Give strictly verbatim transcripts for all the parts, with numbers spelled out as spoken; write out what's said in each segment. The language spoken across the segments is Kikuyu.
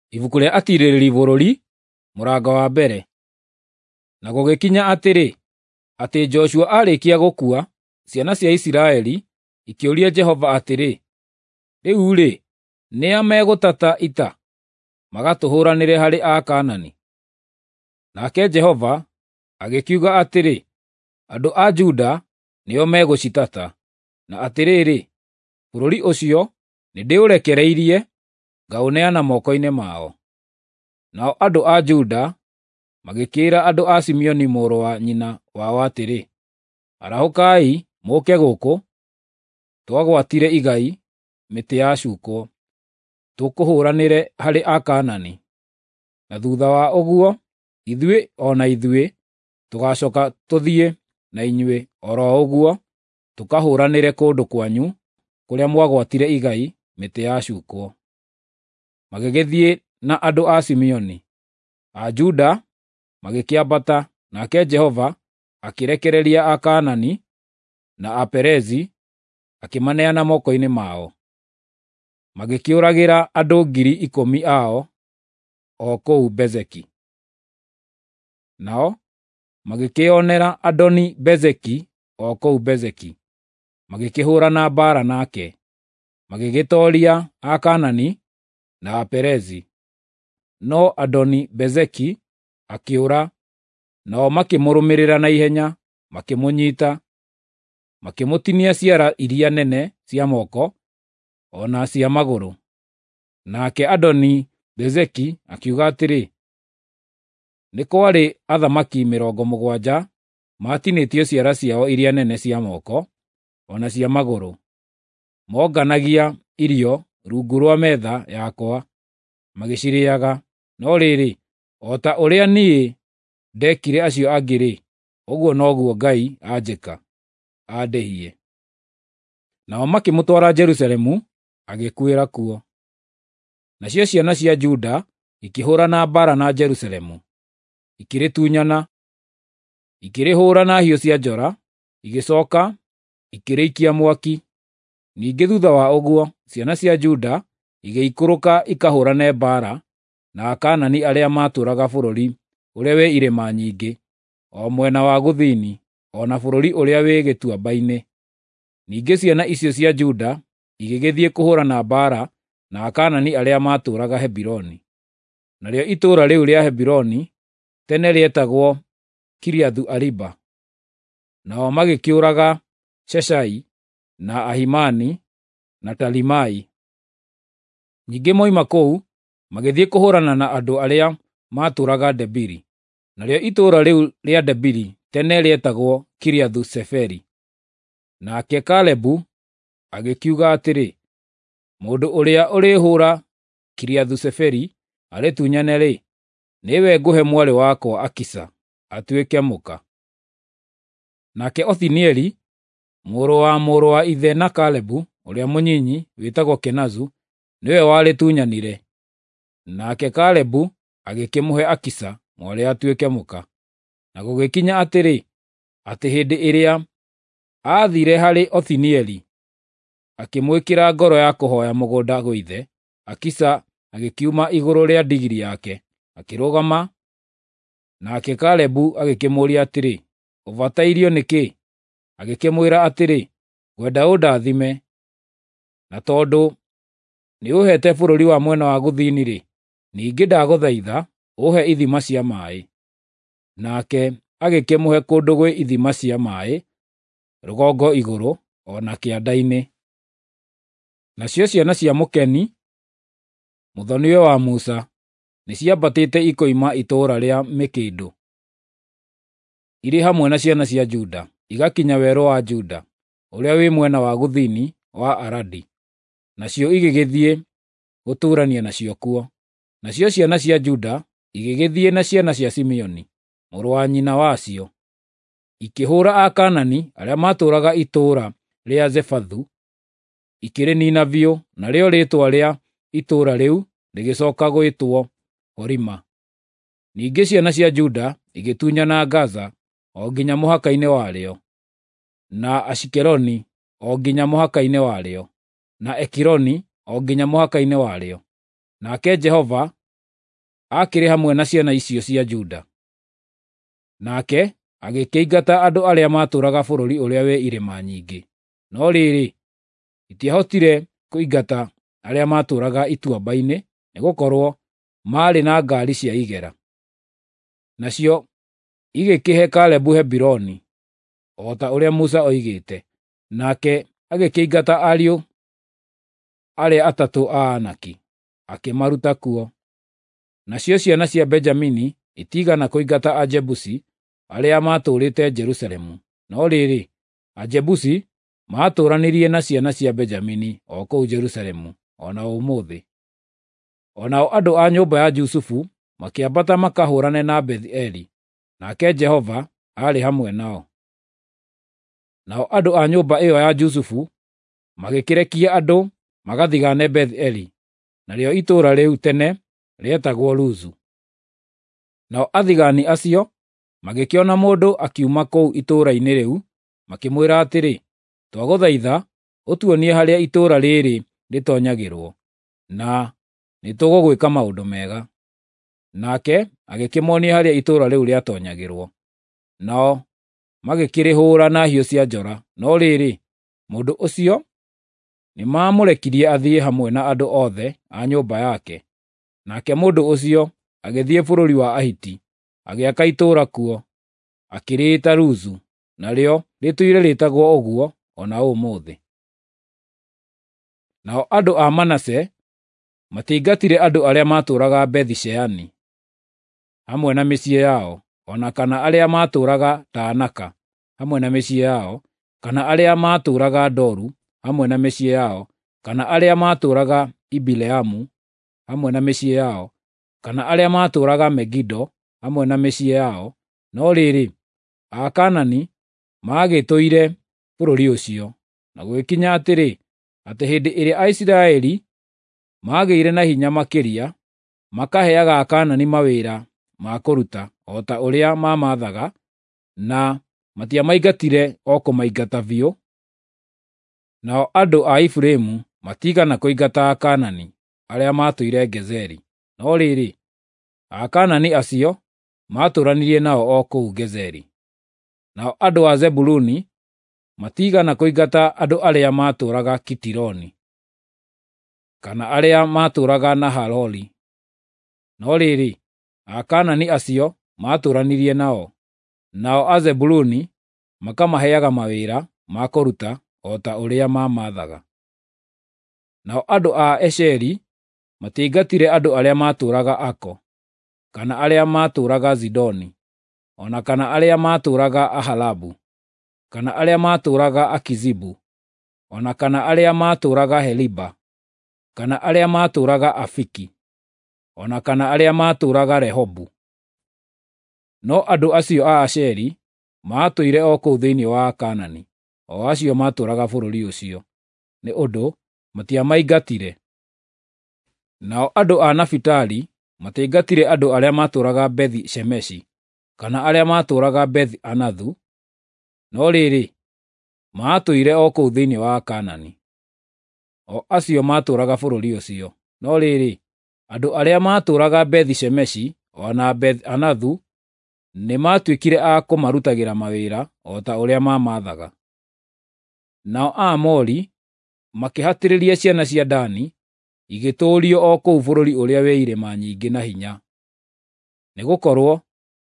Ibuku rĩa atirĩrĩri bũrũri, mũrango wa mbere. Na gũgĩkinya atĩrĩ, atĩ Joshua arĩkia gũkua, ciana cia Isiraeli ikĩũria Jehova atĩrĩ, rĩu-rĩ, nĩa megũtata ita, magatũhũranĩre harĩ Akaanani? Nake Jehova agĩkiuga atĩrĩ, andũ a Juda nĩo megũcitata, na atĩrĩrĩ, bũrũri ũcio nĩndĩũrekereirie, ngaũneana moko-inĩ mao. Nao andũ a Juda magĩkĩĩra andũ a Simeoni mũrũ wa nyina wao atĩrĩ, arahũkai mũũke gũkũ, twagwatire igai mĩtĩ yacukwo, tũkũhũranĩre harĩ Akaanani. Na thutha wa ũguo, ithuĩ o na ithuĩ tũgaacoka tũthiĩ na inyuĩ o ro ũguo, tũkahũranĩre kũndũ kwanyu kũrĩa mwagwatire igai mĩtĩ yacukwo. Magĩgĩthiĩ na andũ a Simeoni. A Juda magĩkĩambata, nake Jehova akĩrekereria Akaanani na Aperizi, akĩmaneana moko-inĩ mao. Magĩkĩũragĩra andũ ngiri ikũmi ao o kũu Bezeki. Nao magĩkĩonera Adoni-Bezeki o kũu Bezeki, magĩkĩhũũrana mbaara nake, magĩgĩtooria Akaanani na Aperizi. No Adoni-Bezeki akĩũra, nao makĩmũrũmĩrĩra na ihenya, makĩmũnyiita, makĩmũtinia ciara iria nene cia moko o na cia magũrũ. Nake Adoni-Bezeki akiuga atĩrĩ, nĩ kwarĩ athamaki mĩrongo mũgwanja maatinĩtio ciara ciao iria nene cia moko o na cia magũrũ, monganagia irio rungu rwa metha yakwa, magĩcirĩĩaga. No rĩrĩ, o ta ũrĩa niĩ ndekire acio angĩ-rĩ, ũguo noguo Ngai anjĩka, andĩhie. Nao makĩmũtwara Jerusalemu, agĩkuĩra kuo. Nacio ciana cia Juda ikĩhũũrana mbaara na Jerusalemu, ikĩrĩtunyana, ikĩrĩhũũra na hiũ cia njora, igĩcooka ikĩrĩikia mwaki. Ningĩ thuutha wa ũguo, ciana cia Juda igĩikũrũka ikahũũrane mbaara na Akaanani arĩa maatũũraga bũrũri ũrĩa wĩ irĩma nyingĩ, o mwena wa gũthini, o na bũrũri ũrĩa wĩ gĩtuamba-inĩ. Ningĩ ciana icio cia Juda igĩgĩthiĩ kũhũũrana mbaara na Akaanani arĩa maatũũraga Hebironi. Narĩo itũũra rĩu rĩa Hebironi tene rĩetagwo Kiriathu-Ariba. Nao magĩkĩũraga Sheshai, na Ahimani, na Talimai. Ningĩ moima kũu, magĩthiĩ kũhũũrana na andũ arĩa maatũũraga Debiri. Narĩo itũũra rĩu rĩa Debiri tene rĩetagwo Kiriathu-Seferi. Nake Kalebu agĩkiuga atĩrĩ, mũndũ ũrĩa ũrĩhũũra Kiriathu-Seferi arĩtunyane-rĩ, nĩwe ngũhe mwarĩ wakwa Akisa atuĩke mũka. Nake Othinieli, mũrũ wa mũrũ wa ithe na Kalebu ũrĩa mũnyinyi, wĩtagwo Kenazu, nĩwe warĩtunyanire. Nake Kalebu agĩkĩmũhe Akisa mwarĩ atuĩke mũka. Na gũgĩkinya atĩrĩ, atĩ hĩndĩ ĩrĩa aathiire harĩ Othinieli, akĩmwĩkĩra ngoro ya kũhooya mũgũnda gwĩ ithe, Akisa agĩkiuma igũrũ rĩa ndigiri yake, akĩrũgama. Nake Kalebu agĩkĩmũũria atĩrĩ, ũbatairio nĩkĩ? Agĩkĩmwĩra atĩrĩ, ngwenda ũndathime, na tondũ nĩũheete bũrũri wa mwena wa gũthini-rĩ, ningĩ ndagũthaitha ũhe ithima cia maaĩ. Nake agĩkĩmũhe kũndũ gwĩ ithima cia maaĩ, rũgongo igũrũ, o na kĩanda-inĩ. Nacio ciana cia Mũkeni, mũthoni-we wa Musa, nĩciambatĩte ikoima itũũra rĩa Mĩkĩndũ, irĩ hamwe na ciana cia Juda, igakinya werũ wa Juda, ũrĩa wĩ mwena wa gũthini wa Aradi, nacio igĩgĩthiĩ gũtũũrania nacio kuo. Nacio ciana cia Juda igĩgĩthiĩ na ciana cia Simeoni, mũrũ wa nyina wacio, ikĩhũũra Akaanani arĩa maatũũraga itũũra rĩa Zefathu, ikĩrĩniina biũ, narĩo rĩĩtwa rĩa itũũra rĩu rĩgĩcooka gwĩtwo Horima. Ningĩ ciana cia Juda igĩtunyana Gaza o nginya mũhaka-inĩ warĩo, na Ashikeloni o nginya mũhaka-inĩ warĩo, na Ekironi o nginya mũhaka-inĩ warĩo. Nake Jehova akĩrĩ hamwe na ciana icio cia Juda. Nake agĩkĩingata andũ arĩa maatũũraga bũrũri ũrĩa wĩ irĩma nyingĩ, no rĩrĩ, itiahotire kũingata arĩa maatũũraga ituamba-inĩ, nĩgũkorwo maarĩ na ngaari cia igera. Nacio igĩkĩhe Kalebu Hebironi, o ta ũrĩa Musa oigĩte, nake agĩkĩingata ariũ arĩa atatũ a Anaki, akĩmaruta kuo. Nacio ciana cia Benjamini itiigana kũingata Ajebusi arĩa maatũũrĩte Jerusalemu, no rĩrĩ, Ajebusi maatũũranirie na ciana cia Benjamini o kũu Jerusalemu o na ũmũthĩ. O nao andũ a nyũmba ya Jusufu makĩambata makahũũrane na Bethi-Eli, nake Jehova aarĩ hamwe nao. Nao andũ a nyũmba ĩyo ya Jusufu magĩkĩrekia andũ magathigaane Bethi-Eli, narĩo itũũra rĩu tene rĩetagwo Luzu. Nao athigaani acio magĩkĩona mũndũ akiuma kũu itũũra-inĩ rĩu, makĩmwĩra atĩrĩ, twagũthaitha ũtuonie harĩa itũũra rĩrĩ rĩtoonyagĩrwo, na nĩtũgũgwĩka maũndũ mega. Nake agĩkĩmonia harĩa itũũra rĩu rĩatoonyagĩrwo, nao magĩkĩrĩhũũra na hiũ cia njora, no rĩrĩ, mũndũ ũcio nĩmamũrekirie athiĩ hamwe na andũ othe a nyũmba yake. Nake mũndũ ũcio agĩthiĩ bũrũri wa Ahiti, agĩaka itũũra kuo, akĩrĩĩta Luzu, narĩo rĩtũire rĩĩtagwo ũguo o na ũmũthĩ. Nao andũ a Manase matiaingatire andũ arĩa maatũũraga Bethi-Sheani hamwe na mĩciĩ yao, o na kana arĩa maatũũraga Taanaka hamwe na mĩciĩ yao, kana arĩa maatũũraga Doru hamwe na mĩciĩ yao, kana arĩa maatũũraga Ibileamu hamwe na mĩciĩ yao, kana arĩa maatũũraga Megido hamwe na mĩciĩ yao, no rĩrĩ, Akaanani maagĩtũire bũrũri ũcio, na gũgĩkinya atĩrĩ, atĩ hĩndĩ ĩrĩa Aisiraeli maagĩire na hinya makĩria, makaheaga Akaanani mawĩra ma kũruta o ta ũrĩa mamathaga, na matiamaingatire o kũmaingata biũ. Nao andũ a Efiraimu matiigana kũingata Akaanani arĩa maatũire Gezeri, no rĩrĩ, Akaanani acio maatũũranirie nao o kũu Gezeri. Nao andũ a Zebuluni matiigana kũingata andũ arĩa maatũũraga Kitironi, kana arĩa maatũũraga Nahaloli, no rĩrĩ, Akaanani acio maatũũranirie nao, nao Azebuluni makamaheaga mawĩra ma kũruta o ta ũrĩa mamathaga. Nao andũ a Asheri matiaingatire andũ arĩa maatũũraga Ako, kana arĩa maatũũraga Zidoni, o na kana arĩa maatũũraga Ahalabu, kana arĩa maatũũraga Akizibu, o na kana arĩa maatũũraga Heliba, kana arĩa maatũũraga Afiki, o na kana arĩa maatũũraga Rehobu. No andũ acio a Asheri maatũire o kũu thĩinĩ wa Akaanani, o acio maatũũraga bũrũri ũcio, nĩ ũndũ matiamaingatire. Nao andũ a Nafitali matiaingatire andũ arĩa maatũũraga Bethi-Shemeshi, kana arĩa maatũũraga Bethi-Anathu, no rĩrĩ, maatũire o kũu thĩinĩ wa Akaanani, o acio maatũũraga bũrũri ũcio, no rĩrĩ, andũ arĩa maatũũraga Bethi-Shemeshi o na Bethi-Anathu nĩmatuĩkire a kũmarutagĩra mawĩra o ta ũrĩa mamathaga. Nao Aamori makĩhatĩrĩria ciana cia Dani igĩtũũrio o kũu bũrũri ũrĩa wĩ irĩma nyingĩ na hinya, nĩgũkorwo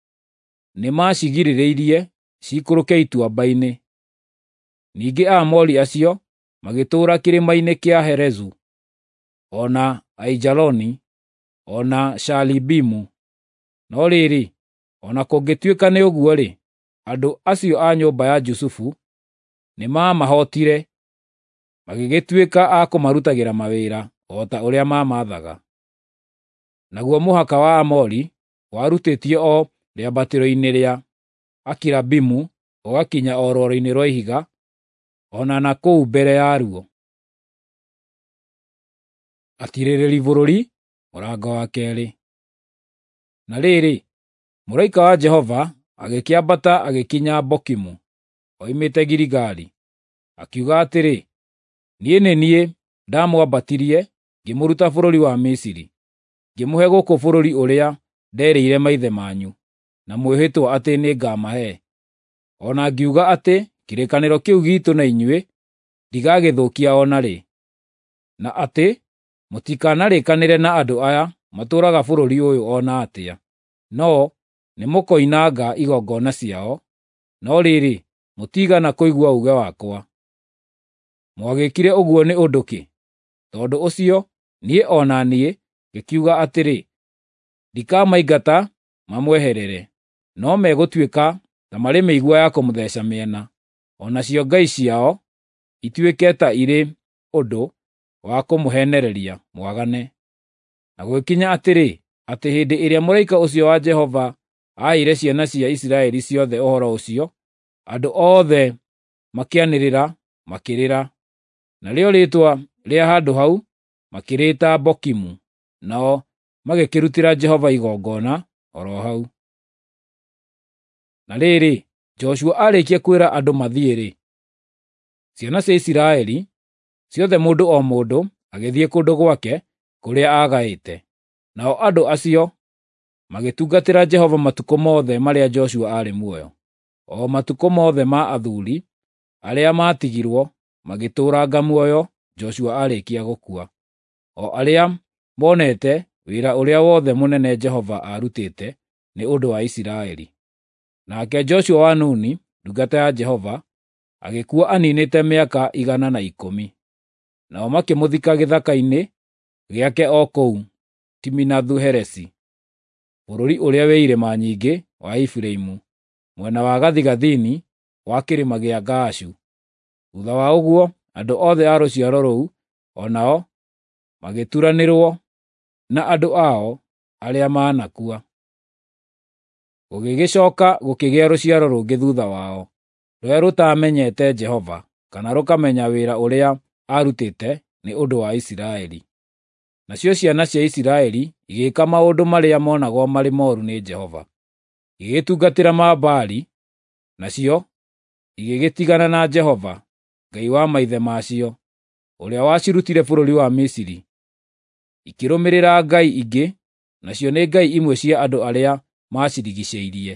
nĩmacigirĩrĩirie ciikũrũke ituamba-inĩ. Ningĩ Aamori acio magĩtũũra kĩrĩma-inĩ kĩa Herezu, o na Aijaloni, o na Shaalibimu, no rĩrĩ, o na kũngĩtuĩka nĩ ũguo-rĩ, andũ acio a nyũmba ya Jusufu nĩmamahootire, magĩgĩtuĩka a kũmarutagĩra mawĩra o ta ũrĩa mamathaga. Naguo mũhaka wa Aamori warutĩtio o rĩambatĩro-inĩ rĩa Akirabimu ũgakinya o rwaro-inĩ rwa ihiga, o na na kũu mbere yaruo. Atirĩrĩri bũrũri mũrango wa keerĩ. Na rĩrĩ, mũraika wa Jehova agĩkĩambata agĩkinya Bokimu, oimĩte Giligali, akiuga atĩrĩ, niĩ nĩ niĩ ndamwambatirie ngĩmũruta bũrũri wa Misiri. ngĩmũhe gũkũ bũrũri ũrĩa nderĩire maithe manyu, na mwĩhĩtwa atĩ nĩngamahe. O na ngiuga atĩ kĩrĩkanĩro kĩu giitũ na inyuĩ ndigagĩthũkia o na rĩ, na atĩ mũtikanarĩkanĩre na andũ aya matũũraga bũrũri ũyũ o na atĩa, no nĩmũkoinanga igongona ciao, no rĩrĩ mũtiigana kũigua uuge wakwa. Mwagĩkire ũguo nĩ ũndũ kĩ? Tondũ ũcio niĩ o na niĩ ngĩkiuga atĩrĩ, ndikamaingata mamweherere, no megũtuĩka ta marĩ mĩigua ya kũmũtheeca mĩena, o nacio ngai ciao ituĩke ta irĩ ũndũ wa kũmũheenereria mwagane. Na gwĩkinya atĩrĩ, atĩ hĩndĩ ĩrĩa mũraika ũcio wa Jehova aaire ciana cia Isiraeli ciothe ũhoro ũcio, andũ othe makĩanĩrĩra makĩrĩra, narĩo rĩĩtwa rĩa handũ hau makĩrĩĩta Bokimu, nao magĩkĩrutĩra Jehova igongona o ro hau. Na rĩrĩ, Joshua aarĩkia kwĩra andũ mathiĩ-rĩ, ciana cia Isiraeli ciothe mũndũ o mũndũ agĩthiĩ kũndũ gwake kũrĩa aagaĩte. Nao andũ acio magĩtungatĩra Jehova matukũ mothe marĩa Joshua aarĩ muoyo. O matukũ mothe ma athuuri arĩa maatigirwo magĩtũũranga muoyo Joshua aarĩkia gũkua, o arĩa monete wĩra ũrĩa wothe mũnene Jehova aarutĩte nĩ ũndũ wa Isiraeli. Nake Joshua wa Nuni, ndungata ya Jehova, agĩkua aniinĩte mĩaka igana na ikũmi. Nao makĩmũthika gĩthaka-inĩ gĩake o kũu Timinathu-Heresi, bũrũri ũrĩa wĩ irĩma nyingĩ wa Efiraimu, mwena wa gathigathini wa kĩrĩma gĩa Gaashu. Thutha wa ũguo, andũ othe a rũciaro rũu o nao magĩturanĩrwo na andũ ao arĩa maanakua. Gũgĩgĩcooka gũkĩgĩa rũciaro rũngĩ thuutha wao, rũrĩa rũtaamenyete Jehova, kana rũkamenya wĩra ũrĩa aarutĩte nĩ ũndũ wa Isiraeli. Nacio ciana cia Isiraeli igĩĩka maũndũ marĩa moonagwo marĩ mooru nĩ Jehova, igĩgĩtungatĩra Maabali, nacio igĩgĩtigana na Jehova, Ngai wa maithe macio, ũrĩa wacirutire bũrũri wa Misiri, ikĩrũmĩrĩra ngai ingĩ, nacio nĩ ngai imwe cia andũ arĩa maacirigicĩirie.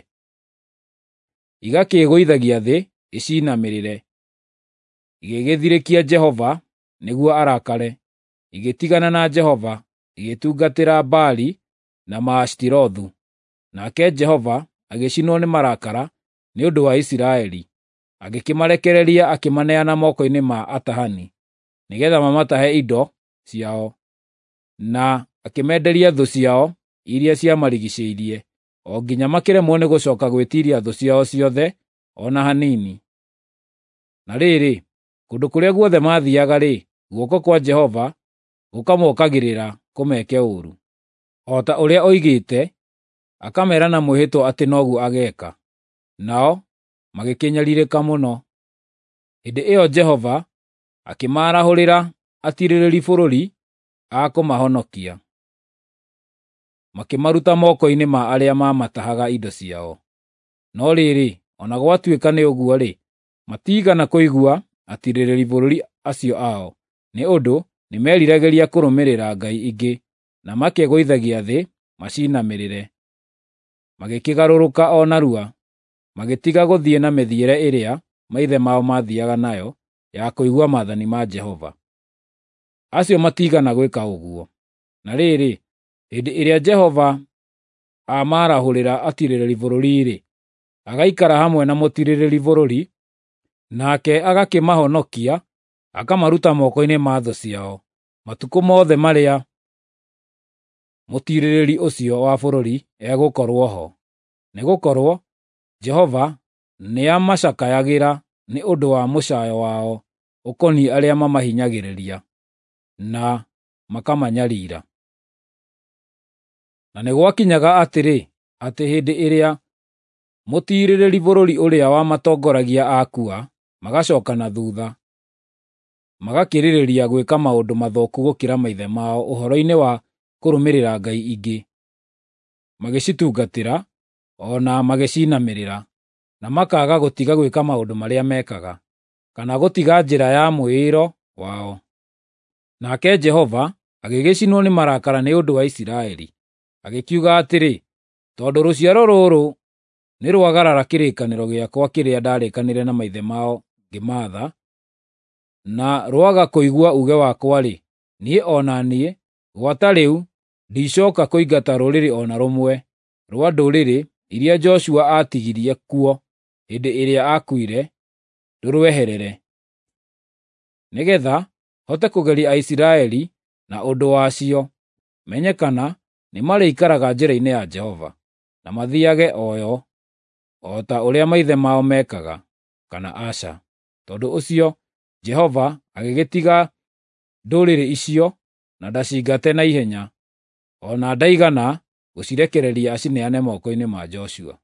Igakĩĩgũithagia thĩ iciinamĩrĩre, igĩgĩthirĩkia Jehova nĩguo arakare, igĩtigana na Jehova, igĩtungatĩra Baali na Maashitorothu. Nake Jehova agĩcinwo nĩ marakara nĩ ũndũ wa Isiraeli, agĩkĩmarekereria akĩmaneana moko-inĩ ma atahani, nĩgeetha mamatahe indo ciao, na akĩmenderia thũ ciao iria ciamarigicĩirie, o nginya makĩremwo nĩ gũcooka gwĩtiiria thũ ciao ciothe o na hanini. Na rĩrĩ, kũndũ kũrĩa guothe maathiiaga-rĩ, guoko kwa Jehova gũkamookagĩrĩra kũmeke ũũru, o ta ũrĩa oigĩte, akameera na mwĩhĩtwa atĩ noguo ageeka. Nao magĩkĩnyariirĩka mũno. Hĩndĩ ĩyo Jehova akĩmaarahũrĩra atiirĩrĩri bũrũri a kũmahonokia, makĩmaruta moko-inĩ ma arĩa maamatahaga indo ciao. No rĩrĩ, o na gwatuĩka nĩ ũguo-rĩ, matiigana kũigua atiirĩrĩri bũrũri acio ao, nĩ ũndũ nĩmeriragĩria kũrũmĩrĩra ngai ingĩ, na makegũithagia thĩ maciinamĩrĩre. Magĩkĩgarũrũka o narua, magĩtiga gũthiĩ na mĩthiĩre ĩrĩa maithe mao maathiiaga nayo ya kũigua maathani ma Jehova. Acio matiigana gwĩka ũguo. Na rĩrĩ, hĩndĩ ĩrĩa Jehova aamaarahũrĩra atiirĩrĩri bũrũri-rĩ, agaikara hamwe na mũtiirĩrĩri bũrũri, nake agakĩmahonokia, akamaruta moko-inĩ ma thũ ciao matukũ mothe marĩa mũtiirĩrĩri ũcio wa bũrũri egũkorwo ho. Nĩgũkorwo Jehova nĩamacakayagĩra nĩ ũndũ wa mũcaayo wao ũkoniĩ arĩa mamahinyagĩrĩria na makamanyariira. Na nĩ gwakinyaga atĩrĩ, atĩ hĩndĩ ĩrĩa mũtiirĩrĩri bũrũri ũrĩa wamatongoragia akua, magacooka na thuutha, magakĩrĩrĩria gwĩka maũndũ mathũku gũkĩra maithe mao ũhoro-inĩ wa kũrũmĩrĩra ngai ingĩ, magĩcitungatĩra o na magĩciinamĩrĩra, na makaaga gũtiga gwĩka maũndũ marĩa mekaga, kana gũtiga njĩra ya mwĩĩro wao. Nake Jehova agĩgĩcinwo nĩ marakara nĩ ũndũ wa Isiraeli, agĩkiuga atĩrĩ, tondũ rũciaro rũrũ nĩ rwagarara kĩrĩkanĩro gĩakwa kĩrĩa ndarĩkanĩire na maithe mao ngĩmaatha, na rwaga kũigua uge wakwa-rĩ, niĩ o na niĩ, gwata rĩu, ndicooka kũingata rũrĩrĩ o na rũmwe rwa ndũrĩrĩ iria Joshua aatigirie kuo hĩndĩ ĩrĩa aakuire, ndũrweherere, nĩgeetha hote kũgeria Aisiraeli na ũndũ wacio, menye kana nĩ marĩikaraga njĩra-inĩ ya Jehova, na mathiage o yo, o ta ũrĩa maithe mao mekaga, kana aca. Tondũ ũcio, Jehova agĩgĩtiga ndũrĩrĩ icio na ndacingate na ihenya, o na ndaigana gũcirekereria acineane moko-inĩ ma Joshua.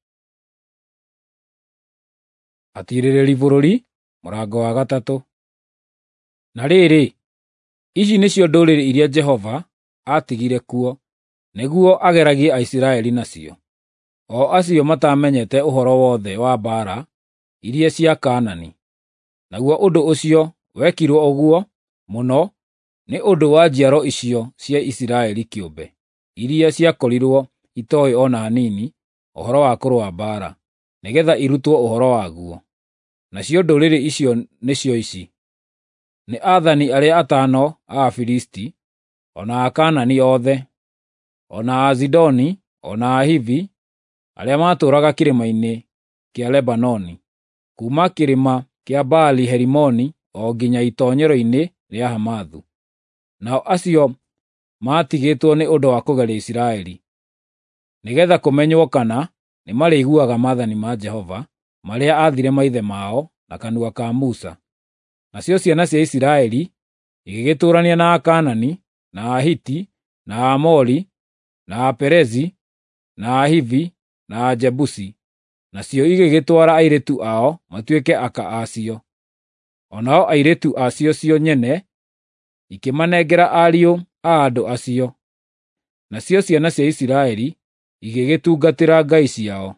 Atiirĩrĩri bũrũri, mũrango wa gatatũ. Na rĩrĩ, ici nĩcio ndũrĩrĩ iria Jehova aatigire kuo nĩguo ageragie Aisiraeli nacio, o acio matamenyete ũhoro wothe wa mbaara iria cia Kaanani. Naguo ũndũ ũcio wekirwo ũguo mũno nĩ ũndũ wa njiaro icio cia Isiraeli kĩũmbe, iria ciakorirwo itooĩ o na hanini ũhoro wa kũrũa mbaara, nĩgeetha irutwo ũhoro waguo. Nacio ndũrĩrĩ icio nĩcio ici: nĩ aathani arĩa atano a Afilisti, o na Akaanani othe, o na Azidoni, o na Ahivi, arĩa maatũũraga kĩrĩma-inĩ kĩa Lebanoni, kuuma kĩrĩma kĩa Baali-Herimoni o nginya itoonyero-inĩ rĩa Hamathu. Nao acio maatigĩtwo nĩ ũndũ wa kũgeria Isiraeli, nĩgeetha kũmenywo kana nĩ marĩiguaga maathani ma Jehova marĩa aathire maithe mao na kanua ka Musa. Nacio ciana cia Isiraeli igĩgĩtũũrania na Akaanani, na Ahiti, na Aamori, na Aperizi, na Ahivi, na Ajebusi, nacio igĩgĩtwara airĩtu ao matuĩke aka acio. O nao airĩtu acio cio nyene ikĩmanengera ariũ a andũ acio. Nacio ciana cia Isiraeli igĩgĩtungatĩra ngai ciao.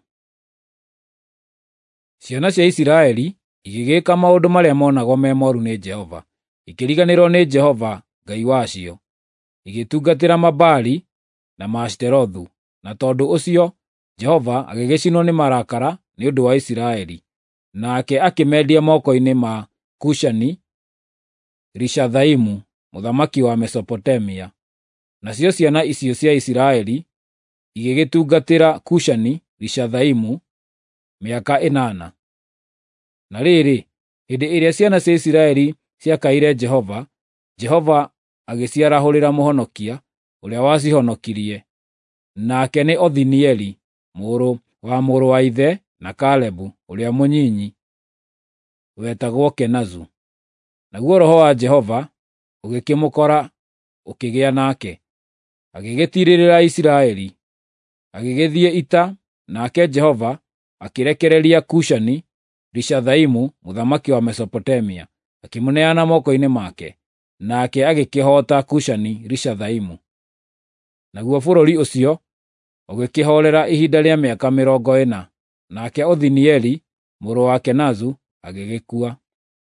Ciana cia Isiraeli igĩgĩka maũndũ marĩa moonagwo me mooru nĩ Jehova, ikĩriganĩrwo nĩ Jehova Ngai wacio, igĩtungatĩra Mabaali na Maashtorothu, na tondũ ũcio Jehova agĩgĩcinwo nĩ marakara nĩ ũndũ wa Isiraeli, nake akĩmendia moko-inĩ ma Kushani-Rishathaimu, mũthamaki wa Mesopotamia. Nacio ciana icio cia Isiraeli igĩgĩtungatĩra Kushani-Rishathaimu mĩaka ĩnana. Na rĩrĩ, hĩndĩ ĩrĩa ciana cia Isiraeli ciakaire Jehova, Jehova agĩciarahũrĩra mũhonokia ũrĩa wacihonokirie, nake nĩ Othinieli, mũrũ wa mũrũ wa ithe na Kalebu ũrĩa mũnyinyi, wetagwo Kenazu. Naguo Roho wa Jehova ũgĩkĩmũkora ũkĩgĩa nake, agĩgĩtiirĩrĩra Isiraeli, agĩgĩthiĩ ita, nake Jehova akĩrekereria Kushani-Rishathaimu mũthamaki wa Mesopotamia, akĩmũneana moko-inĩ make, nake agĩkĩhoota Kushani-Rishathaimu. Naguo bũrũri ũcio ũgĩkĩhoorera ihinda rĩa mĩaka mĩrongo ĩna, nake Othinieli mũrũ wa Kenazu agĩgĩkua.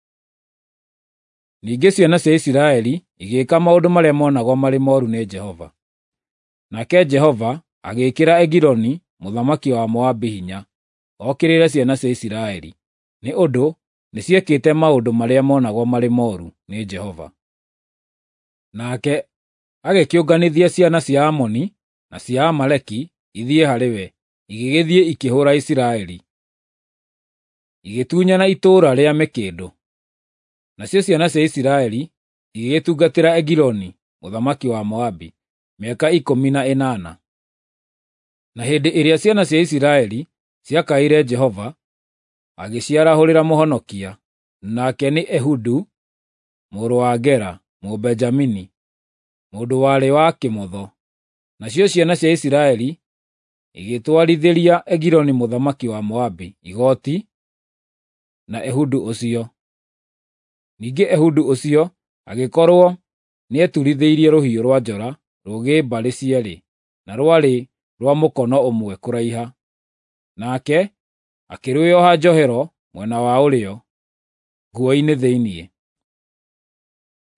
Ningĩ ciana cia Isiraeli igĩĩka maũndũ marĩa moonagwo marĩ mooru nĩ Jehova. Nake Jehova agĩĩkĩra Egiloni mũthamaki wa Moabi hinya okĩrĩre ciana cia Isiraeli, nĩ ũndũ nĩciekĩte maũndũ marĩa moonagwo marĩ mooru nĩ Jehova. Nake agĩkĩũnganithia ciana cia Amoni na cia Amaleki ithiĩ harĩ we, igĩgĩthiĩ ikĩhũũra Isiraeli, igĩtunyana itũũra rĩa mĩkĩndũ. Nacio ciana cia Isiraeli igĩgĩtungatĩra Egiloni mũthamaki wa Moabi mĩaka ikũmi na ĩnana. Na hĩndĩ ĩrĩa ciana cia Isiraeli ciakaire Jehova, agĩciarahũrĩra mũhonokia, nake nĩ Ehudu mũrũ wa Gera Mũbenjamini, mũndũ warĩ wa kĩmotho. Nacio ciana cia Isiraeli igĩtwarithĩria Egiloni mũthamaki wa Moabi igooti na Ehudu ũcio. Ningĩ Ehudu ũcio agĩkorwo nĩeturithĩirie rũhiũ rwa njora rũgĩ mbarĩ cierĩ, na rwarĩ rwa mũkono ũmwe kũraiha, nake akĩrwĩoha njohero mwena wa ũrĩo nguo-inĩ thĩinĩ.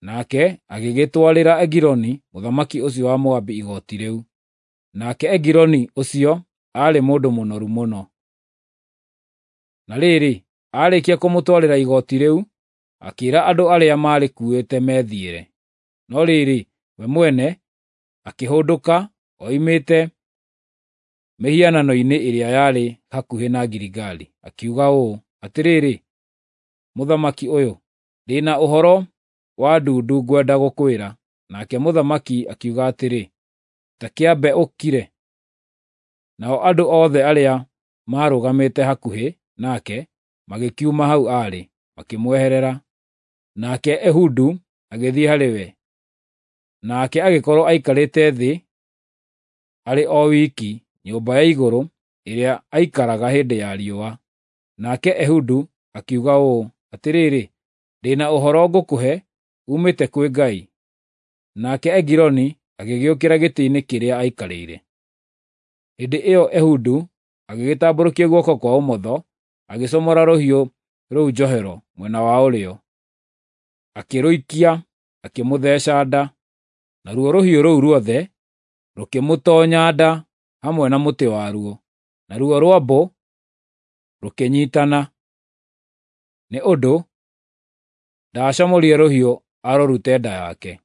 nake agĩgĩtwarĩra Egiloni mũthamaki ũcio wa Moabi igooti rĩu. Nake Egiloni ũcio aarĩ mũndũ mũnoru mũno. Na rĩrĩ, aarĩkia kũmũtwarĩra igooti rĩu, akĩĩra andũ arĩa maarĩkuĩte methiĩre. No rĩrĩ, we mwene akĩhũndũka oimĩte mĩhianano-inĩ ĩrĩa yarĩ hakuhĩ na Giligali, akiuga ũũ, atĩrĩrĩ, mũthamaki ũyũ, ndĩ na ũhoro wa ndundu ngwenda gũkwĩra. Nake mũthamaki akiuga atĩrĩ, ta kĩambe ũkire. Nao andũ othe arĩa maarũgamĩte hakuhĩ nake magĩkiuma hau aarĩ, makĩmweherera. Nake Ehudu agĩthiĩ harĩ we, nake agĩkorwo aikarĩte thĩ arĩ o wiki nyũmba ya igũrũ ĩrĩa aikaraga hĩndĩ ya riũa. Nake Ehudu akiuga ũũ, atĩrĩrĩ, ndĩ na ũhoro ngũkũhe umĩte kwĩ Ngai. Nake Egiloni agĩgĩũkĩra gĩtĩ-inĩ kĩrĩa aikarĩire. Hĩndĩ ĩyo Ehudu agĩgĩtambũrũkia guoko kwa ũmotho, agĩcomora rũhiũ rũu njohero mwena wa ũrĩo, akĩrũikia, akĩmũtheeca nda, naruo rũhiũ rũu ruothe rũkĩmũtoonya nda hamwe na mũtĩ waruo, naruo rwambũ rũkĩnyiitana, nĩ ũndũ ndaacomorire rũhiũ arũrute nda yake.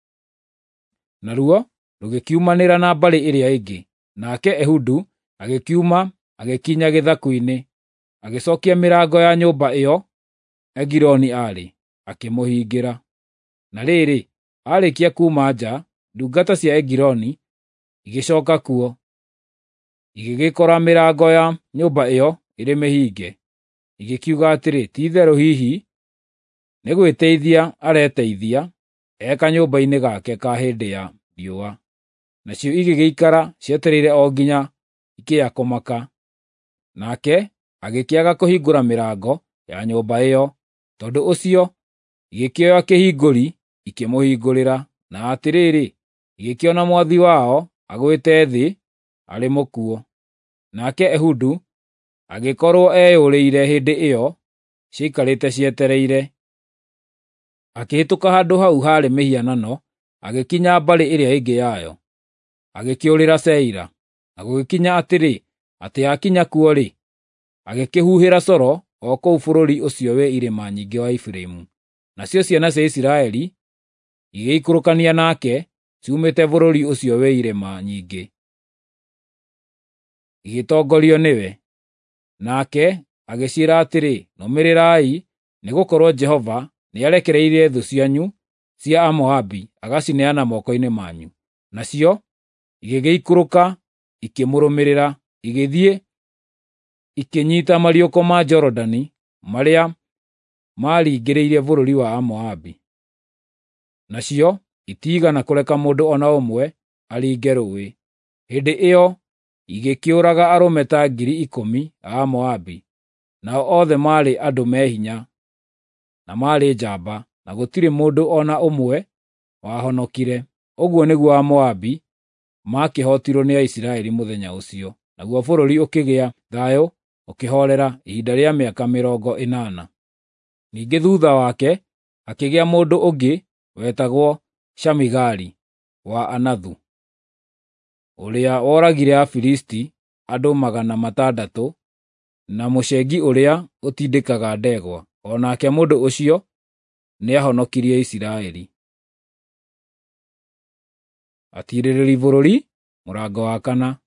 Naruo rũgĩkiumanĩra na mbarĩ ĩrĩa ĩngĩ. Nake Ehudu agĩkiuma agĩkinya gĩthaku-inĩ, agĩcookia mĩrango ya nyũmba ĩyo Egiloni aarĩ, akĩmũhingĩra. Na rĩrĩ, aarĩkia kuuma nja, ndungata cia Egiloni igĩcooka kuo, igĩgĩkora mĩrango ya nyũmba ĩyo ĩrĩ mĩhinge, igĩkiuga atĩrĩ, ti-itherũ hihi nĩ gwĩteithia areteithia eka nyũmba-inĩ gake ka hĩndĩ ya riũa. Nacio igĩgĩikara cietereire o nginya ikĩya kũmaka. Nake agĩkĩaga kũhingũra mĩrango ya nyũmba ĩyo, tondũ ũcio igĩkĩoya kĩhingũri ikĩmũhingũrĩra, na atĩrĩrĩ, igĩkĩona mwathi wao agwĩte thĩ arĩ mũkuũ. Nake Ehudu agĩkorwo eyũrĩire hĩndĩ ĩyo ciaikarĩte cietereire. Akĩhĩtũka handũ hau haarĩ mĩhianano, agĩkinya mbarĩ ĩrĩa ĩngĩ yayo, agĩkĩũrĩra Seira, na gũgĩkinya atĩrĩ, atĩ akinya kuo-rĩ, agĩkĩhuhĩra coro o kũu bũrũri ũcio wĩ irĩma nyingĩ wa Efiraimu. Nacio ciana cia Isiraeli igĩikũrũkania nake ciumĩte bũrũri ũcio wĩ irĩma nyingĩ, igĩtongorio nĩwe. Nake agĩciĩra atĩrĩ, nũmĩrĩrai, nĩgũkorwo Jehova nĩarekereirie thũ cianyu cia Amoabi agacineana moko-inĩ manyu. Nacio igĩgĩikũrũka ikĩmũrũmĩrĩra, igĩthiĩ ikĩnyiita mariũko ma Jorodani marĩa maaringĩrĩire bũrũri wa Amoabi. Nacio itiigana kũreka mũndũ o na ũmwe aringe rũũĩ. Hĩndĩ ĩyo igĩkĩũraga arũme ta ngiri ikũmi a Amoabi, nao othe maarĩ andũ me hinya na maarĩ njamba, na gũtirĩ mũndũ o na ũmwe wahonokire. Ũguo nĩguo Amoabi maakĩhootirwo nĩ Aisiraeli mũthenya ũcio, naguo bũrũri ũkĩgĩa thayũ ũkĩhoorera ihinda rĩa mĩaka mĩrongo ĩnana. Ningĩ thuutha wake akĩgĩa mũndũ ũngĩ wetagwo Shamigari wa Anathu, ũrĩa woragire Afilisti andũ magana matandatũ na mũcengi ũrĩa ũtindĩkaga ndegwa. O nake mũndũ ũcio nĩahonokirie Isiraeli. Atiirĩrĩri bũrũri, mũrango wa kana.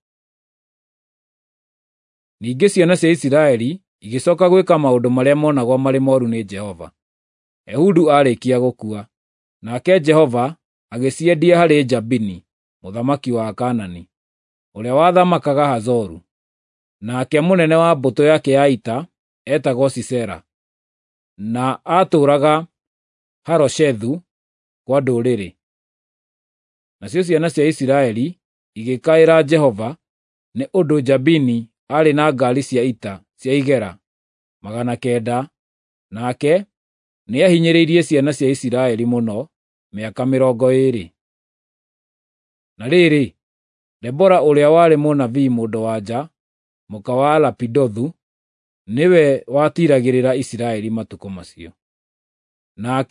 Ningĩ ciana cia Isiraeli igĩcooka gwĩka maũndũ marĩa monagwo marĩ mooru nĩ Jehova. Ehudu aarĩkia gũkua, nake Jehova agĩciendia harĩ Jabini, mũthamaki wa Kaanani, ũrĩa wathamakaga Hazoru. Nake mũnene wa mbũtũ yake ya ita etagwo Sisera, na aatũũraga Haroshethu kwa ndũrĩrĩ. Nacio ciana cia Isiraeli igĩkaĩra Jehova nĩ ũndũ Jabini aarĩ na ngaari cia ita cia igera magana kenda, nake nĩahinyĩrĩirie ciana cia Isiraeli mũno mĩaka mĩrongo ĩĩrĩ. Na rĩrĩ, Debora ũrĩa warĩ mũnabii mũndũ-wa-nja, mũka wa Lapidothu, nĩwe watiiragĩrĩra Isiraeli matukũ macio. Nake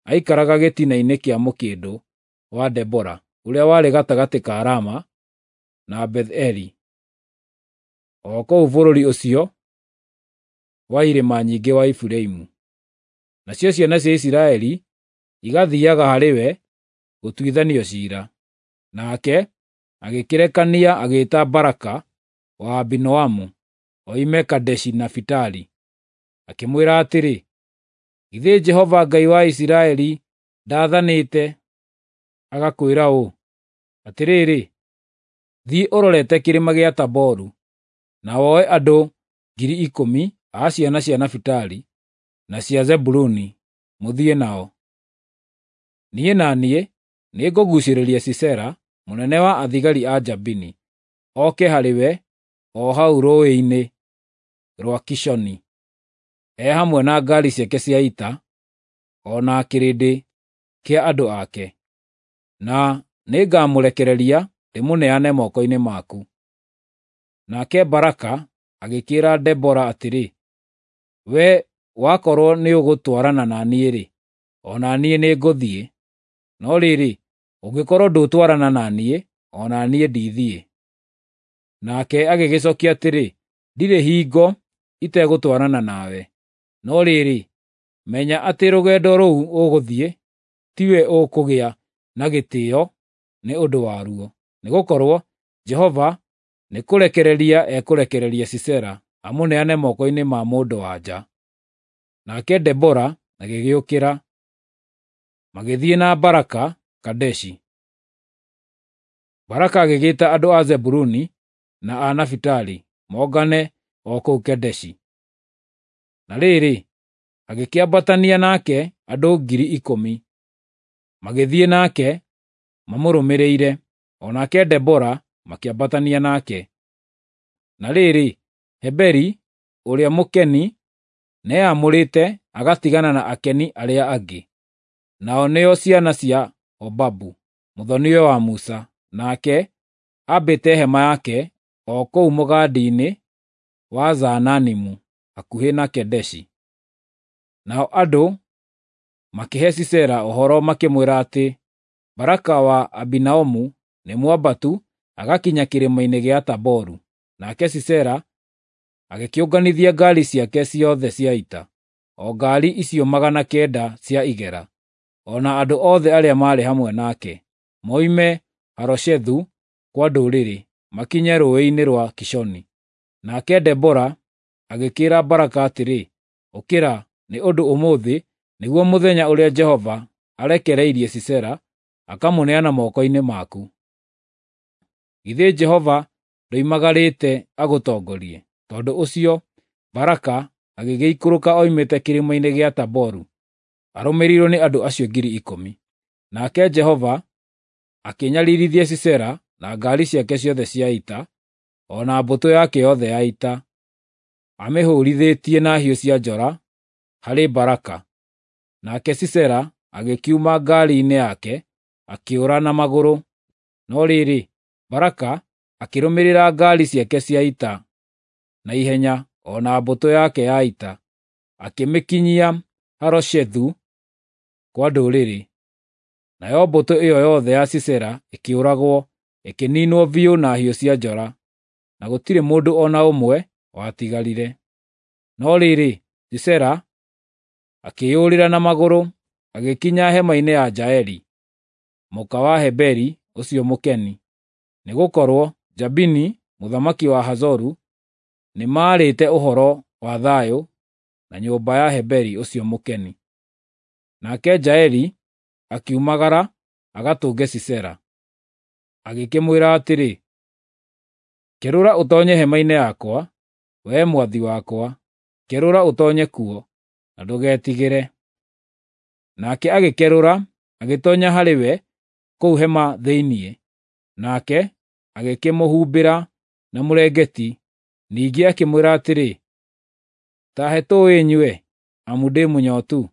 aikaraga gĩtina-inĩ kĩa mũkĩndũ wa Debora, ũrĩa warĩ gatagatĩ ka Rama na Betheli, o kũu bũrũri ũcio wa irĩma nyingĩ wa Efiraimu. Nacio ciana cia Isiraeli igathiiaga harĩ we gũtuithanio ciira. Nake agĩkĩrekania agĩĩta Baraka wa Abinoamu oime Kadeshi Nafitali, akĩmwĩra atĩrĩ, githĩ Jehova Ngai wa Isiraeli ndaathanĩte agakwĩra ũũ, atĩrĩrĩ, thiĩ ũrorete kĩrĩma gĩa Taboru, na woe andũ ngiri ikũmi a ciana cia Nafitali na cia Zebuluni, mũthiĩ nao. Niĩ na niĩ nĩngũguucĩrĩria Sisera, mũnene wa athigari a Jabini, oke harĩ we o hau rũũĩ-inĩ rwa Kishoni, e hamwe na ngaari ciake cia ita, o na kĩrĩndĩ kĩa andũ ake, na nĩngamũrekereria ndĩmũneane moko-inĩ maku. Nake Baraka agĩkĩĩra Debora atĩrĩ, we wakorwo nĩũgũtwarana na niĩ-rĩ, o na niĩ nĩngũthiĩ, no rĩrĩ, ũngĩkorwo ndũtwarana na niĩ, o na niĩ ndithiĩ. Nake agĩgĩcookia atĩrĩ, ndirĩ hingo itegũtwarana nawe, no rĩrĩ, menya atĩ rũgendo rũu ũgũthiĩ tiwe ũkũgĩa na gĩtĩĩo nĩ ũndũ waruo, nĩgũkorwo Jehova nĩkũrekereria ekũrekereria Sisera amũneane moko-inĩ ma mũndũ-wa-nja. Nake Debora agĩgĩũkĩra, magĩthiĩ na Baraka Kadeshi. Baraka agĩgĩĩta andũ a Zebuluni na a Nafitali mongane o kũu Kadeshi. Na rĩrĩ, agĩkĩambatania nake andũ ngiri ikũmi, magĩthiĩ nake mamũrũmĩrĩire, o nake Debora makĩambatania nake. Na rĩrĩ, Heberi ũrĩa Mũkeni nĩeyamũrĩte agatigana na Akeni arĩa angĩ, nao nĩo ciana cia Hobabu, mũthoni-we wa Musa, nake ambĩte hema yake o kũu mũgandi-inĩ wa Zaananimu hakuhĩ na Kedeshi. Nao andũ makĩhe Sisera ũhoro makĩmwĩra atĩ Baraka wa Abinoamu nĩ mwambatu agakinya kĩrĩma-inĩ gĩa Taboru. Nake Sisera agĩkĩũnganithia ngaari ciake ciothe cia ita, o ngaari icio magana kenda cia igera, o na andũ othe arĩa maarĩ hamwe nake, moime Haroshethu kwa ndũrĩrĩ, makinye rũũĩ-inĩ rwa Kishoni. Nake Debora agĩkĩĩra Baraka atĩrĩ, ũkĩra, nĩ ũndũ ũmũthĩ nĩguo mũthenya ũrĩa Jehova arekereirie Sisera akamũneana moko-inĩ maku. Githĩ Jehova ndoimagarĩte agũtongorie? Tondũ ũcio Baraka agĩgĩikũrũka oimĩte kĩrĩma-inĩ gĩa Taboru, arũmĩrĩirwo nĩ andũ acio ngiri ikũmi. Nake Jehova akĩnyariirithia Sisera na ngaari ciake ciothe cia ita, o na mbũtũ yake yothe ya ita, amĩhũũrithĩtie na hiũ cia njora harĩ Baraka. Nake Sisera agĩkiuma ngaari-inĩ yake akĩũra na magũrũ. No rĩrĩ, Baraka akĩrũmĩrĩra ngaari ciake cia ita na ihenya, o na mbũtũ yake ya ita, akĩmĩkinyia Haroshethu kwa ndũrĩrĩ. Nayo mbũtũ ĩyo yothe ya Sisera ĩkĩũragwo, ĩkĩniinwo biũ na hiũ cia njora, na gũtirĩ mũndũ o na ũmwe watigarire. No rĩrĩ, Sisera akĩyũrĩra na magũrũ agĩkinya hema-inĩ ya Jaeli, mũka wa Heberi ũcio Mũkeni, nĩgũkorwo Jabini mũthamaki wa Hazoru nĩmarĩte ũhoro wa thayũ na nyũmba ya Heberi ũcio Mũkeni. Nake Jaeli akiumagara agatũnge Sisera, agĩkĩmwĩra atĩrĩ, kerũra ũtoonye hema-inĩ yakwa, wee mwathi wakwa, kerũra ũtoonye kuo, na ndũgetigĩre. Nake agĩkerũra agĩtoonya harĩ we kũu hema thĩiniĩ, nake agĩkĩmũhumbĩra na mũrengeti. Ningĩ akĩmwĩra atĩrĩ, tahe tũũĩ nyue, amu ndĩ mũnyootu.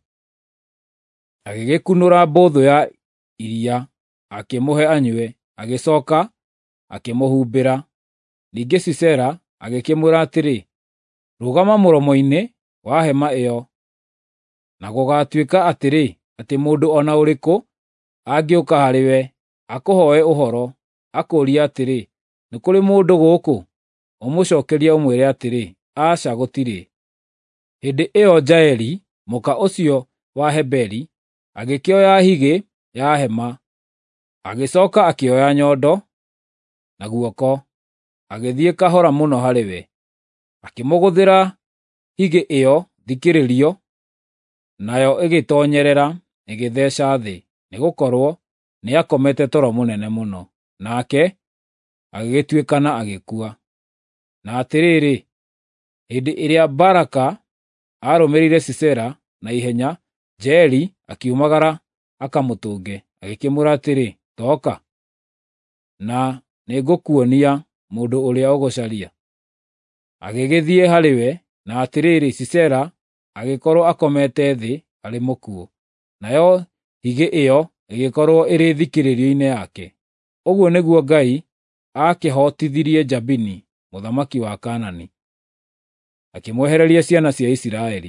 Agĩgĩkunũra mbũthũ ya iria akĩmũhe anyue, agĩcooka akĩmũhumbĩra. Ningĩ Sisera agĩkĩmwĩra atĩrĩ, rũgama mũromo-inĩ wa hema ĩyo. Na gũgatuĩka atĩrĩ, atĩ mũndũ o na ũrĩkũ angĩũka harĩwe akũhoe ũhoro, akũũrie atĩrĩ, nĩ kũrĩ mũndũ gũkũ? Ũmũcookerie ũmwĩre atĩrĩ, aca, gũtirĩ. Hĩndĩ ĩyo Jaeli, mũka ũcio wa Heberi, agĩkĩoya higĩ ya hema, agĩcooka akĩoya nyondo na guoko, agĩthiĩ kahora mũno harĩwe, akĩmũgũthĩra higĩ ĩyo thikĩrĩrio, nayo ĩgĩtoonyerera ĩgĩtheeca thĩ, nĩgũkorwo nĩakomete toro mũnene mũno, nake agĩgĩtuĩkana agĩkua. Na atĩrĩrĩ, hĩndĩ ĩrĩa Baraka aarũmĩrĩire Sisera na ihenya, Jaeli akiumagara akamũtũnge, agĩkĩmwĩra atĩrĩ, tooka, na nĩngũkuonia mũndũ ũrĩa ũgũcaria. Agĩgĩthiĩ harĩwe, na atĩrĩrĩ, Sisera agĩkorwo akomete thĩ arĩ mũkuũ, nayo higĩ ĩyo ĩgĩkorwo ĩrĩ thikĩrĩrio-inĩ yake. Ũguo nĩguo Ngai aakĩhootithirie Jabini, mũthamaki wa Kaanani, akĩmwehereria ciana cia Isiraeli.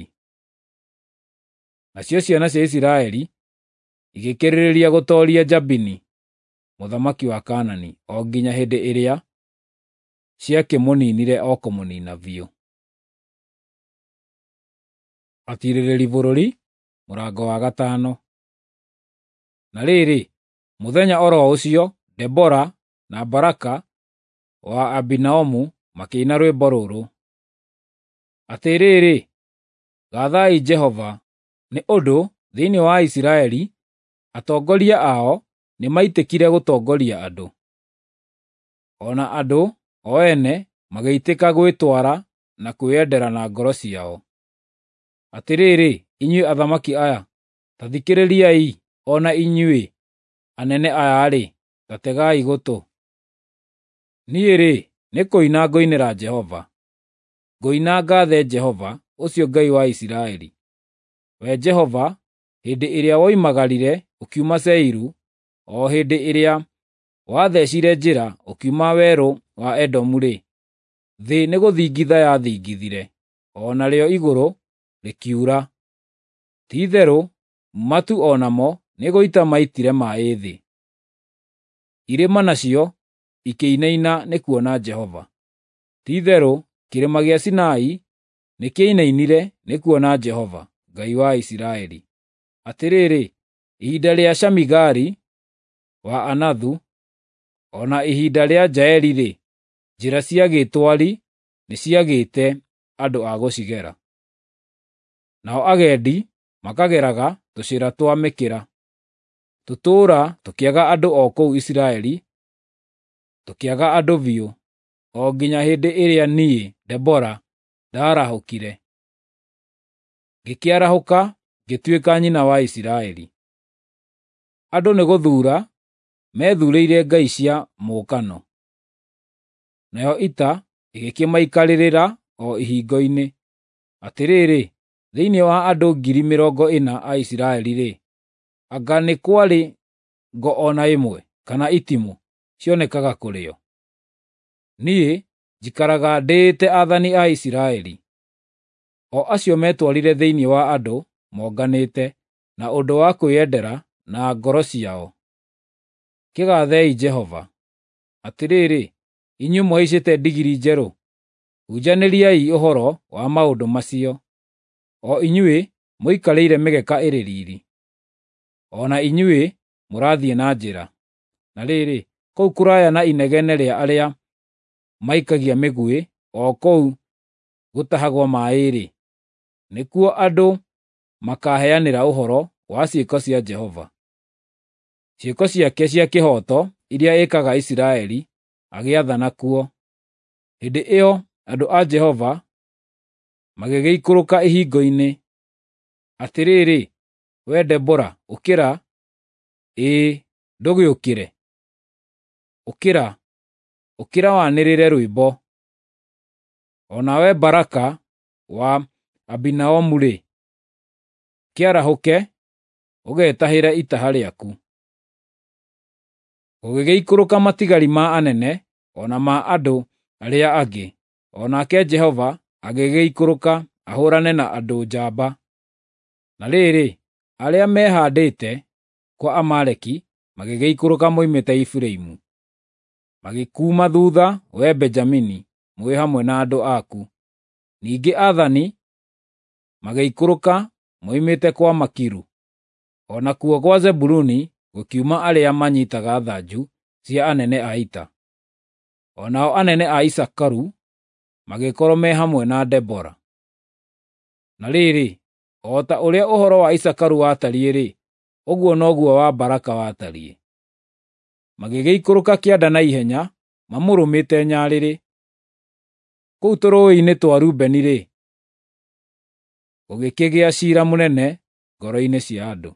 Nacio ciana cia Isiraeli igĩkĩrĩrĩria gũtooria Jabini, mũthamaki wa Kaanani, o nginya hĩndĩ ĩrĩa ciakĩmũniinire o kũmũniina biũ. Atiirĩrĩri bũrũri, mũrango wa gatano. Na rĩrĩ, mũthenya oro ũcio, Debora na Baraka wa Abinoamu makĩina rwĩmbo rũrũ: atĩrĩrĩ, gathai Jehova, nĩ ũndũ thĩinĩ wa Isiraeli atongoria ao nĩmaitĩkire gũtongoria andũ. O na andũ o ene magĩitĩka gwĩtwara na kwĩyendera na ngoro ciao. Atĩrĩrĩ, inyuĩ athamaki aya, ta thikĩrĩriai, o na inyuĩ anene aya-rĩ, ta tegai gũtũ. Niĩ-rĩ, nĩ kũina ngũinĩra Jehova, ngũina ngaathe Jehova, ũcio Ngai wa Isiraeli. We Jehova, hĩndĩ ĩrĩa woimagarire ũkiuma Seiru, o hĩndĩ ĩrĩa wathecire njĩra ũkiuma werũ wa Edomu-rĩ, thĩ nĩgũthingitha yathingithire, o narĩo igũrũ rĩkiura. Ti-itherũ, matu o namo nĩgũita maitire maaĩ thĩ. Irĩma nacio ikĩinaina nĩ kuona Jehova. Ti-itherũ, kĩrĩma gĩa Sinai nĩkĩinainire nĩ kuona Jehova, Ngai wa Isiraeli. Atĩrĩrĩ, ihinda rĩa Shamigari wa Anathu, o na ihinda rĩa Jaeli-rĩ, njĩra cia gĩĩtwari nĩciagĩte andũ a gũcigera. Nao agendi makageraga tũcĩra twa mĩkĩra. Tũtũũra tũkĩaga andũ o kũu Isiraeli, tũkĩaga andũ biũ, o nginya hĩndĩ ĩrĩa niĩ, Debora, ndaarahũkire. Ngĩkĩarahũka ngĩtuĩka nyina wa Isiraeli. Andũ nĩgũthuura methuurĩire ngai cia mũũkano, nayo ita ĩgĩkĩmaikarĩrĩra o ihingo-inĩ. Atĩrĩrĩ, thĩinĩ wa andũ ngiri mĩrongo ĩna a Isiraeli-rĩ, anga nĩ kwarĩ ngo o na ĩmwe kana itimũ cionekaga kũrĩ o? Niĩ njikaraga ndĩĩte aathani a Isiraeli, o acio metwarire thĩinĩ wa andũ monganĩte na ũndũ wa kwĩyendera na ngoro ciao. Kĩgaathei Jehova. Atĩrĩrĩ, inyuĩ mũhaicĩte ndigiri njerũ, hunjanĩriai ũhoro wa maũndũ macio, o inyuĩ mũikarĩire mĩgeka ĩrĩ riiri, o na inyuĩ mũrathiĩ na njĩra. Na rĩrĩ, kũu kũraya na inegene rĩa arĩa maikagia mĩguĩ, o kũu gũtahagwo maaĩ-rĩ, nĩkuo andũ makaheanĩra ũhoro wa ciĩko cia Jehova, ciĩko ciake cia kĩhooto iria ĩkaga Isiraeli agĩathana kuo. Hĩndĩ ĩyo andũ a Jehova magĩgĩikũrũka ihingo-inĩ. Atĩrĩrĩ, we Debora, ũkĩra, ĩĩ, ndũgĩũkĩre. Ũkĩra, ũkĩra wanĩrĩre rwĩmbo. O nawe Baraka wa Abinoamu-rĩ, kĩarahũke ũgetahĩre itaha rĩaku. Gũgĩgĩikũrũka matigari ma anene o na ma andũ arĩa angĩ, o nake Jehova agĩgĩikũrũka ahũũrane na andũ njamba. Na rĩrĩ, arĩa mehandĩte kwa Amaleki magĩgĩikũrũka moimĩte Efiraimu. Magĩkuuma thutha, wee Benjamini, mwĩ hamwe na andũ aku. Ningĩ aathani magĩikũrũka moimĩte kwa Makiru. O na kuo gwa Zebuluni gũkiuma arĩa manyiitaga thanju cia anene a ita. O nao anene a Isakaru magĩkorwo me hamwe na Debora. Na rĩrĩ, o ta ũrĩa ũhoro wa Isakaru watariĩ-rĩ, ũguo noguo wa Baraka watariĩ. Magĩgĩikũrũka kĩanda na ihenya, mamũrũmĩte nyarĩrĩ. Kũu tũrũĩ-inĩ twa Rubeni-rĩ, gũgĩkĩgĩa ciira mũnene ngoro-inĩ cia andũ.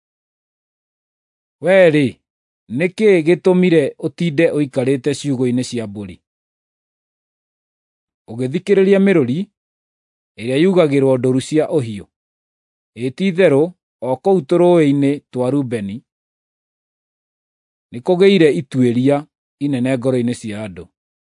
Wee-rĩ, nĩ kĩĩ gĩtũmire ũtinde ũikarĩte ciugũ-inĩ cia mbũri, ũgĩthikĩrĩria mĩrũri ĩrĩa yugagĩrwo ndũru cia ũhiũ? Ĩ ti-itherũ, o kũu tũrũĩ-inĩ twa Rubeni nĩ kũgĩire ituĩria inene ngoro-inĩ cia andũ.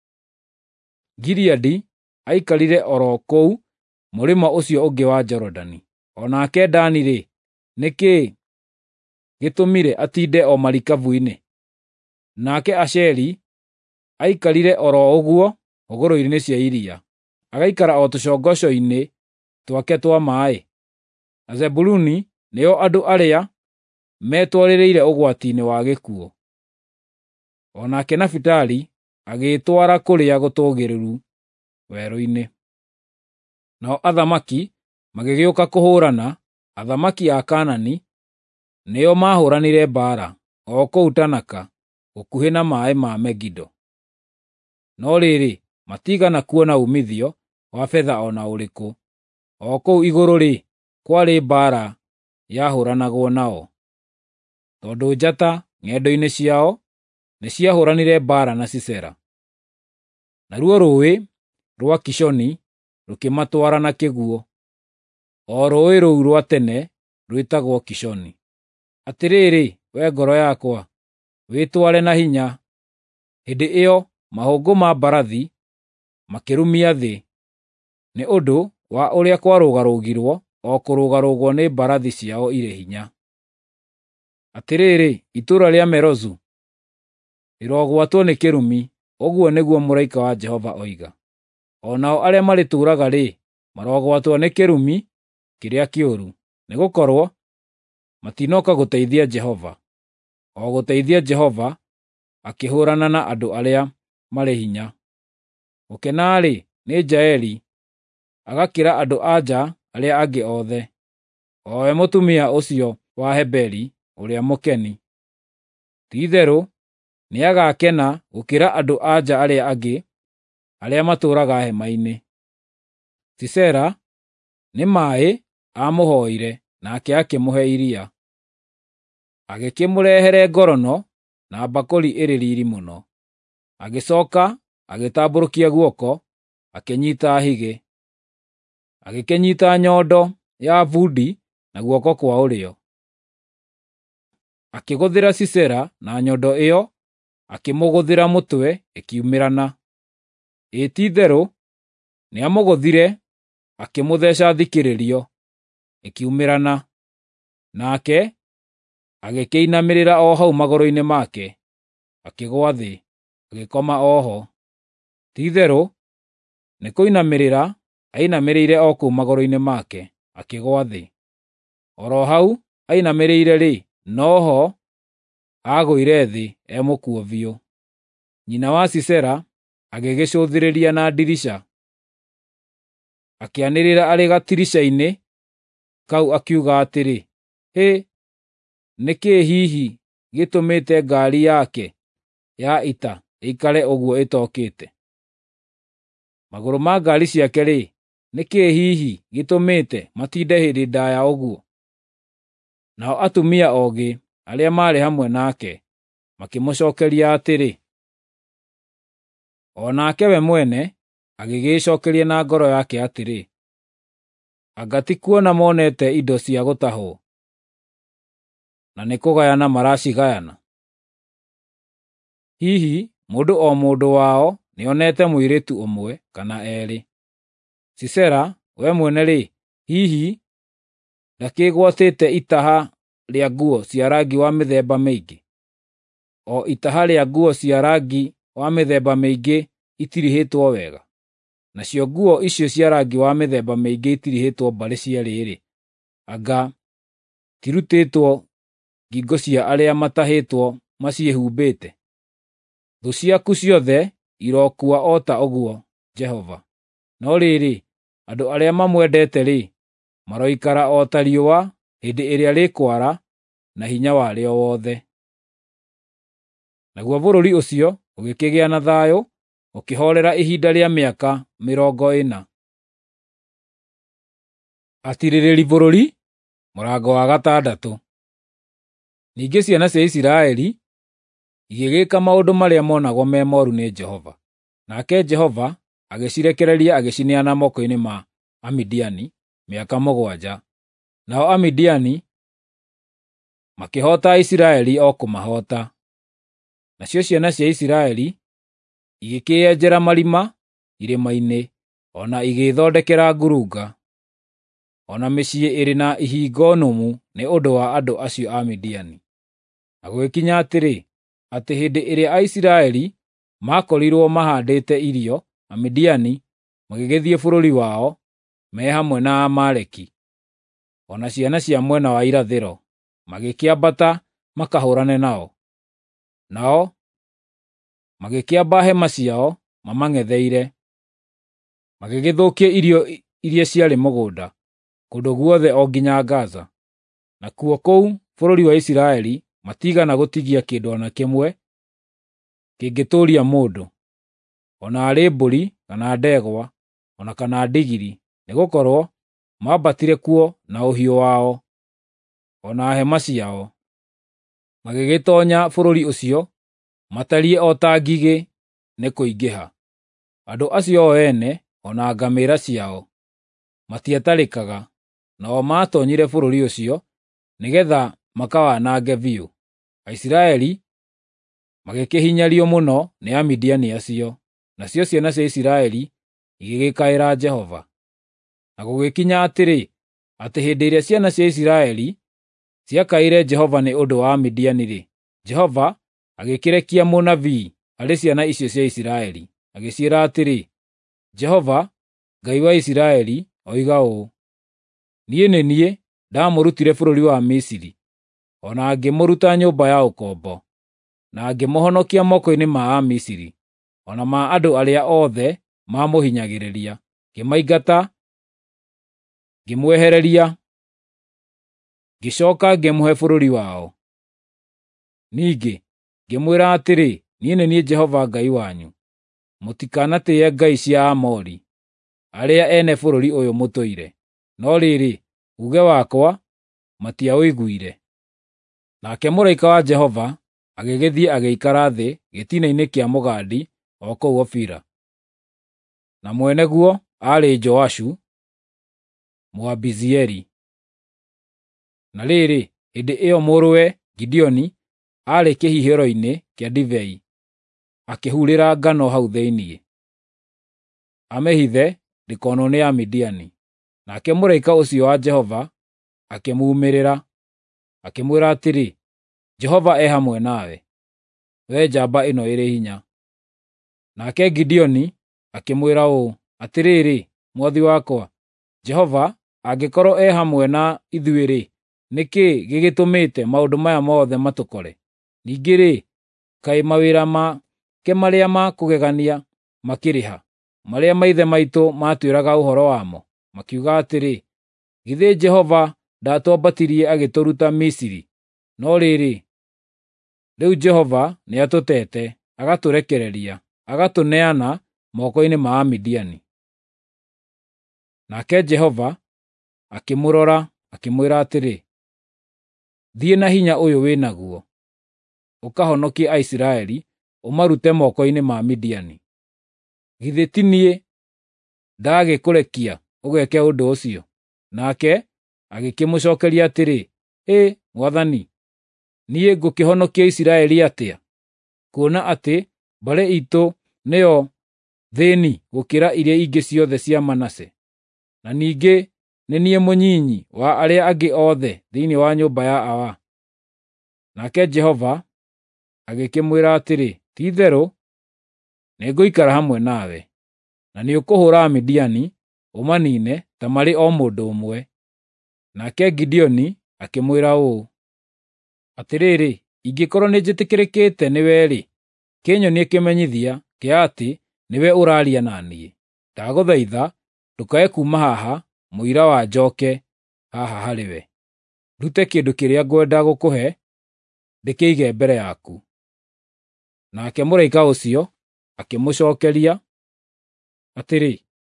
Gileadi aikarire oro kũu mũrĩmo ũcio ũngĩ wa Jorodani. O nake Dani-rĩ, nĩ kĩĩ gĩtũmire atinde o marikabu-inĩ? Nake Asheri aikarire oro ũguo hũgũrũrũ-inĩ cia iria, agaikara o tũcongoco-inĩ twake twa maaĩ. Na Zebuluni nĩo andũ arĩa metwarĩrĩire ũgwati-inĩ wa gĩkuũ. O nake Nafitali agĩĩtwara kũrĩa gũtũũgĩrĩru werũ-inĩ. Nao athamaki magĩgĩũka kũhũũrana, athamaki a Kaanani nĩo maahũũranire mbaara o kũu Tanaka gũkuhĩ na maaĩ ma Megido. No rĩrĩ, matiigana kuona umithio wa betha o na ũrĩkũ. O kũu igũrũ-rĩ, kwarĩ mbaara yahũũranagwo nao, tondũ njata ng'endo-inĩ ciao nĩ ciahũũranire mbaara na Sisera. Naruo rũũĩ rwa Kishoni rũkĩmatwara na kĩguũ. O rũũĩ rũu rwa tene rwĩtagwo Kishoni. Atĩrĩrĩ, wee ngoro yakwa, wĩtware na hinya. Hĩndĩ ĩyo mahũngũ ma mbarathi makĩrumia thĩ, nĩ ũndũ wa ũrĩa kwarũgarũgirwo o kũrũgarũgwo nĩ mbarathi ciao irĩ hinya. Atĩrĩrĩ, itũũra rĩa Merozu rĩrogwatwo nĩ kĩrumi, ũguo nĩguo mũraika wa Jehova oiga. O nao arĩa marĩtũũraga-rĩ, marogwatwo nĩ kĩrumi kĩrĩa kĩũru, nĩgũkorwo matinoka gũteithia Jehova, o gũteithia Jehova akĩhũũrana na andũ arĩa marĩ hinya. Gũkena-rĩ nĩ Jaeli agakĩra andũ-a-nja arĩa angĩ othe, o we mũtumia ũcio wa Heberi ũrĩa mũkeni. Ti-itherũ nĩagakena gũkĩra andũ-a-nja arĩa angĩ arĩa matũũraga hema-inĩ. Sisera nĩ maaĩ aamũhoire, nake akĩmũhe iria. Agĩkĩmũrehere ngorono na mbakũri ĩrĩ riiri mũno. Agĩcooka agĩtambũrũkia guoko, akĩnyiita higĩ. Agĩkĩnyiita nyondo ya bundi na guoko kwa ũrĩo. Akĩgũthĩra Sisera na nyondo ĩyo, akĩmũgũthĩra mũtwe, ĩkiumĩrana. Ĩ ti-itherũ nĩamũgũthire, akĩmũtheeca thikĩrĩrio, ĩkiumĩrana. Nake agĩkĩinamĩrĩra o hau magũrũ-inĩ make, akĩgwa thĩ, agĩkoma o ho. Ti-itherũ nĩ kũinamĩrĩra ainamĩrĩire o kũu magũrũ-inĩ make, akĩgwa thĩ. Oro hau ainamĩrĩire-rĩ, no ho aagũire thĩ e mũkuũ biũ. Nyina wa Sisera agĩgĩcũthĩrĩria na ndirica, akĩanĩrĩra arĩ gatirica-inĩ kau, akiuga atĩrĩ, hĩ, nĩ kĩĩ hihi gĩtũmĩte ngaari yake ya ita ĩikare ũguo ĩtokĩte? Magũrũ ma ngaari ciake-rĩ, nĩ kĩĩ hihi gĩtũmĩte matinde hĩndĩ ndaaya ũguo? Nao atumia oogĩ arĩa maarĩ hamwe nake makĩmũcookeria atĩrĩ. O nake we mwene agĩgĩĩcookeria na ngoro yake atĩrĩ, anga ti kuona monete indo cia gũtahwo, na nĩ kũgayana maracigayana? Hihi mũndũ o mũndũ wao nĩonete mũirĩtu ũmwe kana eerĩ. Sisera, we mwene-rĩ, hihi ndakĩgwatĩte itaha rĩa nguo cia rangi wa mĩthemba mĩingĩ. O itaha rĩa nguo cia rangi wa mĩthemba mĩingĩ itirihĩtwo wega. Nacio nguo icio cia rangi wa mĩthemba mĩingĩ itirihĩtwo mbarĩ cierĩ-rĩ, anga tirutĩtwo ngingo cia arĩa matahĩtwo maciĩhumbĩte. Thũ ciaku ciothe irokua o ta ũguo, Jehova. No rĩrĩ, andũ arĩa mamwendete-rĩ, maroikara o ta riũa hĩndĩ ĩrĩa rĩkwara na hinya warĩo wothe. Naguo bũrũri ũcio ũgĩkĩgĩa na thayũ, ũkĩhoorera ihinda rĩa mĩaka mĩrongo ĩna. Atirĩrĩri bũrũri, mũrango wa gatandatũ. Ningĩ ciana cia Isiraeli igĩgĩka maũndũ marĩa monagwo me moru nĩ Jehova. Nake Jehova agĩcirekereria agĩcineana moko-inĩ ma Amidiani mĩaka mũgwanja. Nao Amidiani makĩhoota Isiraeli o kũmahoota. Nacio ciana cia Isiraeli igĩkĩenjera marima irĩma-inĩ, ona igĩthondekera ngurunga, ona mĩciĩ ĩrĩ na ihingo nũmu nĩ ũndũ wa andũ acio a Midiani. Na gũgĩkinya atĩrĩ, atĩ hĩndĩ ĩrĩa Aisiraeli makorirwo mahandĩte irio, Amidiani magĩgĩthiĩ bũrũri wao me hamwe na Amaleki. Ona ciana cia mwena wa irathĩro magĩkĩambata makahũrane nao. Nao magĩkĩamba hema ciao mamang'etheire, magĩgĩthũkia irio iria ciarĩ mũgũnda kũndũ guothe o nginya Gaza. Nakuo kũu bũrũri wa Isiraeli matigana gũtigia kĩndũ ona kĩmwe kĩngĩtũũria mũndũ, ona arĩ mbũri kana ndegwa ona kana ndigiri, nĩgũkorwo mambatire kuo na ũhiũ wao ona hema ciao. Magĩgĩtoonya bũrũri ũcio matariĩ o ta ngigĩ nĩ kũingĩha. Andũ acio o ene ona ngamĩĩra ciao matiatarĩkaga, nao maatoonyire bũrũri ũcio nĩgetha makawanange biũ. Aisiraeli magĩkĩhinyario mũno nĩ Amidiani acio, nacio ciana cia Isiraeli igĩgĩkaĩra Jehova. Na gũgĩkinya atĩrĩ, atĩ hĩndĩ ĩrĩa ciana cia Isiraeli ciakaĩire Jehova nĩ ũndũ wa Amidiani-rĩ, Jehova agĩkĩrekia mũnabii harĩ ciana icio cia Isiraeli, agĩciĩra atĩrĩ, Jehova, Ngai wa Isiraeli, oiga ũũ: niĩ nĩ niĩ ndamũrutire bũrũri wa Misiri, ona ngĩmũruta nyũmba ya ũkombo, na ngĩmũhonokia moko-inĩ ma Amisiri, ona ma andũ arĩa othe mamũhinyagĩrĩria, ngĩmaingata, ngĩmwehereria, ngĩcooka ngĩmũhe bũrũri wao. Ningĩ ngĩmwĩra atĩrĩ, niĩ nĩ niĩ Jehova Ngai wanyu. Mũtikanatĩĩe ngai cia Aamori, arĩa ene bũrũri ũyũ mũtũire, no rĩrĩ, uuge wakwa matiaũiguire. Nake mũraika wa Jehova agĩgĩthiĩ agĩikara thĩ gĩtina-inĩ kĩa mũgandi o kũu Ofira. Na mwene guo aarĩ Joashu Mũabiezeri. Na rĩrĩ, hĩndĩ ĩyo mũrũwe Gideoni aarĩ kĩhihĩro-inĩ kĩa ndibei, akĩhurĩra ngano hau thĩinĩ, amehithe ndĩkonwo nĩ Amidiani. Nake mũraika ũcio wa Jehova akĩmuumĩrĩra, akĩmwĩra atĩrĩ, Jehova e hamwe nawe, wee njamba ĩno ĩrĩ hinya. Nake Gideoni akĩmwĩra ũũ, atĩrĩrĩ, mwathi wakwa, Jehova angĩkorwo e hamwe na ithuĩ-rĩ, nĩkĩ gĩgĩtũmĩte maũndũ maya mothe matũkore? Ningĩ-rĩ, kaĩ mawĩra make marĩa ma kũgegania makĩrĩ ha, marĩa maithe maitũ maatwĩraga ũhoro wamo, makiuga atĩrĩ, githĩ Jehova ndatwambatirie agĩtũruta Misiri? No rĩrĩ, rĩu Jehova nĩatũtete, agatũrekereria, agatũneana moko-inĩ ma Amidiani. Nake Jehova akĩmũrora, akĩmwĩra atĩrĩ, thiĩ na hinya ũyũ wĩ naguo, ũkahonokie Aisiraeli, ũmarute moko-inĩ ma Midiani. Githĩ ti niĩ ndagĩkũrekia ũgeke ũndũ ũcio? Nake agĩkĩmũcookeria atĩrĩ, ĩ Mwathani, niĩ ngũkĩhonokia Isiraeli atĩa, kuona atĩ mbarĩ itũ nĩyo thĩĩni gũkĩra iria ingĩ ciothe cia Manase, na ningĩ nĩ niĩ mũnyinyi wa arĩa angĩ othe thĩinĩ wa nyũmba ya Awa?” Nake Jehova agĩkĩmwĩra atĩrĩ, “Ti-itherũ, nĩngũikara hamwe nawe, na nĩũkũhũũra Amidiani ũmaniine ta marĩ o mũndũ ũmwe.” Nake Gideoni akĩmwĩra ũũ, “Atĩrĩrĩ, ingĩkorwo nĩnjĩtĩkĩrĩkĩte nĩwe-rĩ, kĩnyonie kĩmenyithia kĩa atĩ nĩwe ũraaria na niĩ. Ndagũthaitha ndũkae kuuma haha mũira wa njooke haha harĩwe. Ndute kĩndũ kĩrĩa ngwenda gũkũhe, ndĩkĩige mbere yaku.” Nake mũraika ũcio akĩmũcookeria atĩrĩ,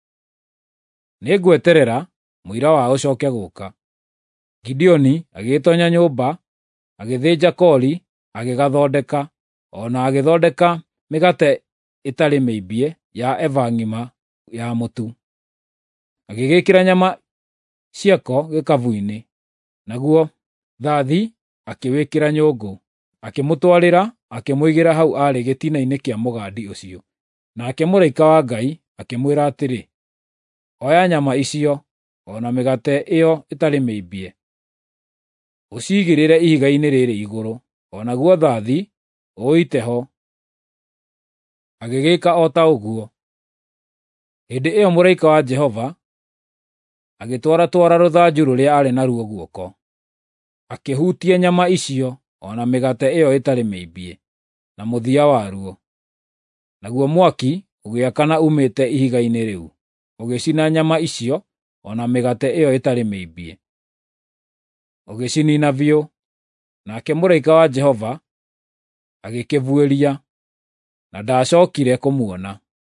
“Nĩngweterera mũira wa ũcooke gũũka.” Gideoni agĩĩtonya nyũmba, agĩthĩnja koori, agĩgathondeka, o na agĩthondeka mĩgate ĩtarĩ mĩimbie ya eba ng'ima ya mũtu. Agĩgĩĩkĩra nyama ciako gĩkabũ-inĩ, naguo thathi akĩwĩkĩra nyũngũ, akĩmũtwarĩra, akĩmũigĩra hau aarĩ gĩtina-inĩ kĩa mũgandi ũcio. Nake mũraika wa Ngai akĩmwĩra atĩrĩ, “Oya nyama icio, o na mĩgate ĩyo ĩtarĩ mĩimbie, ũciigĩrĩre ihiga-inĩ rĩrĩ igũrũ, o naguo thathi ũũite ho.” Agĩgĩĩka o ta ũguo. Hĩndĩ ĩyo mũraika wa Jehova agĩtwaratwara rũthanju rũrĩa aarĩ naruo guoko, akĩhutia nyama icio o na mĩgate ĩyo ĩtarĩ mĩimbie na mũthia waruo. Naguo mwaki ũgĩakana umĩte ihiga-inĩ rĩu, ũgĩcina nyama icio o na mĩgate ĩyo ĩtarĩ mĩimbie, ũgĩciniina biũ. Nake mũraika wa Jehova agĩkĩbuĩria, na ndaacookire kũmuona.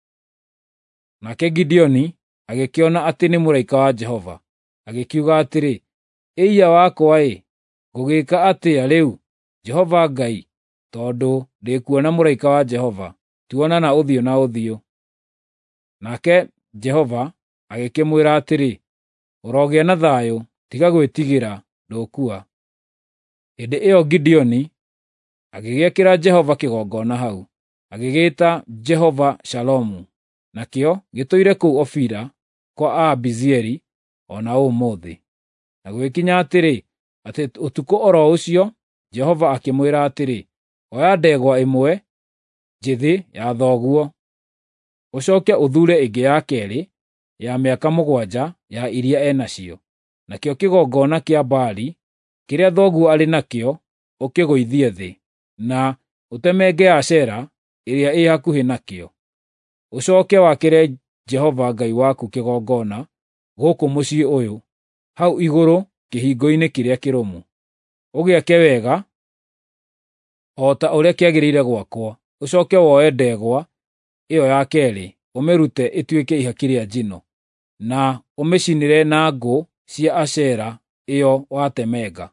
Nake Gideoni agĩkĩona atĩ nĩ mũraika wa Jehova, agĩkiuga atĩrĩ, “Ĩiya wakwa-ĩ, ngũgĩĩka atĩa rĩu, Jehova Ngai, tondũ ndĩkuona mũraika wa Jehova, tuonana ũthiũ na ũthiũ?” Nake Jehova agĩkĩmwĩra atĩrĩ, “Ũrogĩa na thayũ, tiga gwĩtigĩra, ndũkua.” Hĩndĩ ĩyo Gideoni agĩgĩakĩra Jehova kĩgongona hau, agĩgĩĩta Jehova Shalomu, nakĩo gĩtũire kũu Ofira kwa Aabiezeri o na ũmũthĩ. Na gũgĩkinya atĩrĩ, atĩ ũtukũ o ro ũcio Jehova akĩmwĩra atĩrĩ, “Oya ndegwa ĩmwe njĩthĩ ya thoguo, ũcooke ũthuure ĩngĩ ya keerĩ ya mĩaka mũgwanja ya iria enacio, nakĩo kĩgongona kĩa Baali kĩrĩa thoguo arĩ nakĩo ũkĩgũithie thĩ, na ũtemenge Ashera ĩrĩa ĩ hakuhĩ nakĩo. Ũcooke wakĩre Jehova Ngai waku kĩgongona gũkũ mũciĩ ũyũ, hau igũrũ kĩhingo-inĩ kĩrĩa kĩrũmu. Ũgĩake wega o ta ũrĩa kĩagĩrĩire gwakwo. Ũcooke woe ndegwa ĩyo ya keerĩ, ũmĩrute ĩtuĩke ihaki rĩa njino, na ũmĩcinĩre na ngũ cia Ashera ĩyo watemenga.”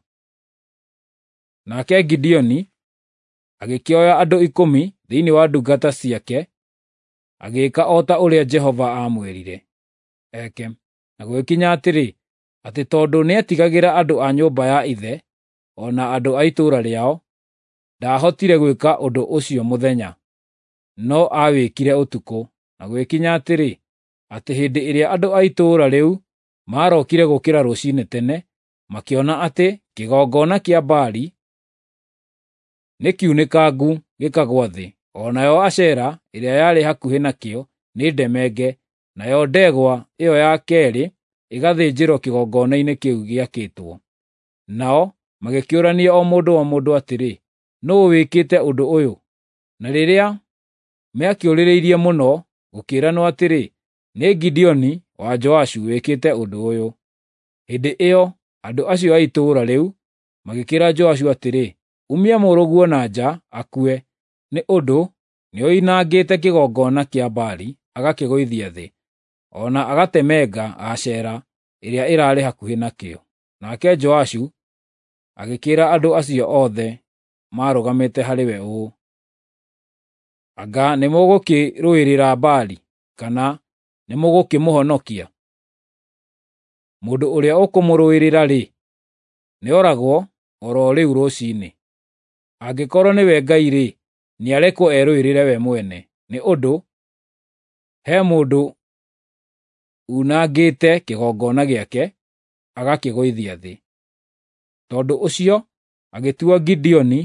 Nake Gideoni agĩkĩoya andũ ikũmi thĩinĩ wa ndungata ciake, agĩĩka o ta ũrĩa Jehova aamwĩrire eke. Na gũgĩkinya atĩrĩ, atĩ tondũ nĩetigagĩra andũ a nyũmba ya ithe o na andũ a itũũra rĩao, ndaahotire gwĩka ũndũ ũcio mũthenya, no aawĩkire ũtukũ. Na gũgĩkinya atĩrĩ, atĩ hĩndĩ ĩrĩa andũ a itũũra rĩu maarokire gũkĩra rũciinĩ tene, makĩona atĩ kĩgongona kĩa Baali nĩ kiunĩkangu gĩkagwa thĩ, o nayo Ashera ĩrĩa yarĩ hakuhĩ nakĩo nĩ ndemenge, nayo ndegwa ĩyo ya keerĩ ĩgathĩnjĩrwo kĩgongona-inĩ kĩu gĩakĩtwo. Nao magĩkĩũrania o mũndũ o mũndũ atĩrĩ, “Nũũ wĩkĩte ũndũ ũyũ?” Na rĩrĩa meakĩũrĩrĩirie mũno, gũkĩĩranwo atĩrĩ, “Nĩ Gideoni wa Joashu wĩkĩte ũndũ ũyũ.” Hĩndĩ ĩyo andũ acio a itũũra rĩu magĩkĩra Joashu atĩrĩ, “Umia mũrũguo na nja akue, nĩ ũndũ nĩoinangĩte kĩgongona kĩa Baali agakĩgũithia thĩ, o na agatemenga Ashera ĩrĩa ĩrarĩ hakuhĩ nakĩo.” Nake Joashu agĩkĩĩra andũ acio othe maarũgamĩte harĩ we ũũ, “Anga nĩmũgũkĩrũĩrĩra Baali, kana nĩmũgũkĩmũhonokia? Mũndũ ũrĩa ũkũmũrũĩrĩra-rĩ, nĩoragwo o ro rĩu rũciinĩ. Angĩkorwo nĩwe Ngai-rĩ, nĩarekwo erũĩrĩre we mwene, nĩ ũndũ he mũndũ unangĩte kĩgongona gĩake agakĩgũithia thĩ. Tondũ ũcio agĩtua Gideoni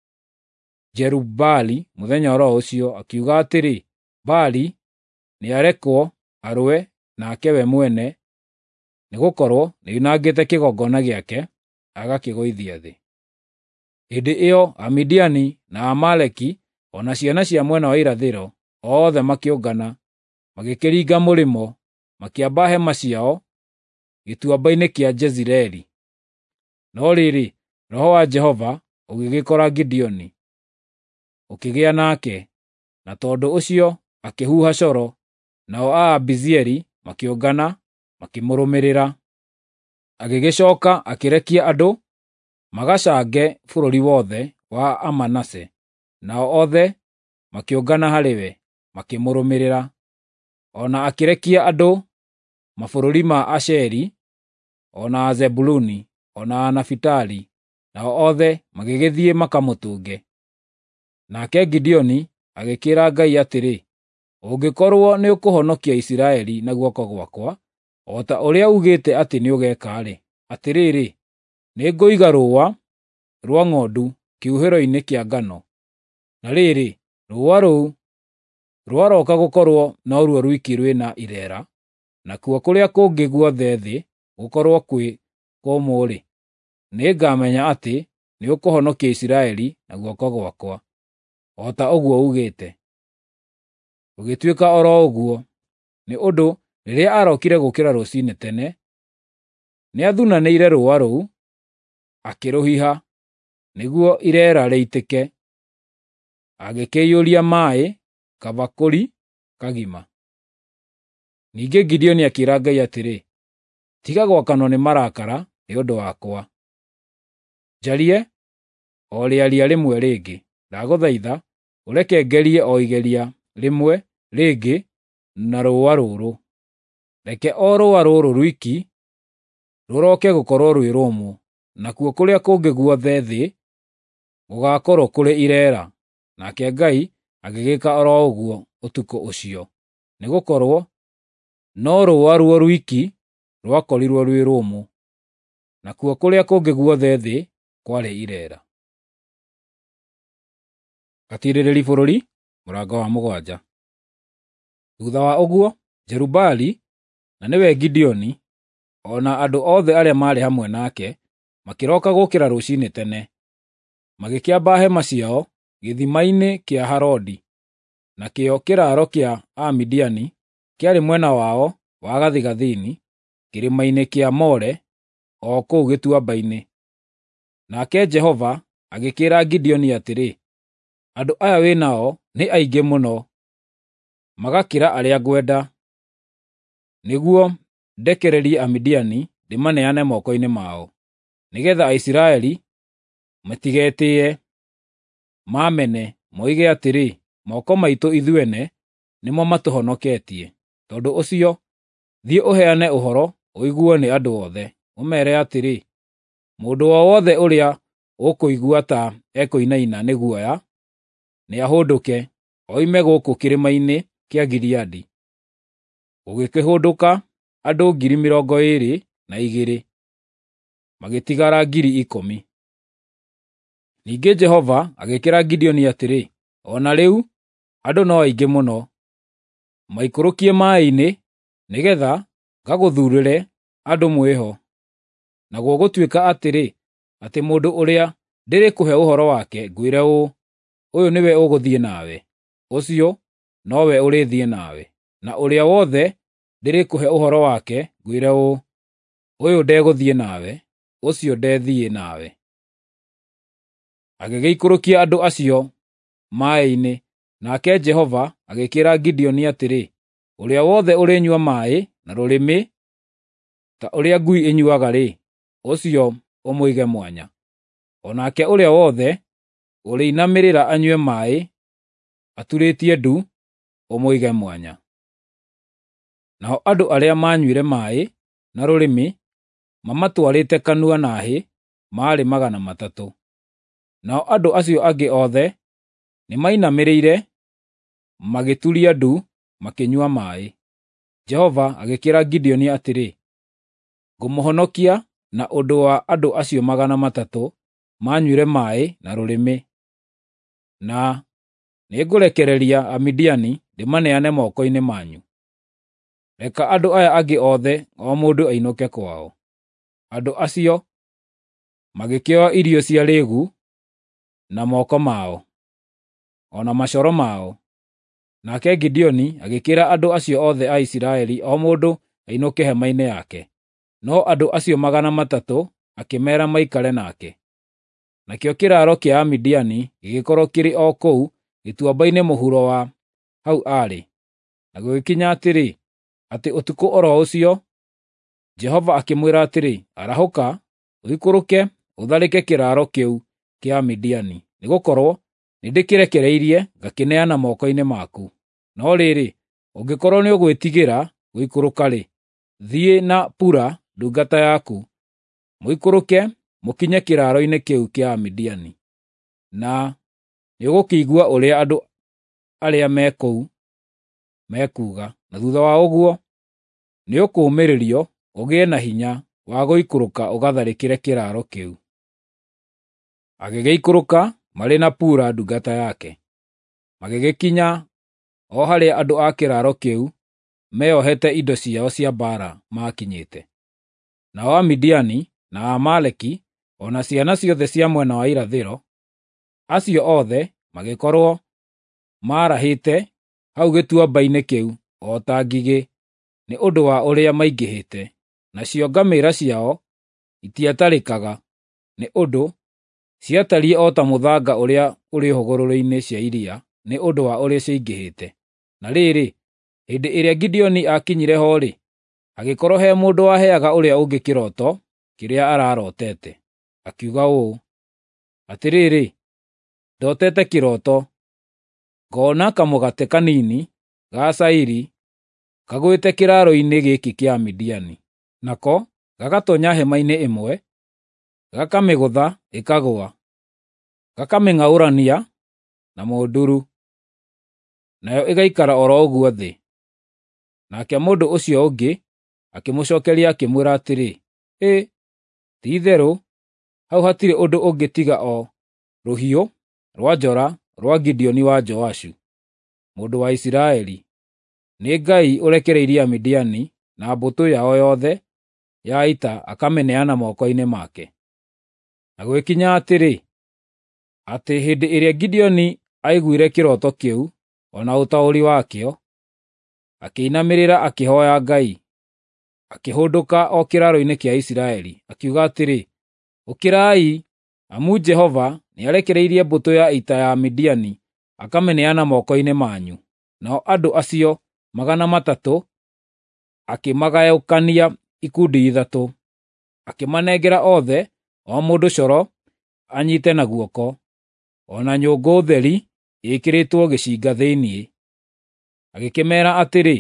Jerubaali mũthenya oro ũcio, akiuga atĩrĩ, Baali nĩarekwo arũe nake we mwene, nĩgũkorwo nĩoinangĩte kĩgongona gĩake, agakĩgũithia thĩ. Hĩndĩ ĩyo Amidiani na Amaleki ona ciana cia mwena wa irathĩro othe makĩũngana, magĩkĩringa mũrĩmo, makĩamba hema ciao gĩtuamba-inĩ kĩa Jezireeli. No rĩrĩ, Roho wa Jehova ũgĩgĩkora Gideoni, ũkĩgĩa nake, na tondũ ũcio akĩhuha coro, nao Aabiezeri makĩũngana makĩmũrũmĩrĩra. Agĩgĩcooka akĩrekia andũ magacange bũrũri wothe wa Amanase, nao othe makĩũngana harĩ we makĩmũrũmĩrĩra. Ona akĩrekia andũ mabũrũri ma Asheri, ona Azebuluni, ona Nafitali, nao othe magĩgĩthiĩ makamũtũnge. Nake Gideoni agĩkĩra Ngai atĩrĩ, ũngĩkorwo nĩũkũhonokia Isiraeli na guoko gwakwa, o ta ũrĩa ugĩte atĩ nĩũgeka-rĩ, atĩrĩrĩ, nĩngũiga rũũa rwa ng'ondu kiuhĩro-inĩ kĩa ngano. Na rĩrĩ, rũũa rũu rwaroka gũkorwo noruo rwiki rwĩna ireera, nakuo kũrĩa kũngĩ guothe thĩ gũkorwo kwĩ kũmũ-rĩ, nĩngamenya atĩ nĩũkũhonokia Isiraeli na guoko gwakwa, o ta ũguo ugĩte. Gũgĩtuĩka oro ũguo, nĩ ũndũ rĩrĩa arokire gũkĩra rũciinĩ tene, nĩathunanĩire rũũa rũu, akĩrũhiha nĩguo ireera rĩitĩke, agĩkĩiyũria maaĩ kabakũri kagima. Ningĩ Gideoni akĩĩra Ngai atĩrĩ, tiga gwakanwo nĩ marakara nĩ ũndũ wakwa. Njarie o rĩaria rĩmwe rĩngĩ, ndagũthaitha ũreke ngerie o igeria rĩmwe rĩngĩ na rũũa rũrũ. Reke o rũũa rũrũ rwiki rũroke gũkorwo rwĩ rũmũ, nakuo kũrĩa kũngĩ guothe thĩ gũgakorwo kũrĩ ireera. Nake Ngai agĩgĩka oro ũguo ũtukũ ũcio, nĩgũkorwo no rũũa ruo rwiki rwakorirwo rwĩ rũmũ, nakuo kũrĩa kũngĩ guothe thĩ kwarĩ ireera. Gatirĩrĩri bũrũri mũrango wa mũgwanja. Thutha wa ũguo, Jerubaali, na nĩwe Gideoni, ona andũ othe arĩa maarĩ hamwe nake, makĩroka gũkĩra rũciinĩ tene, magĩkĩamba hema ciao gĩthima-inĩ kĩa Harodi, na kĩo kĩraro kĩa Amidiani kĩarĩ mwena wao wa gathigathini, kĩrĩma-inĩ kĩa More, o kũu gĩtuamba-inĩ. Nake Jehova agĩkĩĩra Gideoni atĩrĩ, andũ aya wĩ nao nĩ aingĩ mũno, magakĩra arĩa ngwenda, nĩguo ndekererie Amidiani ndĩmaneane moko-inĩ mao, nĩgeetha Aisiraeli matigetĩĩe, maamene, moige atĩrĩ, moko maitũ ithuene nĩmo matũhonoketie. Tondũ ũcio, thiĩ ũheane ũhoro ũiguo nĩ andũ othe, ũmeere atĩrĩ, mũndũ o wothe ũrĩa ũkũigua ta ekũinaina nĩ guoya, nĩahũndũke oime gũkũ kĩrĩma-inĩ kĩa Gileadi. Gũgĩkĩhũndũka andũ ngiri mĩrongo ĩĩrĩ na igĩrĩ, magĩtigara ngiri ikũmi. Ningĩ Jehova agĩkĩra Gideoni atĩrĩ, o na rĩu andũ no aingĩ mũno, maikũrũkie maaĩ-inĩ, nĩgeetha ngagũthuurĩre andũ mwĩho. Naguo gũtuĩka atĩrĩ, atĩ mũndũ ũrĩa ndĩrĩkũhe ũhoro wake ngwĩre ũũ, ũyũ nĩwe ũgũthiĩ nawe, ũcio nowe ũrĩthiĩ nawe, na ũrĩa wothe ndĩrĩkũhe ũhoro wake ngwĩre ũũ, ũyũ ndegũthiĩ nawe, ũcio ndethiĩ nawe. Agĩgĩikũrũkia andũ acio maaĩ-inĩ, nake Jehova agĩkĩĩra Gideoni atĩrĩ, ũrĩa wothe ũrĩnyua maaĩ na rũrĩmĩ ta ũrĩa ngui ĩnyuaga-rĩ, ũcio ũmũige mwanya. O nake ũrĩa wothe ũrĩinamĩrĩra anyue maaĩ aturĩtie ndu, ũmũige mwanya. Nao andũ arĩa maanyuire maaĩ na rũrĩmĩ mamatwarĩte kanua na hĩ maarĩ magana matatũ. Nao andũ acio angĩ othe nĩmainamĩrĩire, magĩturia ndu, makĩnyua maaĩ. Jehova agĩkĩĩra Gideoni atĩrĩ, ngũmũhonokia na ũndũ wa andũ acio magana matatũ manyuire maaĩ na rũrĩmĩ, na nĩngũrekereria Amidiani ndĩmaneane moko-inĩ manyu. Reka andũ aya angĩ othe o mũndũ ainũke kwao. Andũ acio magĩkĩoya irio cia rĩĩgu na moko mao, o na macoro mao. Nake Gideoni agĩkĩra andũ acio othe a Isiraeli o mũndũ ainũke hema-inĩ yake, no andũ acio magana matatũ akĩmeera maikare nake. Nakĩo kĩraaro kĩa Amidiani gĩgĩkorwo kĩrĩ o kũu gĩtuamba-inĩ mũhuro wa hau aarĩ. Na gũgĩkinya atĩrĩ, atĩ ũtukũ o ro ũcio, Jehova akĩmwĩra atĩrĩ, arahũka, ũikũrũke, ũtharĩke kĩraaro kĩu kĩa Amidiani, nĩgũkorwo nĩndĩkĩrekereirie ngakĩneana moko-inĩ maku. No rĩrĩ, ũngĩkorwo nĩũgwĩtigĩra gũikũrũka-rĩ, thiĩ na Pura ndungata yaku, mũikũrũke mũkinye kĩraaro-inĩ kĩu kĩa Amidiani. Na nĩũgũkĩigua ũrĩa andũ arĩa me kũu mekuuga, na thuutha wa ũguo nĩũkũũmĩrĩrio ũgĩe na hinya wa gũikũrũka ũgatharĩkĩre kĩraaro kĩu. Agĩgĩikũrũka marĩ na Pura ndungata yake, magĩgĩkinya o harĩa andũ a kĩraaro kĩu meyohete indo ciao cia mbaara maakinyĩte. Nao Amidiani na Amaleki o na ciana ciothe cia mwena wa irathĩro, acio othe magĩkorwo maarahĩte hau gĩtuamba-inĩ kĩu o ta ngigĩ nĩ ũndũ wa ũrĩa maingĩhĩte, nacio ngamĩĩra ciao itiatarĩkaga, nĩ ũndũ ciatariĩ o ta mũthanga ũrĩa ũrĩ hũgũrũrũ-inĩ cia iria nĩ ũndũ wa ũrĩa ciaingĩhĩte. Na rĩrĩ, hĩndĩ ĩrĩa Gideoni aakinyire ho-rĩ, agĩkorwo he mũndũ waheaga ũrĩa ũngĩ kĩroto kĩrĩa ararotete, akiuga ũũ, atĩrĩrĩ, ndotete kĩroto, ngoona kamũgate kanini ga cairi kagwĩte kĩraaro-inĩ gĩkĩ kĩa Amidiani, nako gagatoonya hema-inĩ ĩmwe, gakamĩgũtha ĩkagũa, gakamĩng'aũrania na mũnduru, nayo ĩgaikara o ro ũguo thĩ. Nake mũndũ ũcio ũngĩ akĩmũcookeria akĩmwĩra atĩrĩ, ĩ, ti-itherũ, hau hatirĩ ũndũ ũngĩ tiga o rũhiũ rwa njora rwa Gideoni wa Joashu, mũndũ wa Isiraeli. Nĩ Ngai ũrekereirie Amidiani na mbũtũ yao yothe ya ita akamĩneana moko-inĩ make. Na gwĩkinya atĩrĩ, atĩ hĩndĩ ĩrĩa Gideoni aiguire kĩroto kĩu o na ũtaũri wakĩo, akĩinamĩrĩra akĩhooya Ngai, akĩhũndũka o kĩraaro-inĩ kĩa Isiraeli, akiuga atĩrĩ, ũkĩrai, amu Jehova nĩarekereirie mbũtũ ya ita ya Amidiani akamĩneana moko-inĩ manyu. Nao andũ acio magana matatũ akĩmagayũkania ikundi ithatũ, akĩmanengera othe o mũndũ coro anyiite na guoko, o na nyũngũ theri ĩkĩrĩtwo gĩcinga thĩinĩ. Agĩkĩmeera atĩrĩ,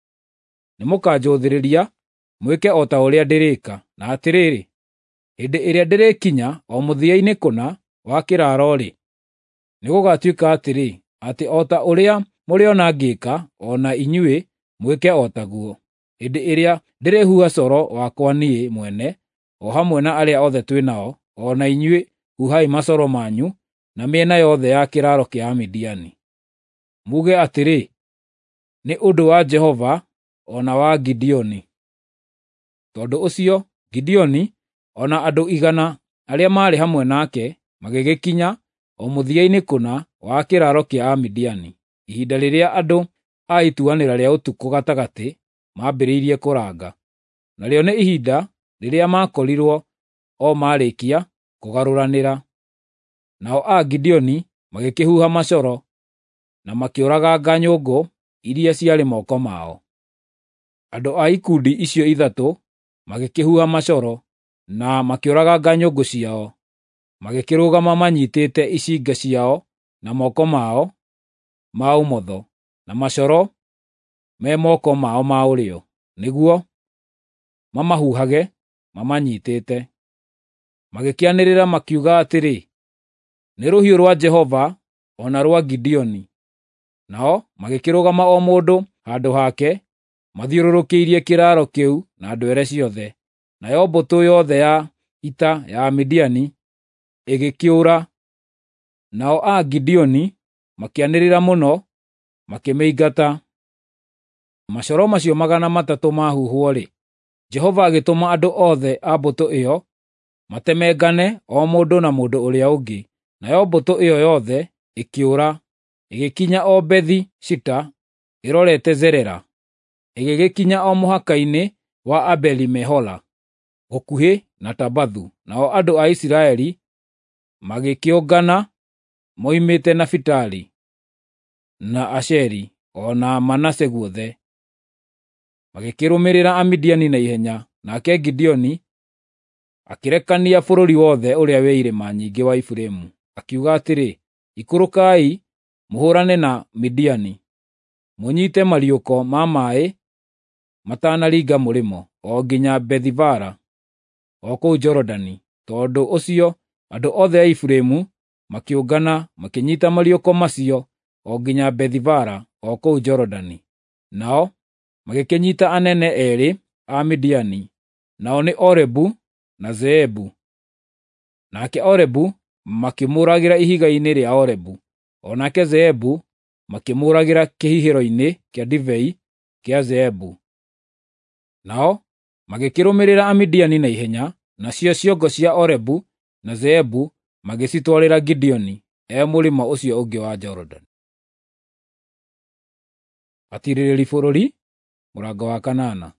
nĩmũkanjũthĩrĩria mwĩke o ta ũrĩa ndĩrĩĩka, na atĩrĩrĩ, hĩndĩ ĩrĩa ndĩrĩkinya o mũthia-inĩ kũna wa kĩraaro-rĩ, nĩgũgatuĩka atĩrĩ, atĩ o ta ũrĩa mũrĩona ngĩĩka, o na inyuĩ mwĩke o taguo. Hĩndĩ ĩrĩa ndĩrĩhuha coro wakwa niĩ mwene, o hamwe na arĩa othe twĩ nao, o na inyuĩ huhai macoro manyu na mĩena yothe ya kĩraaro kĩa Amidiani. Muge atĩrĩ, nĩ ũndũ wa Jehova o na wa Gideoni. Tondũ ũcio, Gideoni o na andũ igana arĩa maarĩ hamwe nake magĩgĩkinya o mũthia-inĩ kũna wa kĩraaro kĩa Amidiani, ihinda rĩrĩa andũ a ituanĩra rĩa ũtukũ gatagatĩ maambĩrĩirie kũranga, narĩo nĩ ihinda rĩrĩa maakorirwo o maarĩkia kũgarũranĩra. Nao a Gideoni magĩkĩhuha macoro na makĩũraganga nyũngũ iria ciarĩ moko mao. Andũ a ikundi icio ithatũ magĩkĩhuha macoro na makĩũraganga nyũngũ ciao, magĩkĩrũgama manyiitĩte icinga ciao na moko mao ma ũmotho, na macoro me moko mao ma ũrĩo, nĩguo mamahuhage mamanyiitĩte. Magĩkĩanĩrĩra makiuga atĩrĩ, nĩ rũhiũ rwa Jehova o na rwa Gideoni. Nao magĩkĩrũgama o mũndũ handũ hake mathiũrũrũkĩirie kĩraaro kĩu na ndwere ciothe, nayo mbũtũ yothe ya ita ya Midiani ĩgĩkĩũra. Nao a Gideoni makĩanĩrĩra mũno, makĩmĩingata. Macoro macio magana matatũ mahuhwo-rĩ, Jehova agĩtũma andũ othe a mbũtũ ĩyo matemengane, o mũndũ na mũndũ ũrĩa ũngĩ, nayo mbũtũ ĩyo yothe ĩkĩũra, ĩgĩkinya o Bethi-Shita ĩrorete Zerera, ĩgĩgĩkinya o mũhaka-inĩ wa Abeli-Mehola gũkuhĩ na Tabathu. Nao andũ a Isiraeli magĩkĩũngana moimĩte Nafitali na Asheri o na Manase guothe, magĩkĩrũmĩrĩra Amidiani na ihenya. Nake Gideoni akĩrekania bũrũri wothe ũrĩa wĩ irĩma nyingĩ wa Efiraimu, akiuga atĩrĩ, ikũrũkai mũhũrane na Midiani, mũnyiite mariũko ma maaĩ matanaringa mũrĩmo o nginya Bethi-Bara o kũu Jorodani. Tondũ ũcio andũ othe a Efiraimu makĩũngana makĩnyiita mariũko macio o nginya Bethi-Bara o kũu Jorodani. Nao magĩkĩnyiita anene eerĩ a Midiani, nao nĩ Orebu na Zeebu. Nake Orebu makĩmũragĩra ihiga-inĩ rĩa Orebu, o nake Zeebu makĩmũragĩra kĩhihĩro-inĩ kĩa ndibei kĩa Zeebu. Nao magĩkĩrũmĩrĩra Amidiani na ihenya, nacio ciongo cia Orebu na Zeebu magĩcitwarĩra Gideoni e mũrĩmo ũcio ũngĩ wa Jorodani. Atirĩrĩri bũrũri, mũrango wa kanana.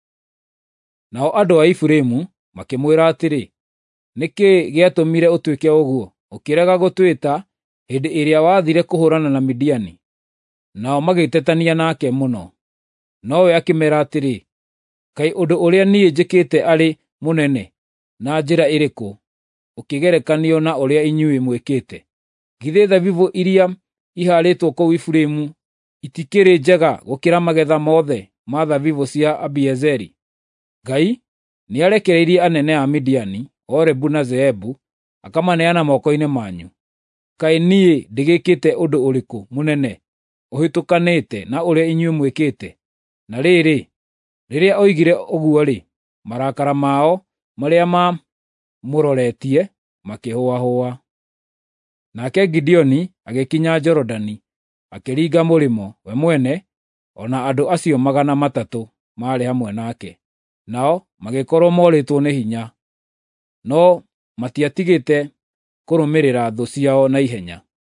Nao andũ a Efiraimu makĩmwĩra atĩrĩ, nĩkĩ gĩatũmire ũtuĩke ũguo, ũkĩrega gũtwĩta hĩndĩ ĩrĩa wathire kũhũrana na Midiani? Nao magĩtetania nake mũno. Nowe akĩmeera atĩrĩ, kaĩ ũndũ ũrĩa niĩ njĩkĩte arĩ mũnene na njĩra ĩrĩkũ ũkĩgerekanio na ũrĩa inyuĩ mwĩkĩte? Githĩ thabibũ iria ihaarĩtwo kũu Efiraimu itikĩrĩ njega gũkĩra magetha mothe ma thabibũ cia Abiezeri? Ngai nĩarekereirie anene a Midiani, Orebu na Zeebu, akamaneana moko-inĩ manyu. Kaĩ niĩ ndĩgĩkĩte ũndũ ũrĩkũ mũnene ũhĩtũkanĩte na ũrĩa inyuĩ mwĩkĩte? Na rĩrĩ, rĩrĩa oigire ũguo-rĩ, marakara mao marĩa ma mũroretie makĩhũahũa. Nake Gideoni agĩkinya Jorodani, akĩringa mũrĩmo we mwene, o na andũ acio magana matatũ maarĩ hamwe nake. Nao magĩkorwo morĩtwo nĩ hinya, no matiatigĩte kũrũmĩrĩra thũ ciao na ihenya.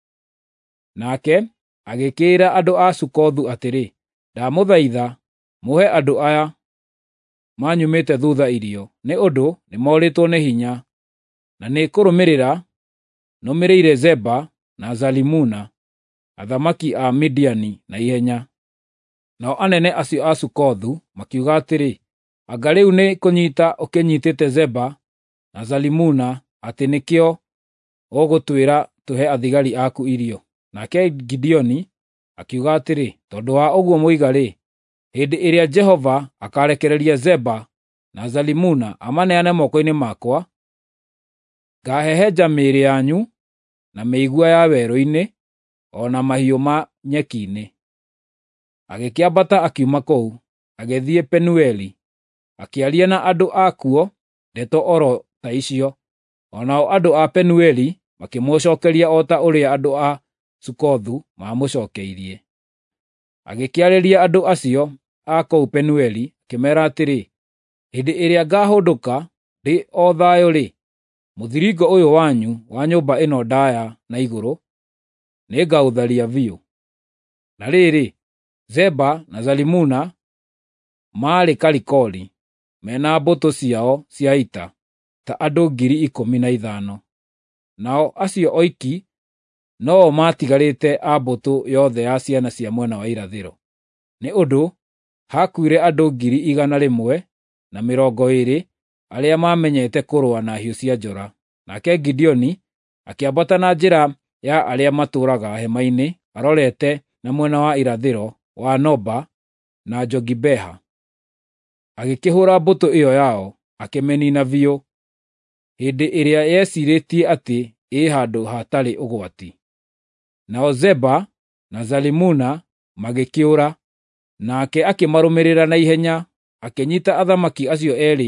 Nake agĩkĩĩra andũ a Sukothu atĩrĩ, ndamũthaitha mũhe andũ aya manyumĩte thuutha irio, nĩ ũndũ nĩmorĩtwo nĩ hinya, na nĩ kũrũmĩrĩra nũmĩrĩire Zeba na Zalimuna, athamaki a Midiani na ihenya. Nao anene acio a Sukothu makiuga atĩrĩ, anga rĩu nĩ kũnyiita ũkĩnyiitĩte Zeba na Zalimuna, atĩ nĩkĩo ũgũtwĩra tũhe athigari aku irio? Nake Gideoni akiuga atĩrĩ, tondũ wa ũguo moiga-rĩ, hĩndĩ ĩrĩa Jehova akarekereria Zeba na Zalimuna amaneane moko-inĩ makwa, ngaahehenja mĩĩrĩ yanyu na mĩigua ya werũ-inĩ, o na mahiũ ma nyeki-inĩ. Agĩkĩambata akiuma kũu, agĩthiĩ Penueli, akĩaria na andũ akuo ndeto oro ta icio, o nao andũ a Penueli makĩmũcookeria o ta ũrĩa andũ a Sukothu maamũcookeirie. Agĩkĩarĩria andũ acio a kũu Penueli, akĩmeera atĩrĩ, hĩndĩ ĩrĩa ngaahũndũka ndĩ o thayũ-rĩ, mũthiringo ũyũ wanyu wa nyũmba ĩno ndaaya na igũrũ nĩngaũtharia biũ. Na rĩrĩ, Zeba na Zalimuna maarĩ Karikori, mena mbũtũ ciao cia ita ta andũ ngiri ikũmi na ithano. Nao acio oiki no maatigarĩte a mbũtũ yothe ya ciana cia mwena wa irathĩro, nĩ ũndũ hakuire andũ ngiri igana rĩmwe na mĩrongo ĩĩrĩ arĩa maamenyete kũrũa na hiũ cia njora. Nake Gideoni akĩambata na njĩra ya arĩa matũũraga hema-inĩ arorete na mwena wa irathĩro wa Noba na Jogibeha. Agĩkĩhũũra mbũtũ ĩyo yao, akĩmĩniina biũ, hĩndĩ ĩrĩa yecirĩtie atĩ ĩ handũ hatarĩ ũgwati. Nao Zeba na Zalimuna magĩkĩũra, nake akĩmarũmĩrĩra na ihenya, akĩnyiita athamaki acio eerĩ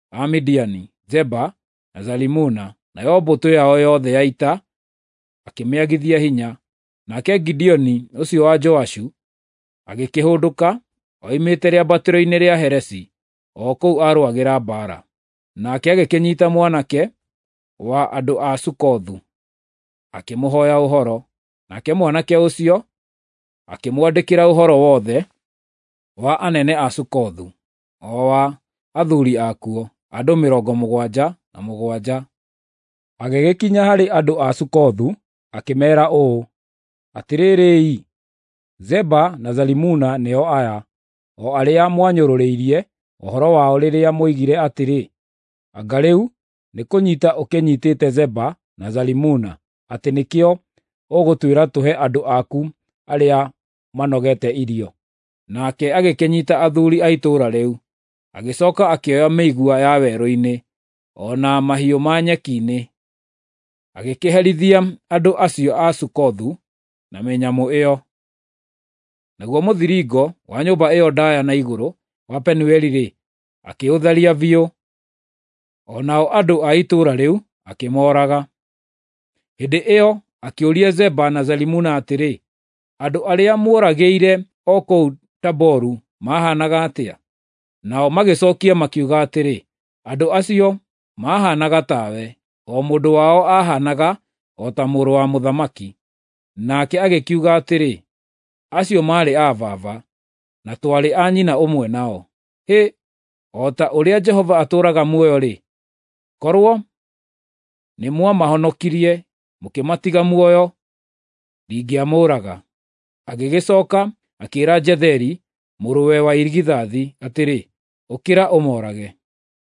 a Midiani, Zeba na Zalimuna, nayo mbũtũ yao yothe ya ita, akĩmĩagithia hinya. Nake Gideoni ũcio wa Joashu agĩkĩhũndũka oimĩte rĩambatĩro-inĩ rĩa Heresi, o kũu arũagĩra mbaara. Nake agĩkĩnyiita mwanake wa andũ a Sukothu, akĩmũhoya ũhoro. Nake mwanake ũcio akĩmwandĩkĩra ũhoro wothe wa anene a Sukothu, o wa athuuri akuo, andũ mĩrongo mũgwanja na mũgwanja. Agĩgĩkinya harĩ andũ a Sukothu, akĩmeera ũũ: atĩrĩrĩ, Zeba na Zalimuna nĩo aya, o arĩa mwanyũrũrĩirie ũhoro wao rĩrĩa moigire atĩrĩ, anga rĩu nĩ kũnyiita ũkĩnyiitĩte Zeba na Zalimuna, atĩ nĩkĩo ũgũtwĩra tũhe andũ aku arĩa manogete irio. Nake agĩkĩnyiita athuuri a itũũra rĩu, agĩcooka akĩoya mĩigua ya werũ-inĩ, o na mahiũ ma nyeki-inĩ, agĩkĩherithia andũ acio a Sukothu na mĩnyamũ ĩyo. Naguo mũthiringo wa nyũmba ĩyo ndaaya na igũrũ wa Penueli-rĩ, akĩũtharia biũ, o nao andũ a itũũra rĩu akĩmooraga. Hĩndĩ ĩyo akĩũria Zeba na Zalimuna atĩrĩ, andũ arĩa muoragĩire o kũu Taboru mahaanaga atĩa? Nao magĩcookia makiuga atĩrĩ, andũ acio mahaanaga tawe, o mũndũ wao ahaanaga o ta mũrũ wa mũthamaki. Nake agĩkiuga atĩrĩ, acio maarĩ a baba, na twarĩ a nyina ũmwe nao. Hĩ, o ta ũrĩa Jehova atũũraga muoyo-rĩ, korwo nĩ mwamahonokirie mũkĩmatiga muoyo, ndingĩamũũraga. Agĩgĩcooka akĩĩra Jetheri, mũrũwe wa irigithathi, atĩrĩ, ũkĩra ũmoorage.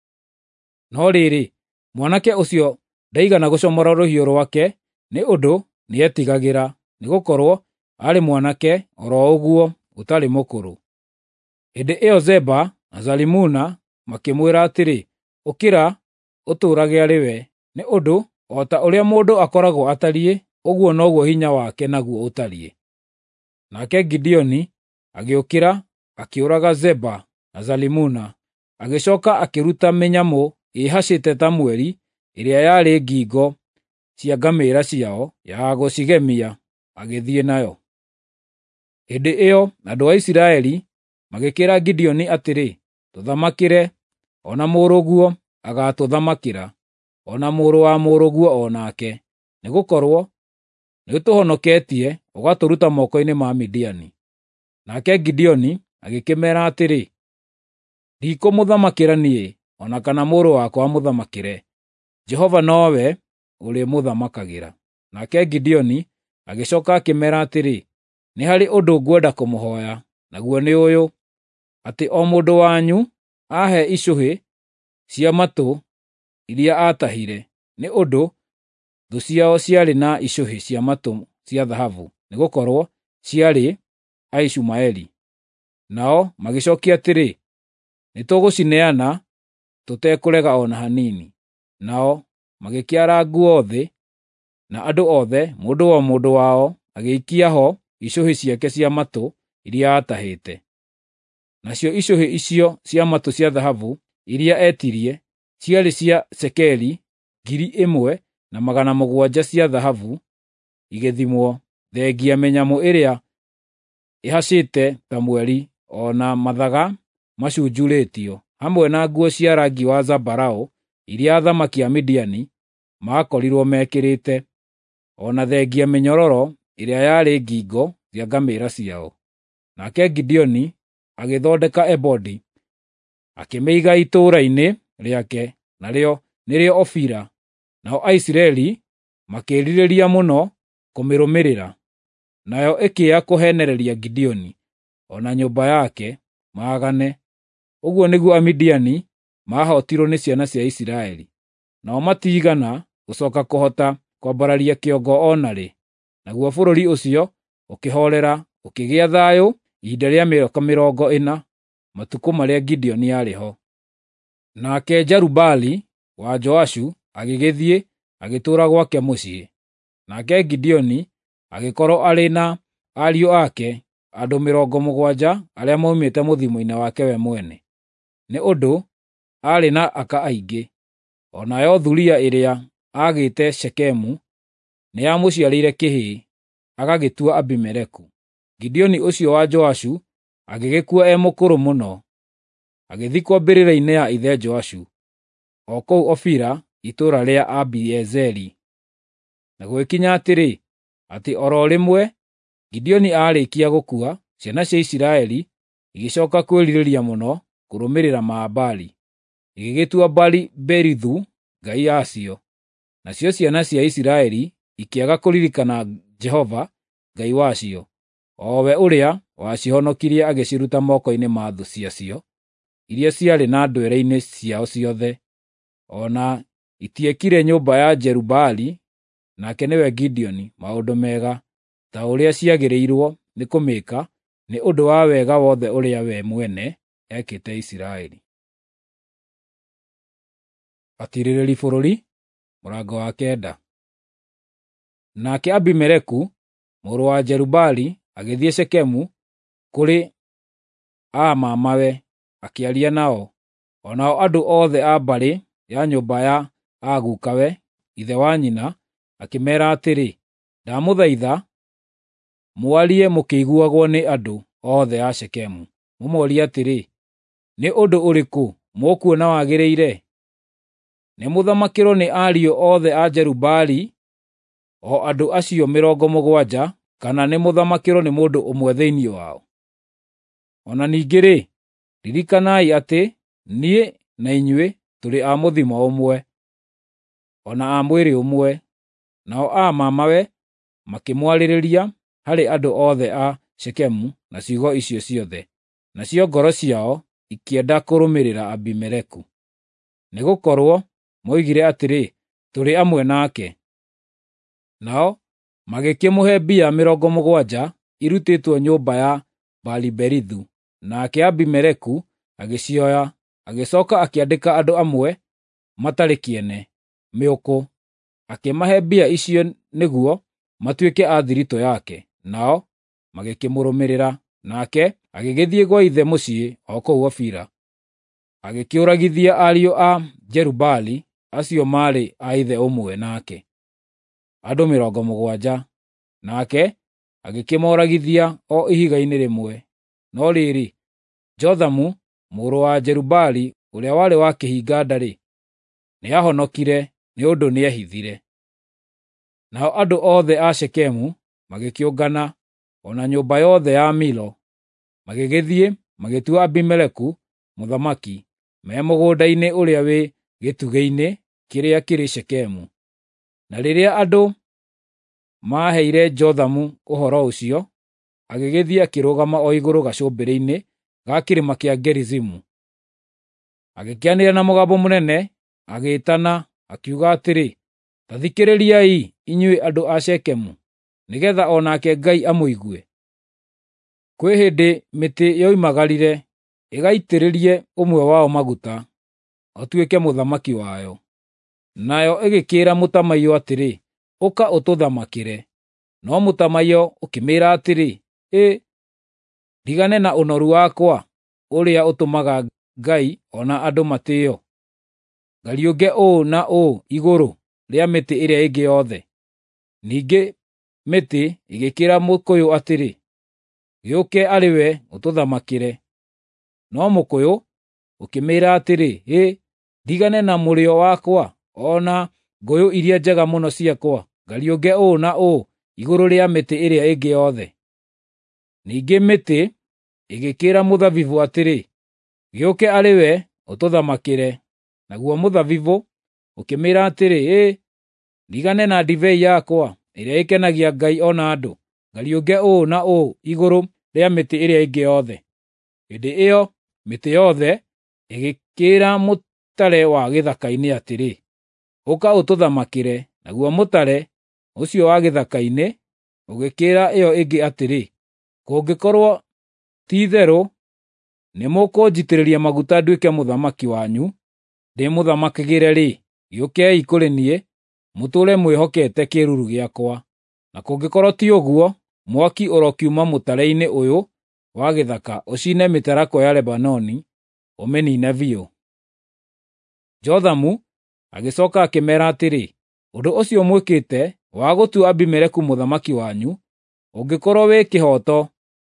No rĩrĩ, mwanake ũcio ndaigana gũcomora rũhiũ rwake, nĩ ũndũ nĩetigagĩra, nĩgũkorwo aarĩ mwanake o ro ũguo ũtarĩ mũkũrũ. Hĩndĩ ĩyo Zeba na Zalimuna makĩmwĩra atĩrĩ, ũkĩra ũtũũrage arĩ we, nĩ ũndũ o ta ũrĩa mũndũ akoragwo atariĩ, ũguo noguo hinya wake naguo ũtariĩ. Nake Gideoni agĩũkĩra akĩũraga Zeba na Zalimuna, agĩcooka akĩruta mĩnyamũ ĩhacĩte ta mweri ĩrĩa yarĩ ngingo cia ngamĩĩra ciao ya gũcigemia, agĩthiĩ nayo. Hĩndĩ ĩyo andũ a Isiraeli magĩkĩra Gideoni atĩrĩ, tũthamakĩre, o na mũrũguo agaatũthamakĩra, o na mũrũ wa mũrũguo o nake, nĩgũkorwo nĩũtũhonoketie ũgatũruta moko-inĩ ma Midiani. Nake Gideoni agĩkĩmeera atĩrĩ, ndikũmũthamakĩra niĩ, o na kana mũrũ wakwa amũthamakĩre, Jehova nowe ũrĩmũthamakagĩra. Nake Gideoni agĩcooka akĩmeera atĩrĩ, nĩ harĩ ũndũ ngwenda kũmũhooya, naguo nĩ ũyũ, atĩ o mũndũ wanyu ahe icũhĩ cia matũ iria aatahire, nĩ ũndũ thũ ciao ciarĩ na icũhĩ cia matũ cia thahabu, nĩgũkorwo ciarĩ Aishumaeli. Nao magĩcookia atĩrĩ, nĩtũgũcineana tũtekũrega o na hanini. Nao magĩkĩara nguo thĩ, na andũ othe, mũndũ o mũndũ wao, agĩikia ho icũhĩ ciake cia matũ iria aatahĩte. Nacio icũhĩ icio cia matũ cia thahabu iria etirie ciarĩ cia cekeri ngiri ĩmwe na magana mũgwanja cia thahabu, igĩthimwo thengia mĩnyamũ ĩrĩa ĩhacĩte ta mweri, o na mathaga macunjurĩtio, hamwe na nguo cia rangi wa zambarau iria athamaki a Midiani maakorirwo mekĩrĩte, o na thengia mĩnyororo ĩrĩa yarĩ ngingo cia ngamĩĩra ciao. Nake Gideoni agĩthondeka ebodi, akĩmĩiga itũũra-inĩ rĩake, narĩo nĩrĩo Ofira. Nao Aisiraeli makĩĩrirĩria mũno kũmĩrũmĩrĩra, nayo ĩkĩĩa kũheenereria Gideoni, o na nyũmba yake, maagane. Ũguo nĩguo Amidiani maahootirwo nĩ ciana cia Isiraeli, nao matiigana gũcooka kũhota kwambararia kĩongo o na rĩ. Naguo bũrũri ũcio ũkĩhoorera, ũkĩgĩa thayũ ihinda rĩa mĩaka mĩrongo ĩna, matukũ marĩa Gideoni aarĩ ho. Nake Jerubaali wa Joashu agĩgĩthiĩ agĩtũũra gwake mũciĩ. Nake Gideoni agĩkorwo arĩ na ariũ ake andũ mĩrongo mũgwanja arĩa moimĩte mũthiimo-inĩ wake we mwene, nĩ ũndũ aarĩ na aka aingĩ, o nayo thuriya ĩrĩa aagĩte Shekemu nĩyamũciarĩire kĩhĩĩ, agagĩtua Abimeleku. Gideoni ũcio wa Joashu agĩgĩkua e mũkũrũ mũno, agĩthikwo mbĩrĩra-inĩ ya ithe Joashu, o kũu Ofira, itũũra rĩa Abiezeri. Na gũgĩkinya atĩrĩ, atĩ o ro rĩmwe Gideoni aarĩkia gũkua, ciana cia Isiraeli igĩcooka kwĩrirĩria mũno kũrũmĩrĩra Maabali, igĩgĩtua Baali-Berithu ngai yacio. Nacio ciana cia Isiraeli ikĩaga kũririkana Jehova Ngai wacio, o we ũrĩa wacihonokirie agĩciruta moko-inĩ ma thũ ciacio, iria ciarĩ na ndwere-inĩ ciao ciothe. O na itiekire nyũmba ya Jerubaali, nake nĩwe Gideoni, maũndũ mega ta ũrĩa ciagĩrĩirwo nĩ kũmĩka nĩ ũndũ wa wega wothe ũrĩa we mwene ekĩte Isiraeli. Atirĩrĩri bũrũri, mũrango wa kenda. Nake Abimeleku, mũrũ wa Jerubaali, agĩthiĩ Shekemu kũrĩ aamamawe, akĩaria nao, o nao andũ othe a mbarĩ ya nyũmba ya agukawe, ithe wa nyina, akĩmeera atĩrĩ, ndamũthaitha mwarie mũkĩiguagwo nĩ andũ othe a Shekemu, mũmorie atĩrĩ, nĩ ũndũ ũrĩkũ mũkuona wagĩrĩire? Nĩ mũthamakĩrwo nĩ ariũ othe a Jerubaali, o andũ acio mĩrongo mũgwanja, kana nĩ mũthamakĩrwo nĩ mũndũ ũmwe thĩinĩ wao? O na ningĩ-rĩ, ririkanai atĩ niĩ na inyuĩ tũrĩ a mũthimo ũmwe, o na a mwĩrĩ ũmwe. Nao aamamawe makĩmwarĩrĩria harĩ andũ othe a Shekemu na ciugo icio ciothe, nacio ngoro ciao ikĩenda kũrũmĩrĩra Abimeleku, nĩgũkorwo moigire atĩrĩ, tũrĩ amwe nake. Nao magĩkĩmũhe mbia mĩrongo mũgwanja irutĩtwo nyũmba ya Baali-Berithu, nake Abimeleku agĩcioya, agĩcooka akĩandĩka andũ amwe matarĩ kĩene, mĩũkũ, akĩmahe mbia icio nĩguo matuĩke a thiritũ yake, nao magĩkĩmũrũmĩrĩra. Nake agĩgĩthiĩ gwa ithe mũciĩ o kũu Ofira, agĩkĩũragithia ariũ a Jerubaali acio maarĩ a ithe ũmwe nake, andũ mĩrongo mũgwanja, nake agĩkĩmoragithia o ihiga-inĩ rĩmwe. No rĩrĩ, Jothamu mũrũ wa Jerubaali, ũrĩa warĩ wa kĩhinga-nda-rĩ, nĩahonokire nĩ ũndũ nĩehithire. Nao andũ othe a Shekemu magĩkĩũngana, o na nyũmba yothe ya Milo, magĩgĩthiĩ magĩtua Abimeleku mũthamaki, me mũgũnda-inĩ ũrĩa wĩ gĩtugĩ-inĩ kĩrĩa kĩrĩ Shekemu. Na rĩrĩa andũ maaheire Jothamu ũhoro ũcio, agĩgĩthiĩ akĩrũgama o igũrũ gacũmbĩrĩ-inĩ ga kĩrĩma kĩa Gerizimu, agĩkĩanĩrĩra na mũgambo mũnene, agĩĩtana, akiuga atĩrĩ, ta thikĩrĩriai inyuĩ andũ a Shekemu, nĩgeetha o nake Ngai amũigue. Kwĩ hĩndĩ mĩtĩ yoimagarire ĩgaitĩrĩrie ũmwe wao maguta, atuĩke mũthamaki wayo. Nayo ĩgĩkĩĩra mũtamaiyũ atĩrĩ, ũka ũtũthamakĩre. No mũtamaiyũ ũkĩmĩĩra atĩrĩ, ĩ, ndigane na ũnoru wakwa ũrĩa ũtũmaga Ngai o na andũ matĩĩo, ngariũnge ũũ na ũũ igũrũ rĩa mĩtĩ ĩrĩa ĩngĩ yothe. Ningĩ mĩtĩ ĩgĩkĩĩra mũkũyũ atĩrĩ, gĩũke arĩ we ũtũthamakĩre. No mũkũyũ ũkĩmĩĩra atĩrĩ, ĩ, ndigane na mũrĩo wakwa o na ngũyũ iria njega mũno ciakwa, ngariũnge ũũ na ũũ igũrũ rĩa mĩtĩ ĩrĩa ĩngĩ yothe. Ningĩ mĩtĩ ĩgĩkĩĩra mũthabibũ atĩrĩ, gĩũke arĩ we ũtũthamakĩre. Naguo mũthabibũ ũkĩmĩĩra atĩrĩ, ĩ, ndigane na ndibei yakwa ĩrĩa ĩkenagia Ngai o na andũ, ngariũnge ũũ na ũũ igũrũ rĩa mĩtĩ ĩrĩa ĩngĩ yothe. Hĩndĩ ĩyo mĩtĩ yothe ĩgĩkĩĩra mũtare wa gĩthaka-inĩ atĩrĩ, ũka ũtũthamakĩre. Naguo mũtare ũcio wa gĩthaka-inĩ ũgĩkĩĩra ĩyo ĩngĩ atĩrĩ, kũngĩkorwo ti-itherũ nĩmũkũnjitĩrĩria maguta nduĩke mũthamaki wanyu, ndĩmũthamakagĩre-rĩ, gĩũkei kũrĩ niĩ, mũtũũre mwĩhokete kĩĩruru gĩakwa. Na kũngĩkorwo ti ũguo, mwaki ũrokiuma mũtare-inĩ ũyũ wa gĩthaka ũcine mĩtarakwa ya Lebanoni, ũmĩniine biũ. Jothamu agĩcoka akĩmeera atĩrĩ, ũndũ ũcio mwĩkĩte wa gũtua Abimeleku mũthamaki wanyu ũngĩkorwo wĩ kĩhooto,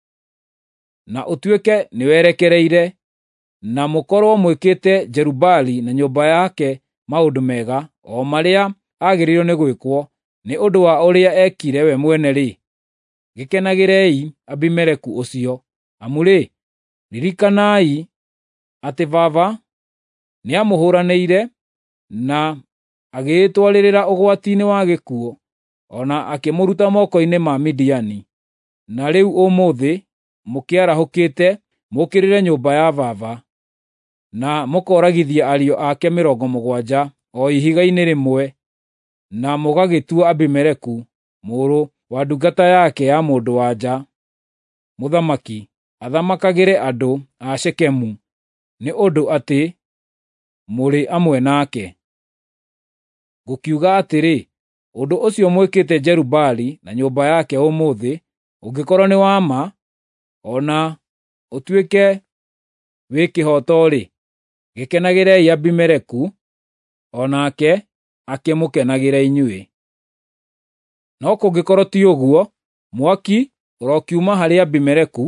na ũtuĩke nĩwerekereire, na mũkorwo mwĩkĩte Jerubaali na nyũmba yake maũndũ mega o marĩa agĩrĩirwo nĩ gwĩkwo nĩ ũndũ wa ũrĩa ekire we mwene-rĩ, gĩkenagĩrei Abimeleku ũcio, amu-rĩ, ririkanai atĩ baba nĩamũhũũranĩire na agĩĩtwarĩrĩra ũgwati-inĩ wa gĩkuũ, ona akĩmũruta moko-inĩ ma Midiani. Na rĩu ũmũthĩ mũkĩarahũkĩte mũkĩrĩre nyũmba ya baba, na mũkoragithia ariũ ake mĩrongo mũgwanja o ihiga-inĩ rĩmwe, na mũgagĩtua Abimeleku, mũrũ wa ndungata yake ya mũndũ-wa-nja, mũthamaki, athamakagĩre andũ a Shekemu, nĩ ũndũ atĩ mũrĩ amwe nake. Ngũkiuga atĩrĩ, ũndũ ũcio mwĩkĩte Jerubaali na nyũmba yake ũmũthĩ, ũngĩkorwo nĩ wa ma, ona ũtuĩke wĩ kĩhooto-rĩ, gĩkenagĩrei Abimeleku, onake akĩmũkenagĩra inyuĩ. No kũngĩkorwo ti ũguo, mwaki ũrokiuma harĩ Abimeleku,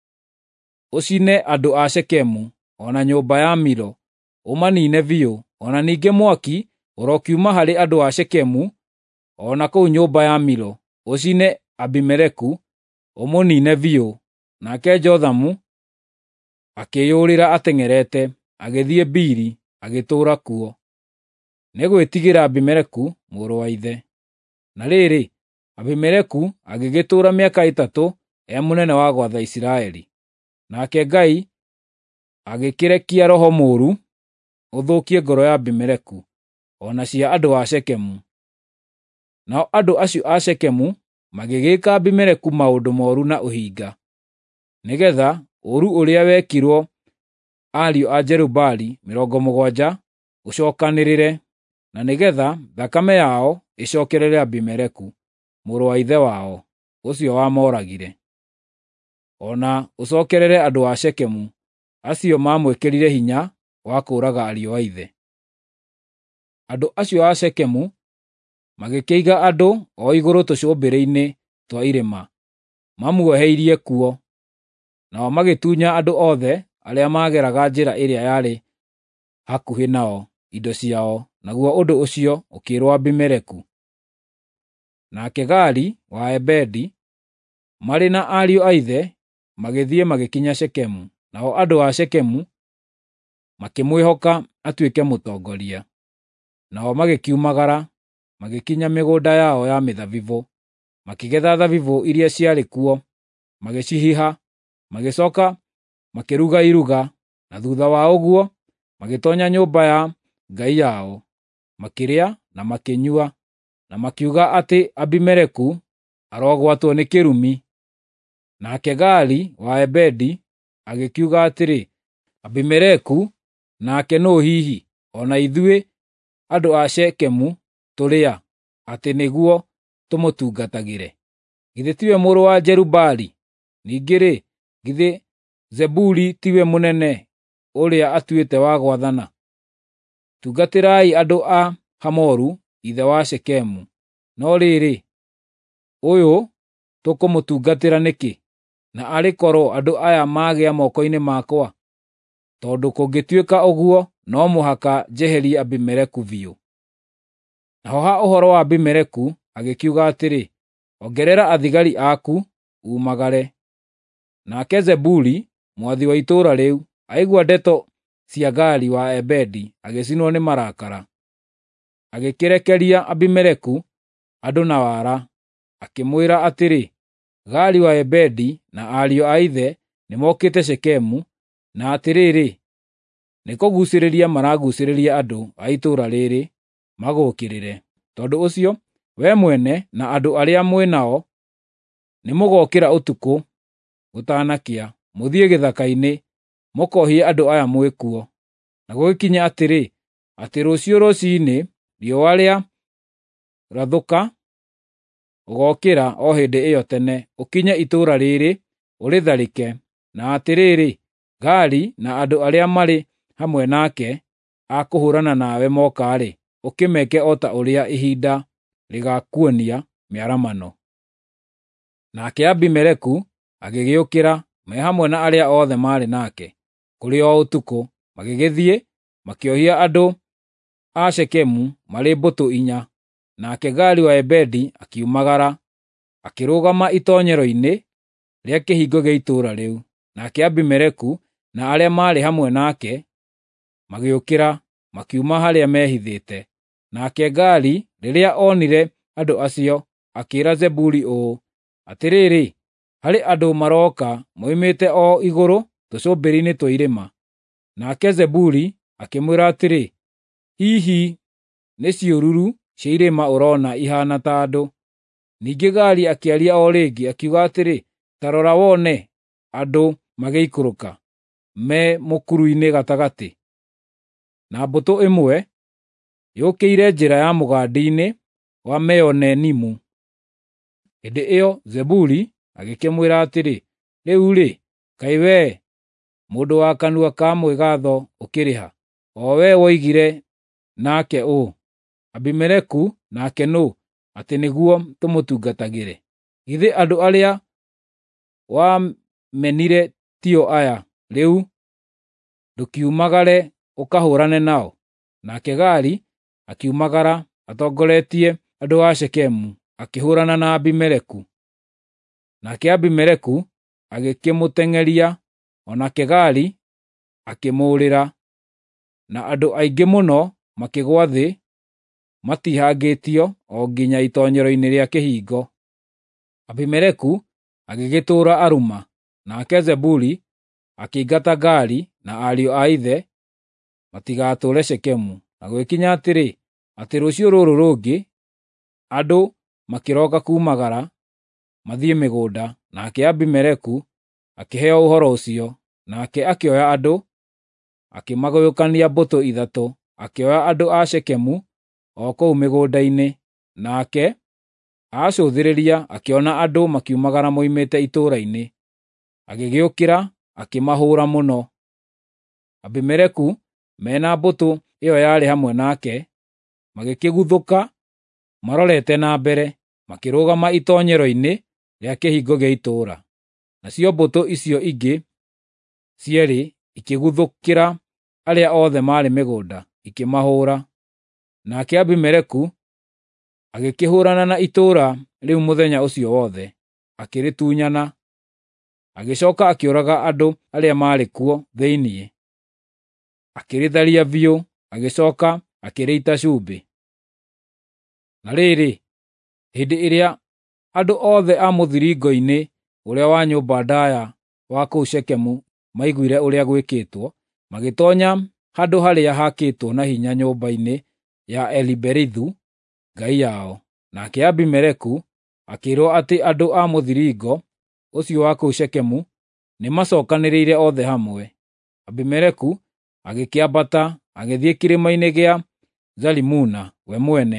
ũcine andũ a Shekemu, ona nyũmba ya Milo, ũmaniine biũ, ona ningĩ mwaki ũrokiuma harĩ andũ a Shekemu, ona kũu nyũmba ya Milo, ũcine Abimeleku, ũmũniine biũ. Nake Jothamu akĩyũrĩra ateng'erete, agĩthiĩ Bili, agĩtũũra kuo, nĩ gwĩtigĩra Abimeleku mũrũ wa ithe. Na rĩrĩ, Abimeleku agĩgĩtũũra mĩaka ĩtatũ e mũnene wa gwatha Isiraeli. Nake Ngai agĩkĩrekia roho mũũru ũthũkie ngoro ya Abimeleku, ona cia andũ a Shekemu. Nao andũ acio a Shekemu magĩgĩka Abimeleku maũndũ mooru na ũhinga, nĩgetha ũũru ũrĩa wekirwo ariũ a Jerubaali mĩrongo mũgwanja ũcookanĩrĩre, na nĩgetha thakame yao ĩcookerere Abimeleku, mũrũ wa ithe wao, ũcio wamoragire, ona ũcookerere andũ a Shekemu, acio mamwĩkĩrire hinya wa kũũraga ariũ a ithe. Andũ acio a Shekemu magĩkĩiga andũ o igũrũ tũcũmbĩrĩ-inĩ twa irĩma, mamuoheirie kuo, nao magĩtunya andũ othe arĩa maageraga njĩra ĩrĩa yarĩ hakuhĩ nao indo ciao, naguo ũndũ ũcio ũkĩĩrwo Abimeleku. Nake Gaali wa Ebedi, marĩ na ariũ a ithe, magĩthiĩ magĩkinya Shekemu, nao andũ a Shekemu makĩmwĩhoka atuĩke mũtongoria. Nao magĩkiumagara, magĩkinya mĩgũnda yao ya mĩthabibũ, makĩgetha thabibũ iria ciarĩ kuo, magĩcihiha, magĩcooka makĩruga iruga, na thuutha wa ũguo magĩtoonya nyũmba ya ngai yao, makĩrĩa na makĩnyua, na makiuga atĩ Abimeleku arogwatwo nĩ kĩrumi. Nake Gaali wa Ebedi agĩkiuga atĩrĩ, Abimeleku nake nũũ hihi, ona ithuĩ andũ a Shekemu tũrĩ a, atĩ nĩguo tũmũtungatagĩre? Githĩ tiwe mũrũ wa Jerubaali? Ningĩ-rĩ, githĩ Zebuli tiwe mũnene ũrĩa atuĩte wa gwathana? Tungatĩrai andũ a Hamoru, ithe wa Shekemu. No rĩrĩ, ũyũ tũkũmũtungatĩra nĩkĩ, na arĩ korwo andũ aya magĩa moko-inĩ makwa? Tondũ kũngĩtuĩka ũguo, no mũhaka njeherie Abimeleku biũ. Naho ha ũhoro wa Abimeleku agĩkiuga atĩrĩ, ongerera athigari aku umagare. Nake Zebuli, mwathi wa itũũra rĩu, aigua ndeto cia Gaali wa Ebedi, agĩcinwo nĩ marakara. Agĩkĩrekeria Abimeleku andũ na wara, akĩmwĩra atĩrĩ, Gaali wa Ebedi na ariũ a ithe nĩmokĩte Shekemu, na atĩrĩrĩ, nĩkũguucĩrĩria maraguucĩrĩria andũ a itũũra rĩrĩ magũũkĩrĩre. Tondũ ũcio, we mwene na andũ arĩa mwĩ nao nĩmũgokĩra ũtukũ gũtanakĩa, mũthiĩ gĩthaka-inĩ, mũkohie andũ aya mwĩ kuo. Na gũgĩkinya atĩrĩ, atĩ rũciũ rũciinĩ riũa rĩa rathũka, ũgokĩra o hĩndĩ ĩyo tene, ũkinye itũũra rĩrĩ ũrĩtharĩke, na atĩrĩrĩ, Gaali na andũ arĩa marĩ hamwe nake akũhũrana nawe moka-rĩ, ũkĩmeke o ta ũrĩa ihinda rĩgakuonia mĩaramano. Nake Abimeleku agĩgĩũkĩra me hamwe na arĩa othe maarĩ nake, kũrĩ o ũtukũ, magĩgĩthiĩ makĩohia andũ a Shekemu marĩ mbũtũ inya. Nake Gaali wa Ebedi akiumagara, akĩrũgama itoonyero-inĩ rĩa kĩhingo gĩa itũũra rĩu. Nake Abimeleku na arĩa maarĩ hamwe nake magĩũkĩra, makiuma harĩa mehithĩte. Nake Gaali rĩrĩa onire andũ acio, akĩĩra Zebuli ũũ, atĩrĩrĩ, harĩ andũ maroka moimĩte o igũrũ tũcũmbĩrĩ-inĩ twa irĩma. Nake Zebuli akĩmwĩra atĩrĩ, hihi nĩ ciũruru cia irĩma ũrona ihaana ta andũ? Ningĩ Gaali akĩaria o rĩngĩ, akiuga atĩrĩ, ta rora wone andũ magĩikũrũka me mũkuru-inĩ gatagatĩ. Na mbũtũ ĩmwe yũkĩire njĩra ya mũgandi-inĩ wa Meonenimu. Hĩndĩ ĩyo Zebuli agĩkĩmwĩra atĩrĩ, rĩu-rĩ, kaĩ wee mũndũ wa kanua ka mwĩgaatho ũkĩrĩ ha? O wee woigire nake ũũ, Abimeleku nake nũ, atĩ nĩguo tũmũtungatagĩre? Githĩ andũ arĩa wamenire tio aya? Rĩu ndũkiumagare ũkahũũrane nao. Nake Gaali akiumagara atongoretie andũ a Shekemu, akĩhũũrana na Abimeleku. Nake Abimeleku agĩkĩmũteng'eria, o nake Gaali akĩmũũrĩra, na andũ aingĩ mũno makĩgũa thĩ matihangĩtio o nginya itoonyero-inĩ rĩa kĩhingo. Abimeleku agĩgĩtũũra aruma. Nake Zebuli akĩingata Gaali na ariũ a ithe matigatũũre Shekemu. Na gwĩkinya atĩrĩ, atĩ rũciũ rũrũ rũngĩ andũ makĩroka kuumagara mathiĩ mĩgũnda. Nake Abimeleku akĩheo ũhoro ũcio, nake akĩoya andũ, akĩmagũyũkania mbũtũ ithatũ, akĩoya andũ a Shekemu o kũu mĩgũnda-inĩ. Nake acũthĩrĩria akĩona andũ makiumagara moimĩte itũũra-inĩ, agĩgĩũkĩra akĩmahũũra mũno. Abimeleku mena mbũtũ ĩyo yarĩ hamwe nake magĩkĩguthũka marorete na mbere, makĩrũgama itoonyero-inĩ rĩa kĩhingo gĩa itũũra. Nacio mbũtũ icio ingĩ cierĩ ikĩguthũkĩra arĩa othe maarĩ mĩgũnda, ikĩmahũũra. Nake Abimeleku agĩkĩhũũrana na itũũra rĩu mũthenya ũcio wothe, akĩrĩtunyana. Agĩcooka akĩũraga andũ arĩa maarĩ kuo thĩinĩ, akĩrĩtharia biũ, agĩcooka akĩrĩita cumbĩ. Na rĩrĩ, hĩndĩ ĩrĩa andũ othe a mũthiringo-inĩ ũrĩa wa nyũmba ndaaya wa kũu Shekemu maiguire ũrĩa gwĩkĩtwo, magĩtoonya handũ harĩa haakĩtwo na hinya nyũmba-inĩ ya Eliberithu, ngai yao. Nake Abimeleku akĩĩrwo atĩ andũ a mũthiringo ũcio wa kũu Shekemu nĩmacookanĩrĩire othe hamwe. Abimeleku agĩkĩambata agĩthiĩ kĩrĩma-inĩ gĩa Zalimuna we mwene,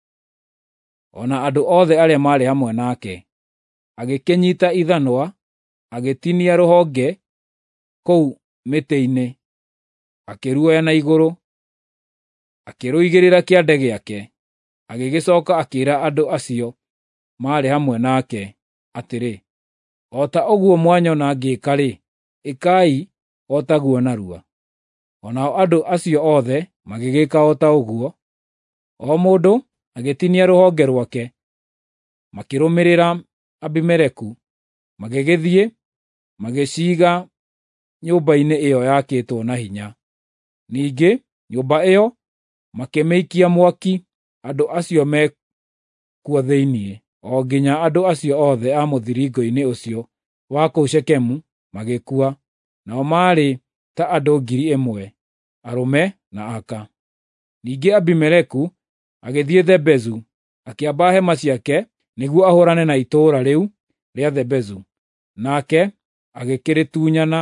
o na andũ othe arĩa maarĩ hamwe nake. Agĩkĩnyiita ithanwa, agĩtinia rũhonge kũu mĩtĩ-inĩ, akĩruoya na igũrũ, akĩrũigĩrĩra kĩande gĩake. Agĩgĩcooka akĩĩra andũ acio maarĩ hamwe nake atĩrĩ, o ta ũguo mwanyona ngĩĩka-rĩ, ĩkai o taguo narua. O nao andũ acio othe magĩgĩka o ta ũguo, o mũndũ agĩtinia rũhonge rwake. Makĩrũmĩrĩra Abimeleku, magĩgĩthiĩ magĩciiga nyũmba-inĩ ĩyo yaakĩtwo na hinya. Ningĩ nyũmba ĩyo makĩmĩikia mwaki, andũ acio mekuo thĩinĩ, o nginya andũ acio othe a mũthiringo-inĩ ũcio wa kũu Shekemu magĩkua, nao maarĩ ta andũ ngiri ĩmwe, arũme na aka. Ningĩ Abimeleku agĩthiĩ Thebezu, akĩamba hema ciake nĩguo ahũũrane na itũũra rĩu rĩa Thebezu, nake agĩkĩrĩtunyana.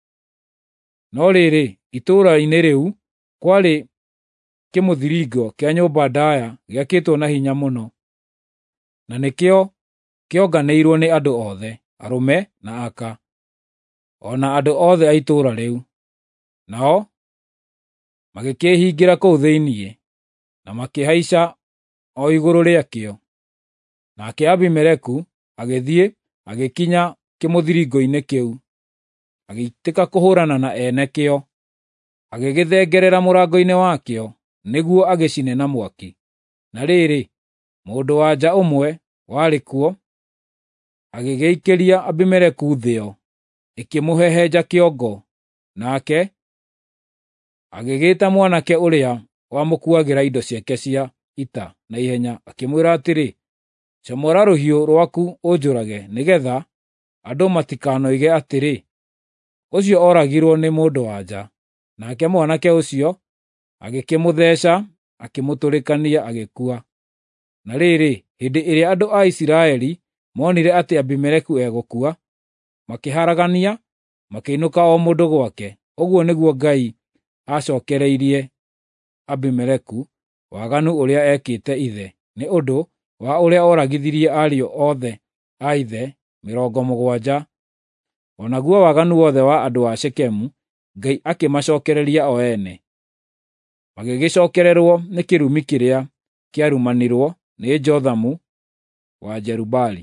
No rĩrĩ, itũũra-inĩ rĩu kwarĩ kĩmũthiringo kĩa nyũmba ndaaya gĩakĩtwo na hinya mũno, na nĩkĩo kĩonganĩirwo nĩ andũ othe, arũme na aka, o na andũ othe a itũũra rĩu. Nao magĩkĩĩhingĩra kũu thĩinĩ, na makĩhaica o igũrũ rĩakĩo. Nake Abimeleku agĩthiĩ agĩkinya kĩmũthiringo-inĩ kĩu, agĩitĩka kũhũũrana na ene kĩo, agĩgĩthengerera mũrango-inĩ wakĩo nĩguo agĩcine na mwaki. Na rĩrĩ, mũndũ-wa-nja ũmwe warĩ kuo, agĩgĩikĩria Abimeleku thĩo, ĩkĩmũhehenja kĩongo, nake agĩgĩĩta mwanake ũrĩa wamũkuagĩra indo ciake cia ita na ihenya, akĩmwĩra atĩrĩ, comora rũhiũ rwaku ũnjũrage, nĩgeetha andũ matikanoige atĩrĩ, ũcio oragirwo nĩ mũndũ-wa-nja. Nake mwanake ũcio agĩkĩmũtheeca, akĩmũtũrĩkania, agĩkua. Na rĩrĩ, hĩndĩ ĩrĩa andũ a Isiraeli monire atĩ Abimeleku egũkua, makĩharagania, makĩinũka o mũndũ gwake. Ũguo nĩguo Ngai acookereirie Abimeleku waganu ũrĩa ekĩte ithe, nĩ ũndũ wa ũrĩa oragithirie ariũ othe a ithe mĩrongo mũgwanja. O naguo waganu wothe wa andũ a Shekemu, Ngai akĩmacookereria o ene. Magĩgĩcookererwo nĩ kĩrumi kĩrĩa kĩarumanirwo nĩ Jothamu wa Jerubaali.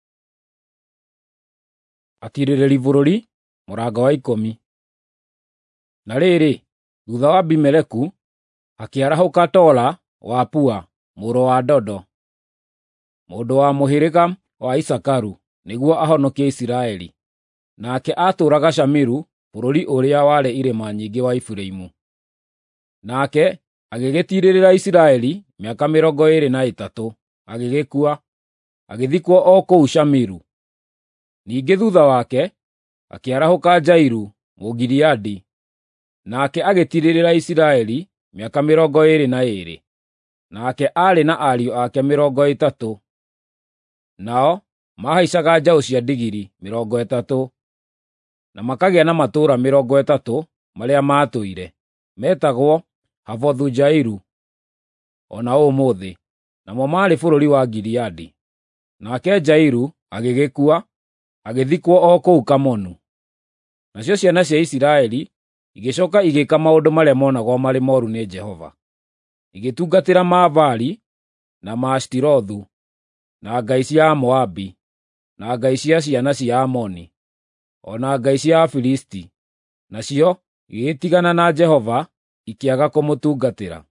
Atirĩrĩri bũrũri, mũrango wa ikũmi. Na rĩrĩ, thutha wa Abimeleku, akĩarahũka Tola wa Pua, mũrũ wa Dodo, mũndũ wa mũhĩrĩga wa Isakaru, nĩguo ahonokie Isiraeli. Nake aatũũraga Shamiru, bũrũri ũrĩa warĩ irĩma nyingĩ wa Efiraimu. Nake agĩgĩtiirĩrĩra Isiraeli mĩaka mĩrongo ĩĩrĩ na ĩtatũ, agĩgĩkua, agĩthikwo o kũu Shamiru. Ningĩ thuutha wake akĩarahũka Jairu Mũgileadi, nake agĩtiirĩrĩra Isiraeli mĩaka mĩrongo ĩĩrĩ na ĩĩrĩ. Nake aarĩ na ariũ ake mĩrongo ĩtatũ, nao mahaicaga njaũ cia ndigiri mĩrongo ĩtatũ, na makagĩa na matũũra mĩrongo ĩtatũ marĩa maatũire, metagwo Havothu Jairu o na ũmũthĩ, namo maarĩ bũrũri wa Gileadi. Nake Jairu agĩgĩkua, agĩthikwo o kũu Kamonu. Nacio ciana cia Isiraeli igĩcooka igĩĩka maũndũ marĩa monagwo marĩ mooru nĩ Jehova. Igĩtungatĩra Maavari na Maashitorothu, na ngai cia Moabi, na ngai cia ciana cia Amoni, o na ngai cia Afilisti. Nacio igĩtigana na Jehova, ikĩaga kũmũtungatĩra.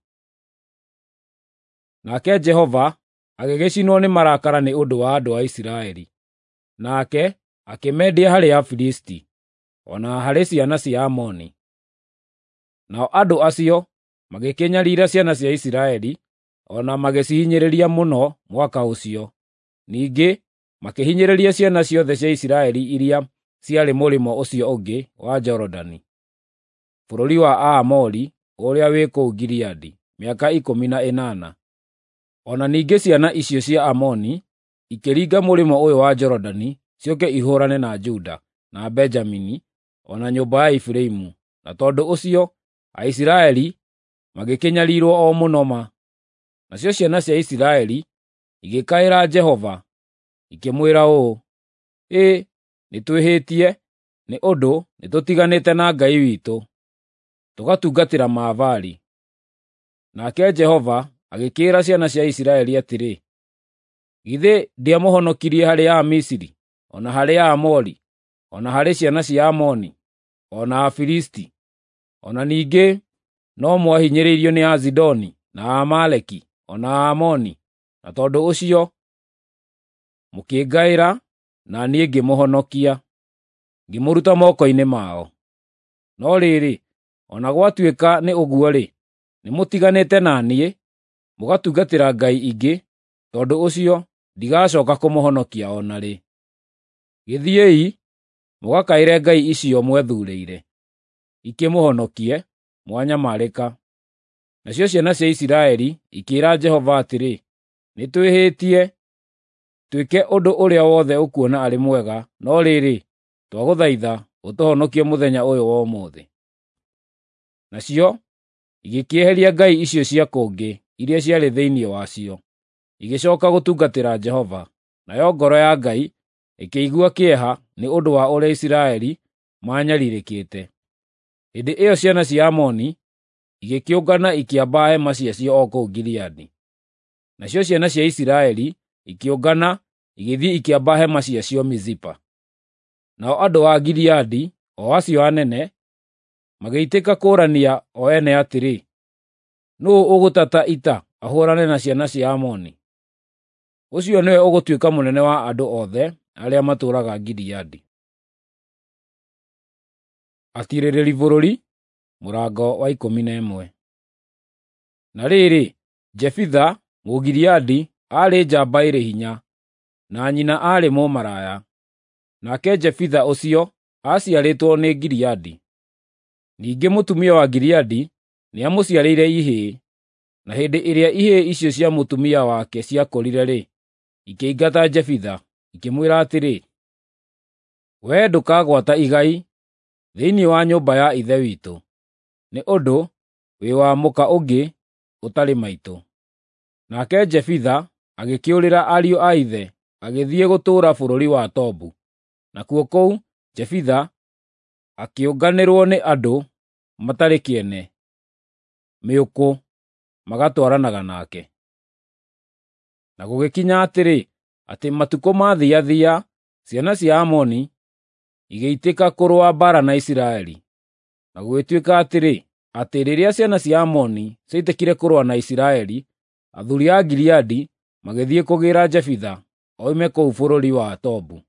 Nake Jehova agĩgĩcinwo nĩ marakara nĩ ũndũ wa andũ a Isiraeli, nake akĩmendia harĩ Afilisti, o na harĩ ciana cia Amoni. Nao andũ acio magĩkĩnyariira ciana cia Isiraeli, o na magĩcihinyĩrĩria mũno mwaka ũcio. Ningĩ makĩhinyĩrĩria ciana ciothe cia Isiraeli iria ciarĩ mũrĩmo ũcio ũngĩ wa Jorodani, bũrũri wa Aamori ũrĩa wĩ kũu Gileadi, mĩaka ikũmi na ĩnana. O na ningĩ ciana icio cia Amoni ikĩringa mũrĩmo ũyũ wa Jorodani cioke ihũũrane na Juda na Benjamini, o na nyũmba ya Efiraimu, na tondũ ũcio Aisiraeli magĩkĩnyariirwo o mũno ma. Nacio ciana cia Isiraeli igĩkaĩra Jehova, ikĩmwĩra ũũ, ĩ nĩtwĩhĩtie, nĩ ũndũ nĩtũtiganĩte na Ngai witũ, tũgatungatĩra Maavari. Nake Jehova agĩkĩĩra ciana cia Isiraeli atĩrĩ, githĩ ndiamũhonokirie harĩ Amisiri, o na harĩ Aamori, o na harĩ ciana cia Amoni, o na Afilisti? O na ningĩ no mwahinyĩrĩirio nĩ Azidoni na Amaleki, o na Aamoni, na tondũ ũcio mũkĩngaĩra, na niĩ ngĩmũhonokia, ngĩmũruta moko-inĩ mao. No rĩrĩ, o na gwatuĩka nĩ ũguo-rĩ, nĩmũtiganĩte na niĩ, mũgatungatĩra ngai ingĩ, tondũ ũcio ndigacooka kũmũhonokia o na rĩ. Gĩthiĩi, mũgakaĩre ngai icio mwethuurĩire, ikĩmũhonokie, mwanyamarĩka. Nacio ciana cia Isiraeli ikĩĩra Jehova atĩrĩ, nĩtwĩhĩtie, twĩke ũndũ ũrĩa wothe ũkuona arĩ mwega, no rĩrĩ, twagũthaitha ũtũhonokie mũthenya ũyũ wa ũmũthĩ. Nacio igĩkĩeheria ngai icio cia kũngĩ iria ciarĩ thĩinĩ wacio, igĩcooka gũtungatĩra Jehova, nayo ngoro ya Ngai ĩkĩigua kĩeha nĩ ũndũ wa ũrĩa Isiraeli maanyarirĩkĩte. Hĩndĩ ĩyo ciana cia Amoni igĩkĩũngana ikĩamba hema ciacio o kũu Gileadi. Nacio ciana cia Isiraeli ikĩũngana igĩthiĩ ikĩamba hema ciacio Mizipa. Nao andũ a Gileadi, o acio anene, magĩitĩka kũũrania o ene atĩrĩ, nũũ ũgũtata ita ahũũrane na ciana cia Amoni? Ũcio nĩwe ũgũtuĩka mũnene wa andũ othe arĩa matũũraga Gileadi. Atiirĩrĩri bũrũri, mũrango wa ikũmi na ĩmwe. Na rĩrĩ, Jefitha Mũgileadi aarĩ njamba ĩrĩ hinya, na nyina aarĩ mũmaraya. Nake Jefitha ũcio aaciarĩtwo nĩ Gileadi. Ningĩ mũtumia wa Gileadi nĩamũciarĩire ihĩĩ, na hĩndĩ ĩrĩa ihĩĩ icio cia mũtumia wake ciakũrire-rĩ, ikĩingata Jefitha, ikĩmwĩra atĩrĩ, wee ndũkagwata igai thĩinĩ wa nyũmba ya ithe witũ, nĩ ũndũ wĩ wa mũka ũngĩ ũtarĩ maitũ. Nake Jefitha agĩkĩũrĩra ariũ a ithe, agĩthiĩ gũtũũra bũrũri wa Tobu. Nakuo kũu Jefitha akĩũnganĩrwo nĩ andũ matarĩ kĩene, mĩũkũ, magatwaranaga nake. Na gũgĩkinya atĩrĩ, atĩ matukũ mathiathia, ciana cia Amoni igĩitĩka kũrũa mbaara na Isiraeli. Na gũgĩtuĩka atĩrĩ, atĩ rĩrĩa ciana cia Amoni ciaitĩkire kũrũa na Isiraeli, athuuri a Gileadi magĩthiĩ kũgĩĩra Jefitha oime kũu bũrũri wa Tobu.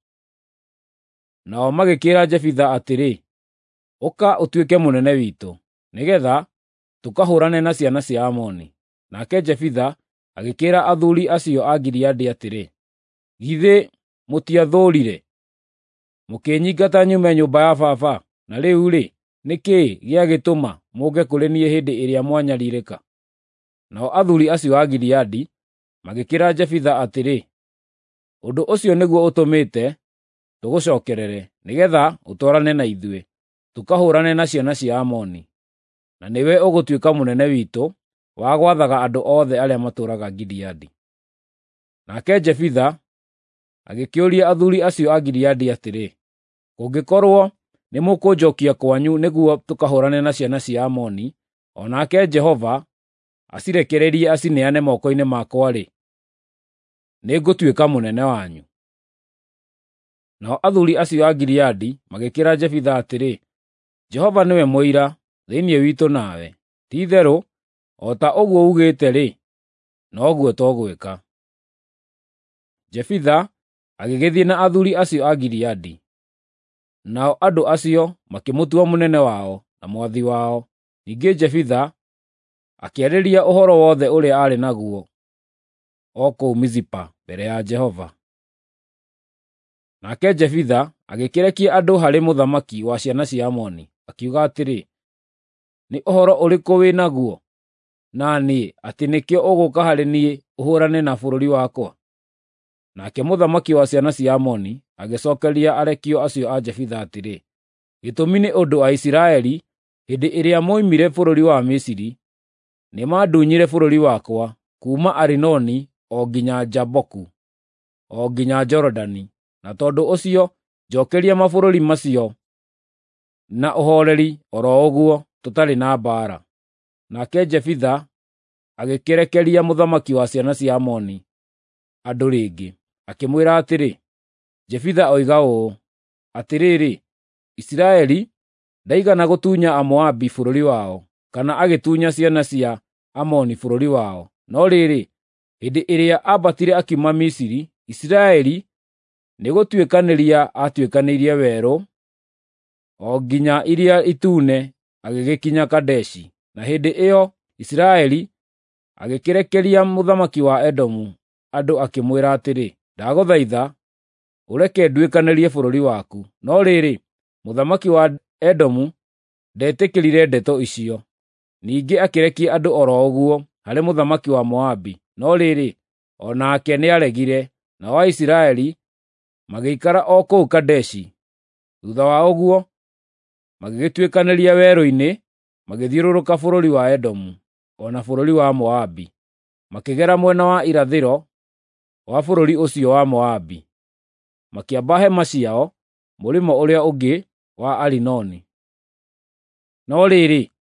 Nao magĩkĩĩra Jefitha atĩrĩ, ũka ũtuĩke mũnene witũ, nĩgeetha tũkahũũrane na ciana cia Amoni. Nake Jefitha agĩkĩĩra athuuri acio a Gileadi atĩrĩ, githĩ mũtiathũũrire mũkĩnyingata nyume nyũmba ya baba? Na rĩu-rĩ, nĩ kĩĩ gĩagĩtũma mũũke kũrĩ niĩ hĩndĩ ĩrĩa mwanyariirĩka? Nao athuuri acio a Gileadi magĩkĩĩra Jefitha atĩrĩ, ũndũ ũcio nĩguo ũtũmĩte tũgũcookerere, nĩgeetha ũtwarane na ithuĩ, tũkahũũrane na ciana cia Amoni, na nĩwe ũgũtuĩka mũnene witũ wa gwathaga andũ othe arĩa matũũraga Gileadi. Nake Jefitha agĩkĩũria athuuri acio a Gileadi atĩrĩ, kũngĩkorwo nĩ mũkũnjookia kwanyu nĩguo tũkahũũrane na ciana cia Amoni, o nake Jehova acirekererie acineane moko-inĩ makwa-rĩ, nĩngũtuĩka mũnene wanyu. Nao athuuri acio a Gileadi magĩkĩĩra Jefitha atĩrĩ, Jehova nĩwe mũira thĩinĩ witũ nawe, ti-itherũ, o ta ũguo ugĩte-rĩ, noguo tũgwĩka. Jefitha agĩgĩthiĩ na athuuri acio a Gileadi, nao andũ acio makĩmũtua mũnene wao na mwathi wao. Ningĩ Jefitha akĩarĩria ũhoro wothe ũrĩa aarĩ naguo o kũu Mizipa mbere ya Jehova. Nake Jefitha agĩkĩrekia andũ harĩ mũthamaki wa ciana cia Amoni, akiuga atĩrĩ, nĩ ũhoro ũrĩkũ wĩ naguo na niĩ, atĩ nĩkĩo ũgũũka harĩ niĩ ũhũũrane na bũrũri wakwa? Nake mũthamaki wa ciana cia Amoni agĩcookeria arekio acio a Jefitha atĩrĩ, gĩtũmi nĩ ũndũ Aisiraeli hĩndĩ ĩrĩa moimire bũrũri wa Misiri, nĩmandunyire bũrũri wakwa kuuma Arinoni o nginya Jaboku, o nginya Jorodani. Na tondũ ũcio njookeria mabũrũri macio na ũhooreri oro ũguo, tũtarĩ na mbaara. Nake Jefitha agĩkĩrekeria mũthamaki wa ciana cia Amoni andũ rĩngĩ, akĩmwĩra atĩrĩ, Jefitha oiga ũũ, atĩrĩrĩ, Isiraeli ndaigana gũtunya Amoabi bũrũri wao, kana agĩtunya ciana cia Amoni bũrũri wao. No rĩrĩ, hĩndĩ ĩrĩa ambatire akiuma Misiri, Isiraeli nĩgũtuĩkanĩria aatuĩkanĩirie werũ o nginya Iria Itune, agĩgĩkinya Kadeshi. Na hĩndĩ ĩyo Isiraeli agĩkĩrekeria mũthamaki wa Edomu andũ, akĩmwĩra atĩrĩ, ndagũthaitha ũreke nduĩkanĩrie bũrũri waku. No rĩrĩ, mũthamaki wa Edomu ndetĩkĩrire ndeto icio. Ningĩ akĩrekia andũ oro ũguo harĩ mũthamaki wa Moabi. No rĩrĩ, o nake nĩaregire, nao Aisiraeli magĩikara o kũu Kadeshi. Thutha wa ũguo magĩgĩtuĩkanĩria werũ-inĩ, magĩthiũrũrũka bũrũri wa Edomu, o na bũrũri wa Moabi, makĩgera mwena wa irathĩro wa bũrũri ũcio wa Moabi, makĩamba hema ciao mũrĩmo ũrĩa ũngĩ wa Arinoni. No rĩrĩ,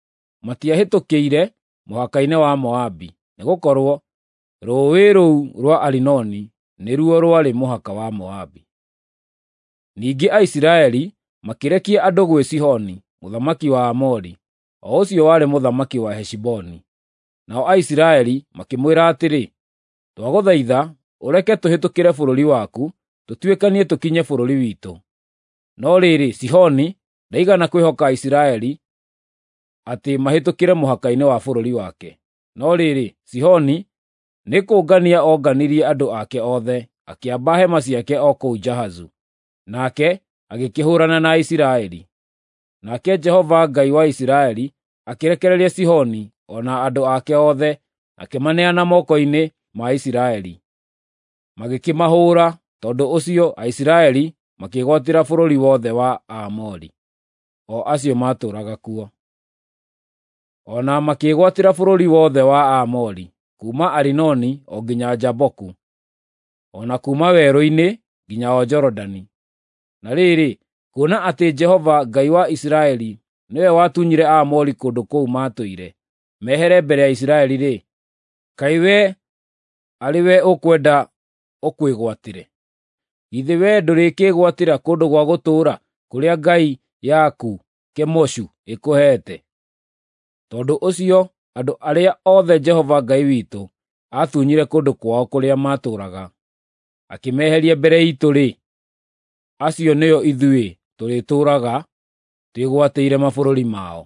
matiahĩtũkĩire mũhaka-inĩ wa Moabi, nĩgũkorwo rũũĩ rũu rwa Arinoni nĩruo rwarĩ mũhaka wa Moabi. Ningĩ Aisiraeli makĩrekia andũ gwĩ Sihoni, mũthamaki wa Aamori, o ũcio warĩ mũthamaki wa Heshiboni. Nao Aisiraeli makĩmwĩra atĩrĩ, twagũthaitha ũreke tũhĩtũkĩre bũrũri waku, tũtuĩkanie tũkinye bũrũri witũ. No rĩrĩ, Sihoni ndaigana kwĩhoka Aisiraeli atĩ mahĩtũkĩre mũhaka-inĩ wa bũrũri wake. No rĩrĩ, Sihoni nĩ kũngania onganirie andũ ake othe, akĩamba hema ciake o kũu Jahazu. Nake agĩkĩhũũrana na Aisiraeli. Nake Jehova Ngai wa Isiraeli akĩrekereria Sihoni o na andũ ake othe, akĩmaneana moko-inĩ ma Isiraeli. Magĩkĩmahũũra, tondũ ũcio Aisiraeli makĩgwatĩra bũrũri wothe wa Aamori, o acio maatũũraga kuo. O na makĩgwatĩra bũrũri wothe wa Aamori, kuuma Arinoni o nginya Jaboku, o na kuuma werũ-inĩ nginya o Jorodani. Na rĩrĩ, kuona atĩ Jehova Ngai wa Isiraeli nĩwe watunyire Aamori kũndũ kũu maatũire, mehere mbere ya Isiraeli-rĩ, kaĩ we arĩ we ũkwenda ũkwĩgwatĩre? Githĩ wee ndũrĩkĩĩgwatĩra kũndũ gwa gũtũũra kũrĩa Ngai yaku Kemoshu ĩkũheete? Tondũ ũcio andũ arĩa othe Jehova Ngai witũ aatunyire kũndũ kwao kũrĩa maatũũraga, akĩmeheria mbere iitũ-rĩ, acio nĩo ithuĩ tũrĩtũũraga twĩgwatĩire mabũrũri mao.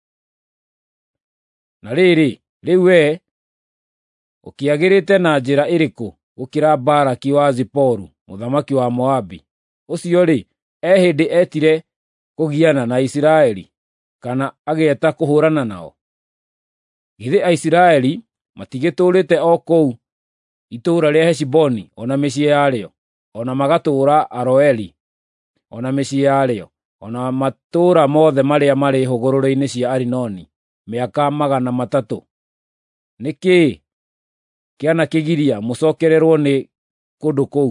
Na rĩrĩ, rĩu wee ũkĩagĩrĩte na njĩra ĩrĩkũ gũkĩra Balaki wa Ziporu, mũthamaki wa Moabi? Ũcio-rĩ, e hĩndĩ etire kũgiana na Isiraeli, kana agĩeta kũhũũrana nao? Githĩ Aisiraeli matigĩtũũrĩte o kũu itũũra rĩa Heshiboni o na mĩciĩ yarĩo, o na magatũũra Aroeri o na mĩciĩ yarĩo, o na matũũra mothe marĩa marĩ hũgũrũrũ-inĩ cia Arinoni mĩaka magana matatũ? Nĩ kĩĩ kĩanakĩgiria mũcookererwo nĩ kũndũ kũu?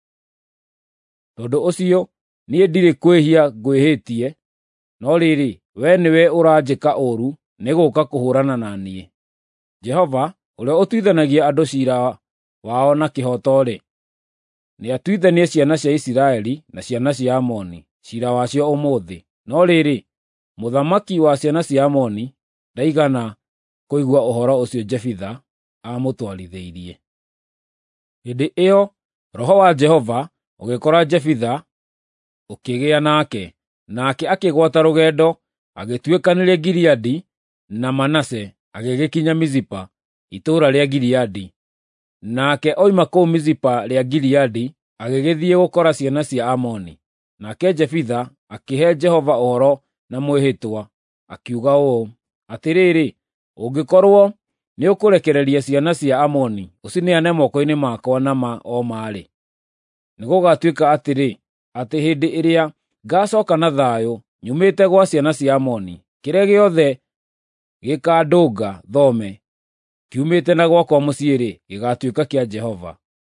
Tondũ ũcio niĩ ndirĩ kwĩhia ngwĩhĩtie, no rĩrĩ, wee nĩwe ũranjĩka ũũru nĩ gũũka kũhũũrana na niĩ. Jehova, ũrĩa ũtuithanagia andũ ciira wao na kĩhooto-rĩ, nĩatuithanie ciana cia Isiraeli na ciana cia Amoni ciira wacio ũmũthĩ. No rĩrĩ, mũthamaki wa ciana cia Amoni ndaigana kũigua ũhoro ũcio Jefitha aamũtwarithĩirie. Hĩndĩ ĩyo Roho wa Jehova ũgĩkora Jefitha ũkĩgĩa nake, nake akĩgwata rũgendo agĩtuĩkanĩria Gileadi na Manase, agĩgĩkinya Mizipa, itũũra rĩa Gileadi. Nake oima kũu Mizipa rĩa Gileadi agĩgĩthiĩ gũkora ciana cia Amoni. Nake Jefitha akĩhe Jehova ũhoro na mwĩhĩtwa, akiuga ũũ atĩrĩrĩ, ũngĩkorwo nĩ ũkũrekereria ciana cia Amoni ũcineane moko-inĩ makwa na ma o marĩ, nĩgũgatuĩka atĩrĩ, atĩ hĩndĩ ĩrĩa ngaacooka na thayũ nyumĩte gwa ciana cia Amoni, kĩrĩa gĩothe gĩkandũnga thome kiumĩte na gwakwa mũciĩ-rĩ, gĩgaatuĩka kĩa Jehova,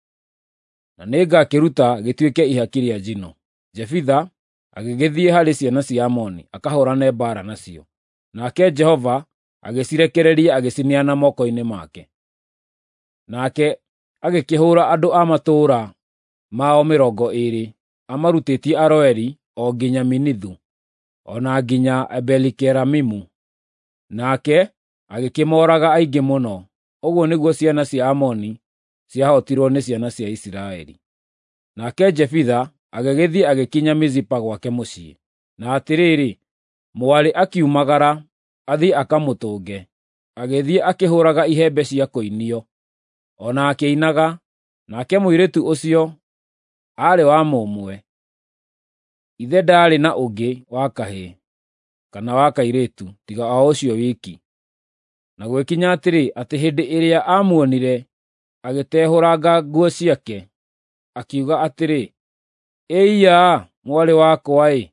na nĩngakĩruta gĩtuĩke ihaki rĩa njino. Jefitha agĩgĩthiĩ harĩ ciana cia Amoni akahũũrane mbaara nacio, nake Jehova agĩcirekereria agĩcineana moko-inĩ make. Nake agĩkĩhũũra andũ a matũũra mao mĩrongo ĩĩrĩ amarutĩtie Aroeri o nginya Minithu, o na nginya Ebeli-Keramimu, nake agĩkĩmooraga aingĩ mũno. Ũguo nĩguo ciana cia Amoni ciahootirwo nĩ ciana cia Isiraeli. Nake Jefitha agĩgĩthiĩ agĩkinya Mizipa gwake mũciĩ, na atĩrĩrĩ, mwarĩ akiumagara athiĩ akamũtũnge, agĩthiĩ akĩhũũraga ihembe cia kũinio, o na akĩinaga. Nake mũirĩtu ũcio aarĩ wa mũmwe, ithe ndaarĩ na ũngĩ wa kahĩĩ kana wa kairĩtu tiga o ũcio wiki. Na gwĩkinya atĩrĩ, atĩ hĩndĩ ĩrĩa aamuonire agĩtehũranga nguo ciake, akiuga atĩrĩ, ĩiya mwarĩ wakwa-ĩ,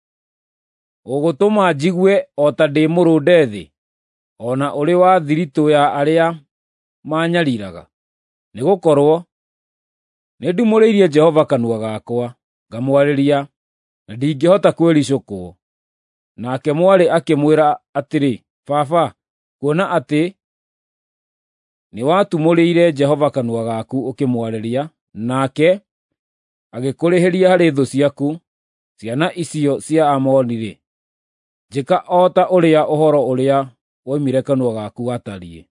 ũgũtũma njigue o ta ndĩ mũrũnde thĩ, o na ũrĩ wa thiritũ ya arĩa maanyariraga. Nĩgũkorwo nĩndumũrĩirie Jehova kanua gakwa, ngamwarĩria, na ndingĩhota kwĩricũkwo. Nake mwarĩ akĩmwĩra atĩrĩ, baba, kuona atĩ nĩwatumũrĩire Jehova kanua gaku ũkĩmwarĩria, nake agĩkũrĩhĩria harĩ thũ ciaku, ciana icio cia Amoni-rĩ, njĩka o ta ũrĩa ũhoro ũrĩa woimire kanua gaku watariĩ.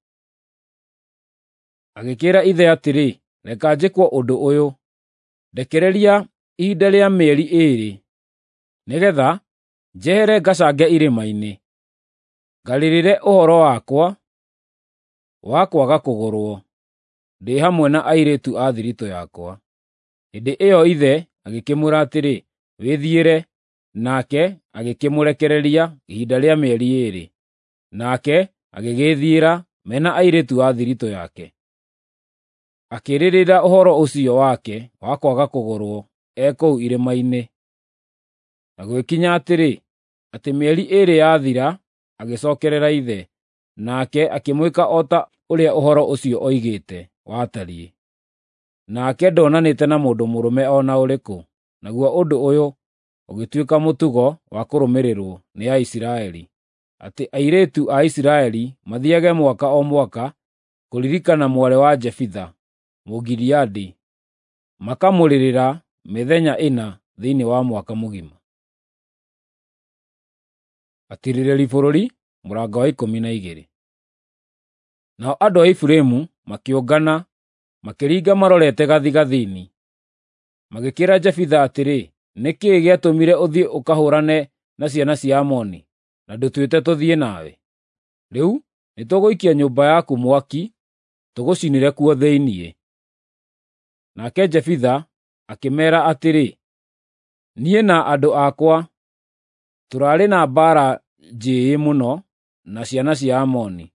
Agĩkĩĩra ithe atĩrĩ, reka njĩkwo ũndũ ũyũ, ndekereria ihinda rĩa mĩeri ĩĩrĩ, nĩgetha njehere ngacange irĩma-inĩ, ngarĩrĩre ũhoro wakwa wa kwaga kũgũrwo, ndĩ hamwe na airĩtu a thiritũ yakwa. Hĩndĩ ĩyo ithe agĩkĩmwĩra atĩrĩ, wĩthiĩre, nake agĩkĩmũrekereria ihinda rĩa mĩeri ĩĩrĩ, nake agĩgĩĩthiĩra mena airĩtu a thiritũ yake. Akĩrĩrĩra ũhoro ũcio wake wa kwaga kũgũrwo e kũu irĩma-inĩ. Na gwĩkinya atĩrĩ, atĩ mĩeri ĩĩrĩ yathira, agĩcookerera ithe, nake akĩmwĩka o ta ũrĩa ũhoro ũcio oigĩte watariĩ. Nake ndonanĩte na mũndũ mũrũme o na ũrĩkũ, naguo ũndũ ũyũ ũgĩtuĩka mũtugo wa kũrũmĩrĩrwo nĩ Aisiraeli, atĩ airĩtu a Isiraeli mathiage mwaka o mwaka kũririkana mwarĩ wa Jefitha Mũgileadi, makamũrĩrĩra mĩthenya ĩna thĩinĩ wa mwaka mũgima. Atirĩrĩri bũrũri, mũrango wa ikũmi na igĩrĩ. Nao andũ a Efiraimu makĩũngana, makĩringa marorete gathigathini. Magĩkĩra Jefitha atĩrĩ, nĩ kĩĩ gĩatũmire ũthiĩ ũkahũũrane na ciana cia Amoni, na ndũtwĩte tũthiĩ nawe? Rĩu nĩtũgũikia nyũmba yaku mwaki, tũgũcinĩre kuo thĩiniĩ. Nake Jefitha akĩmeera atĩrĩ, niĩ na andũ akwa tũrarĩ na mbaara njĩĩ mũno na ciana cia Amoni,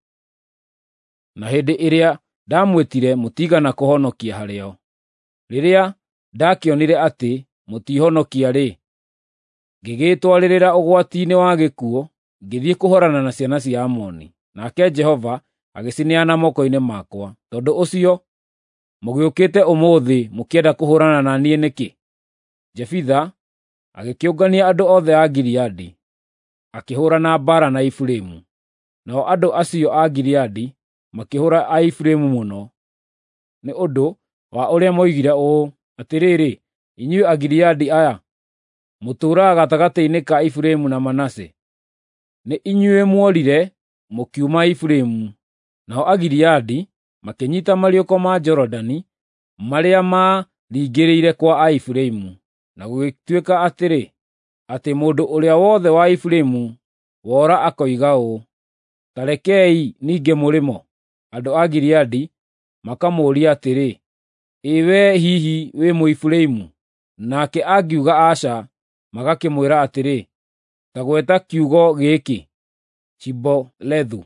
na hĩndĩ ĩrĩa ndamwĩtire mũtiigana kũhonokia harĩo. Rĩrĩa ndakĩonire atĩ mũtihonokia-rĩ, ngĩgĩĩtwarĩrĩra ũgwati-inĩ wa gĩkuũ, ngĩthiĩ kũhũũrana na ciana cia Amoni, nake Jehova agĩcineana moko-inĩ makwa. Tondũ ũcio mũgĩũkĩte ũmũthĩ mũkĩenda kũhũũrana na niĩ nĩkĩ? Jefitha agĩkĩũngania andũ othe a Gileadi, akĩhũũrana mbaara na Efiraimu. Nao andũ acio a Gileadi makĩhũũra a Efiraimu mũno, nĩ ũndũ wa ũrĩa moigire ũũ, atĩrĩrĩ, inyuĩ Agileadi aya, mũtũũraga gatagatĩ-inĩ ka Efiraimu na Manase, nĩ inyuĩ muorire mũkiuma Efiraimu. Nao Agileadi makĩnyiita mariũko ma Jorodani marĩa maaringĩrĩire kwa a Efiraimu, na gũgĩtuĩka atĩrĩ, atĩ mũndũ ũrĩa wothe wa Efiraimu wora akoiga ũũ, ta rekei ninge mũrĩmo. Andũ a Gileadi makamũũria atĩrĩ, ĩ wee hihi wĩ Mũefiraimu? Nake angiuga aca, magakĩmwĩra atĩrĩ, ta gweta kiugo gĩkĩ, Shibolethu.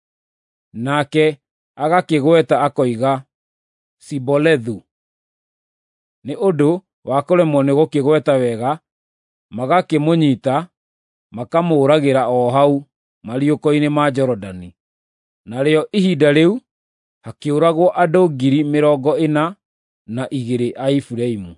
Nake agakĩgweta akoiga, Sibolethu. Nĩ ũndũ wa kũremwo nĩ gũkĩgweta wega, magakĩmũnyiita, makamũũragĩra o hau mariũko-inĩ ma Jorodani. Narĩo ihinda rĩu hakĩũragwo andũ ngiri mĩrongo ĩna na igĩrĩ a Efiraimu.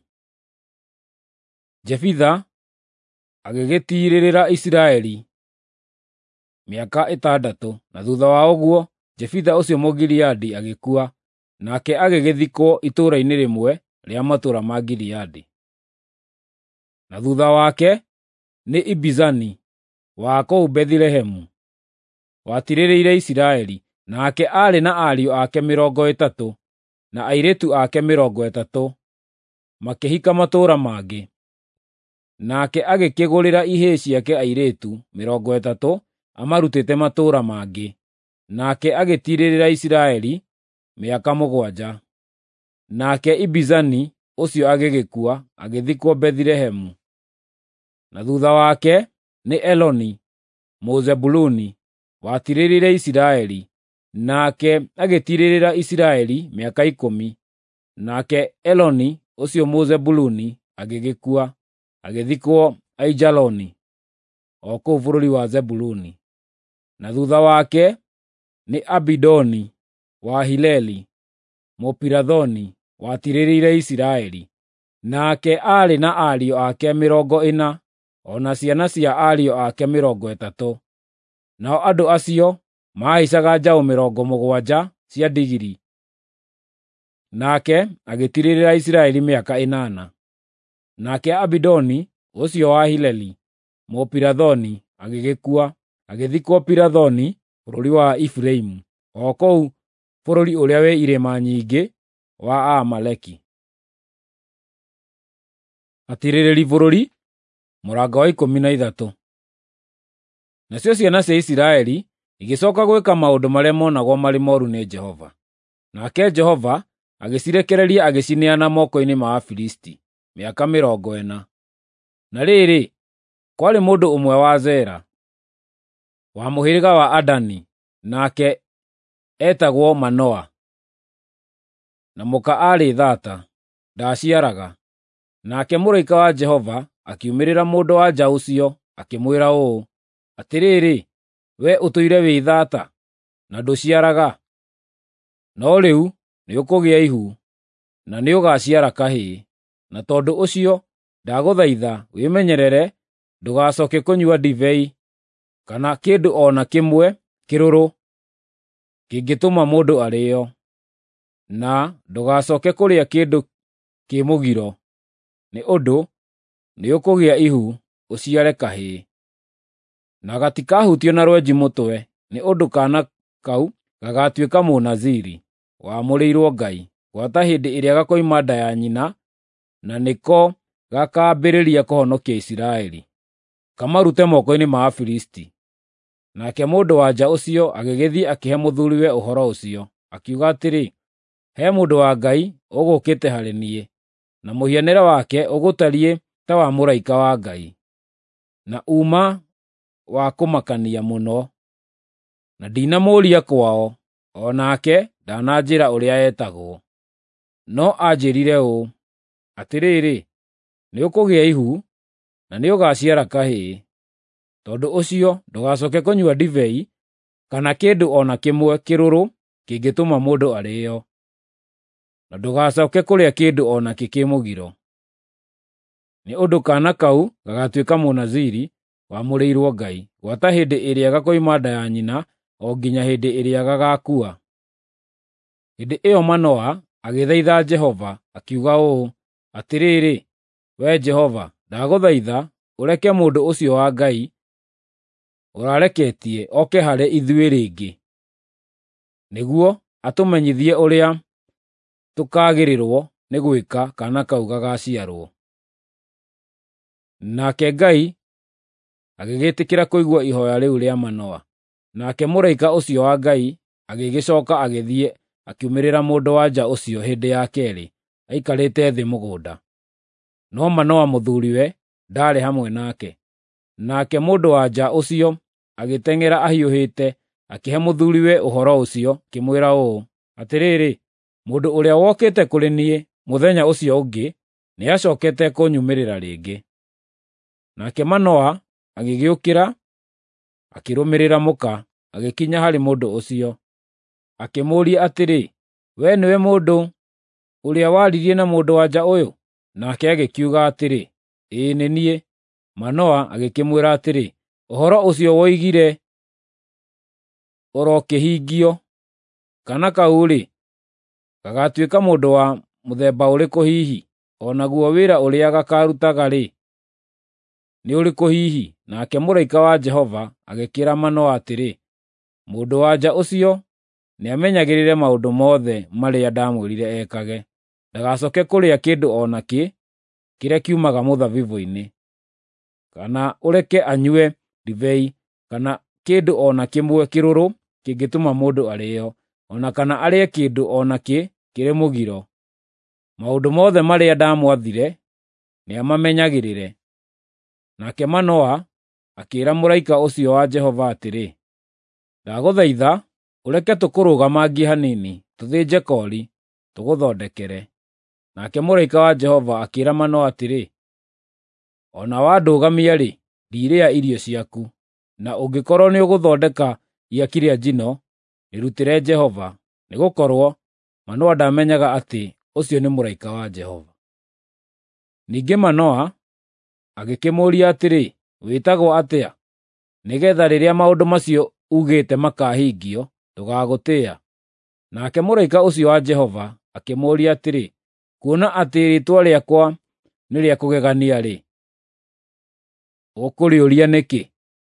Jefitha agĩgĩtiirĩrĩra Isiraeli mĩaka ĩtandatũ, na thutha wa ũguo Jefitha ũcio Mũgileadi agĩkua, nake agĩgĩthikwo itũũra-inĩ rĩmwe rĩa matũũra ma Gileadi. Na thutha wake nĩ Ibizani wa kũu Bethilehemu watirĩrĩire Isiraeli, nake aarĩ na ariũ ake mĩrongo ĩtatũ, na airĩtu ake mĩrongo ĩtatũ, makĩhika matũũra mangĩ. Nake agĩkĩgũrĩra ihĩĩ ciake airĩtu mĩrongo ĩtatũ amarutĩte matũũra mangĩ, nake agĩtiirĩrĩra Isiraeli mĩaka mũgwanja. Nake Ibizani ũcio agĩgĩkua, agĩthikwo Bethilehemu. Na thutha wake nĩ Eloni Mũzebuluni watirĩrĩire Isiraeli, nake agĩtiirĩrĩra Isiraeli mĩaka ikũmi. Nake Eloni ũcio Mũzebuluni agĩgĩkua, agĩthikwo Aijaloni o kũu bũrũri wa Zebuluni. Na thutha wake nĩ Abidoni wa Hileli Mũpirathoni watirĩrĩire Isiraeli, nake aarĩ na ariũ ake mĩrongo ĩna, o na ciana cia ariũ ake mĩrongo ĩtatũ. Nao andũ acio mahaicaga njaũ mĩrongo mũgwanja cia ndigiri. Nake agĩtirĩrĩra Isiraeli mĩaka ĩnana. Nake Abidoni ũcio wa Hileli Mũpirathoni agĩgĩkua, agĩthikwo Pirathoni bũrũri wa Ifiraimu, o kũu bũrũri ũrĩa wĩ irĩma nyingĩ wa Amaleki. Atirĩrĩri bũrũri, mũrango wa ikũmi na ithatũ. Nacio ciana cia Isiraeli igĩcoka gwĩka maũndũ marĩa monagwo marĩ moru nĩ Jehova. Nake Jehova agĩcirekereria agĩcineana moko-inĩ ma Afilisti mĩaka mĩrongo ĩna. Na rĩrĩ, kwarĩ mũndũ ũmwe wa Zera, wa mũhĩrĩga wa Adani, nake etagwo Manoa. Na mũka aarĩ thata, ndaciaraga. Nake mũraika wa Jehova akiumĩrĩra mũndũ wa nja ũcio, akĩmwĩra ũũ, atĩrĩrĩ, we ũtũire wĩ thata, na ndũciaraga. No rĩu nĩũkũgĩa ihu, na nĩũgaciara kahĩĩ. Na tondũ ũcio, ndagũthaitha wĩmenyerere, ndũgacooke kũnyua ndibei, kana kĩndũ o na kĩmwe kĩrũrũ kĩngĩtũma mũndũ arĩĩo, na ndũgacooke kũrĩa kĩndũ kĩ mũgiro, nĩ ũndũ nĩũkũgĩa ihu ũciare kahĩĩ. Na gatikahutio na rwenji mũtwe, nĩ ũndũ kaana kau gagatuĩka Mũnaziri wamũrĩirwo Ngai, gwata hĩndĩ ĩrĩa gakoima nda ya nyina, na nĩko gakaambĩrĩria kũhonokia Isiraeli, kamarute moko-inĩ ma Afilisti. Nake mũndũ-wa-nja ũcio agĩgĩthiĩ akĩhe mũthuuriwe ũhoro ũcio, akiuga atĩrĩ, he mũndũ wa Ngai ũgũũkĩte harĩ niĩ, na mũhianĩre wake ũgũtariĩ ta wa mũraika wa Ngai, na uuma wa kũmakania mũno. Na ndinamũũria kwao, o nake ndananjĩra ũrĩa etagwo. No anjĩrire ũũ, atĩrĩrĩ, nĩũkũgĩa ihu, na nĩũgaciara kahĩĩ. Tondũ ũcio ndũgacooke kũnyua ndibei, kana kĩndũ o na kĩmwe kĩrũrũ kĩngĩtũma mũndũ arĩĩo, na ndũgacooke kũrĩa kĩndũ o nakĩ kĩ mũgiro, nĩ ũndũ kaana kau gagatuĩka Mũnaziri wamũrĩirwo Ngai, gwata hĩndĩ ĩrĩa gakoima nda ya nyina, o nginya hĩndĩ ĩrĩa gagakua. Hĩndĩ ĩyo Manoa agĩthaitha Jehova, akiuga ũũ, atĩrĩrĩ, we Jehova, ndagũthaitha ũreke mũndũ ũcio wa Ngai ũrareketie oke harĩ ithuĩ rĩngĩ, nĩguo atũmenyithie ũrĩa tũkaagĩrĩrwo nĩ gwĩka kaana kau gagaciarwo. Nake Ngai agĩgĩtĩkĩra kũigua ihooya rĩu rĩa Manoa. Nake mũraika ũcio wa Ngai agĩgĩcooka agĩthiĩ akiumĩrĩra mũndũ-wa-nja ũcio hĩndĩ ya keerĩ, aikarĩte thĩ mũgũnda. No Manoa mũthuuriwe ndaarĩ hamwe nake. Nake mũndũ-wa-nja ũcio agĩteng'era ahiũhĩte, akĩhe mũthuuriwe ũhoro ũcio, akĩmwĩra ũũ, atĩrĩrĩ, mũndũ ũrĩa wokĩte kũrĩ niĩ mũthenya ũcio ũngĩ nĩacookete kũnyumĩrĩra rĩngĩ. Nake Manoa agĩgĩũkĩra, akĩrũmĩrĩra mũka, agĩkinya harĩ mũndũ ũcio, akĩmũũria atĩrĩ, we nĩwe mũndũ ũrĩa waririe na mũndũ-wa-nja ũyũ? Nake agĩkiuga atĩrĩ, ĩĩ nĩ niĩ. Manoa agĩkĩmwĩra atĩrĩ, ũhoro ũcio woigire ũrokĩhingio. Kaana kau-rĩ, gagatuĩka mũndũ wa mũthemba ũrĩkũ hihi? O naguo wĩra ũrĩa gakarutaga-rĩ, nĩ ũrĩkũ hihi? Nake mũraika wa Jehova agĩkĩĩra Manoa atĩrĩ, mũndũ-wa-nja ũcio nĩamenyagĩrĩre maũndũ mothe marĩa ndamwĩrire ekage. Ndagacooke kũrĩa kĩndũ o nakĩ kĩrĩa kiumaga mũthabibũ-inĩ, kana ũreke anyue ndibei, kana kĩndũ o na kĩmwe kĩrũrũ kĩngĩtũma mũndũ arĩĩo, o na kana arĩe kĩndũ o nakĩ kĩrĩ mũgiro. Maũndũ mothe marĩa ndamwathire nĩamamenyagĩrĩre. Nake Manoa akĩĩra mũraika ũcio wa Jehova atĩrĩ, ndagũthaitha ũreke tũkũrũgamagie hanini, tũthĩnje koori, tũgũthondekere. Nake mũraika wa Jehova akĩĩra Manoa atĩrĩ, o na wandũgamia-rĩ, ndirĩa irio ciaku, na ũngĩkorwo nĩũgũthondeka iaki rĩa njino, rĩrutĩre Jehova, nĩgũkorwo Manoa ndamenyaga atĩ ũcio nĩ mũraika wa Jehova. Ningĩ Manoa agĩkĩmũũria atĩrĩ, wĩtagwo atĩa? Nĩgeetha rĩrĩa maũndũ macio ugĩte makahingio, ndũgagũtĩĩa. Nake mũraika ũcio wa Jehova akĩmũũria atĩrĩ, kuona atĩ rĩĩtwa rĩakwa nĩ rĩa kũgegania-rĩ, ũkũrĩũria nĩkĩ?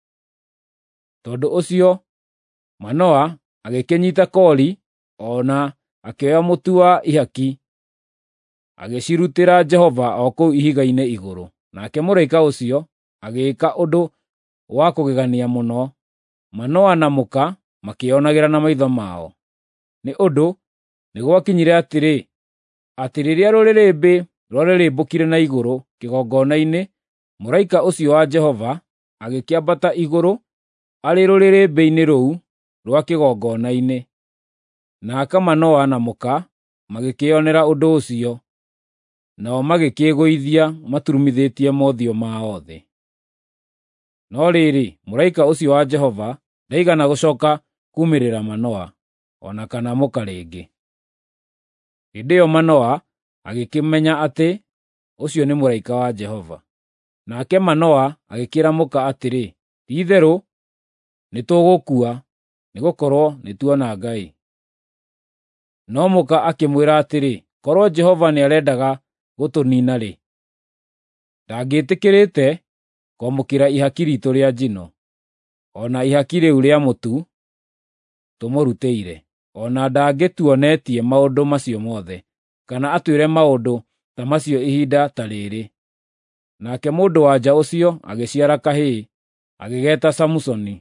Tondũ ũcio Manoa agĩkĩnyiita koori, o na akĩoya mũtu wa ihaki, agĩcirutĩra Jehova o kũu ihiga-inĩ igũrũ. Nake mũraika ũcio agĩĩka ũndũ wa kũgegania mũno, Manoa na mũka makĩonagĩra na maitho mao. Nĩ ũndũ nĩ gwakinyire atĩrĩ, atĩ rĩrĩa rũrĩrĩmbĩ rwarĩrĩmbũkire na igũrũ kĩgongona-inĩ, mũraika ũcio wa Jehova agĩkĩambata igũrũ arĩ rũrĩrĩmbĩ-inĩ rũu rwa kĩgongona-inĩ. Nake Manoa na mũka magĩkĩonera ũndũ ũcio, nao magĩkĩĩgũithia maturumithĩtie mothiũ mao thĩ. No rĩrĩ, mũraika ũcio wa Jehova ndaigana gũcooka kuumĩrĩra Manoa, o na kana mũka rĩngĩ. Hĩndĩ ĩyo Manoa agĩkĩmenya atĩ ũcio nĩ mũraika wa Jehova. Nake Manoa agĩkĩĩra mũka atĩrĩ, ti-itherũ nĩtũgũkua, nĩgũkorwo nĩtuona Ngai. No mũka akĩmwĩra atĩrĩ, korwo Jehova nĩarendaga gũtũniina-rĩ, ndangĩtĩkĩrĩte kwamũkĩra ihaki riitũ rĩa njino, o na ihaki rĩu rĩa mũtu tũmũrutĩire, o na ndangĩtuonetie maũndũ macio mothe, kana atwĩre maũndũ ta macio ihinda ta rĩrĩ. Nake mũndũ-wa-nja ũcio agĩciara kahĩĩ, agĩgeeta Samusoni.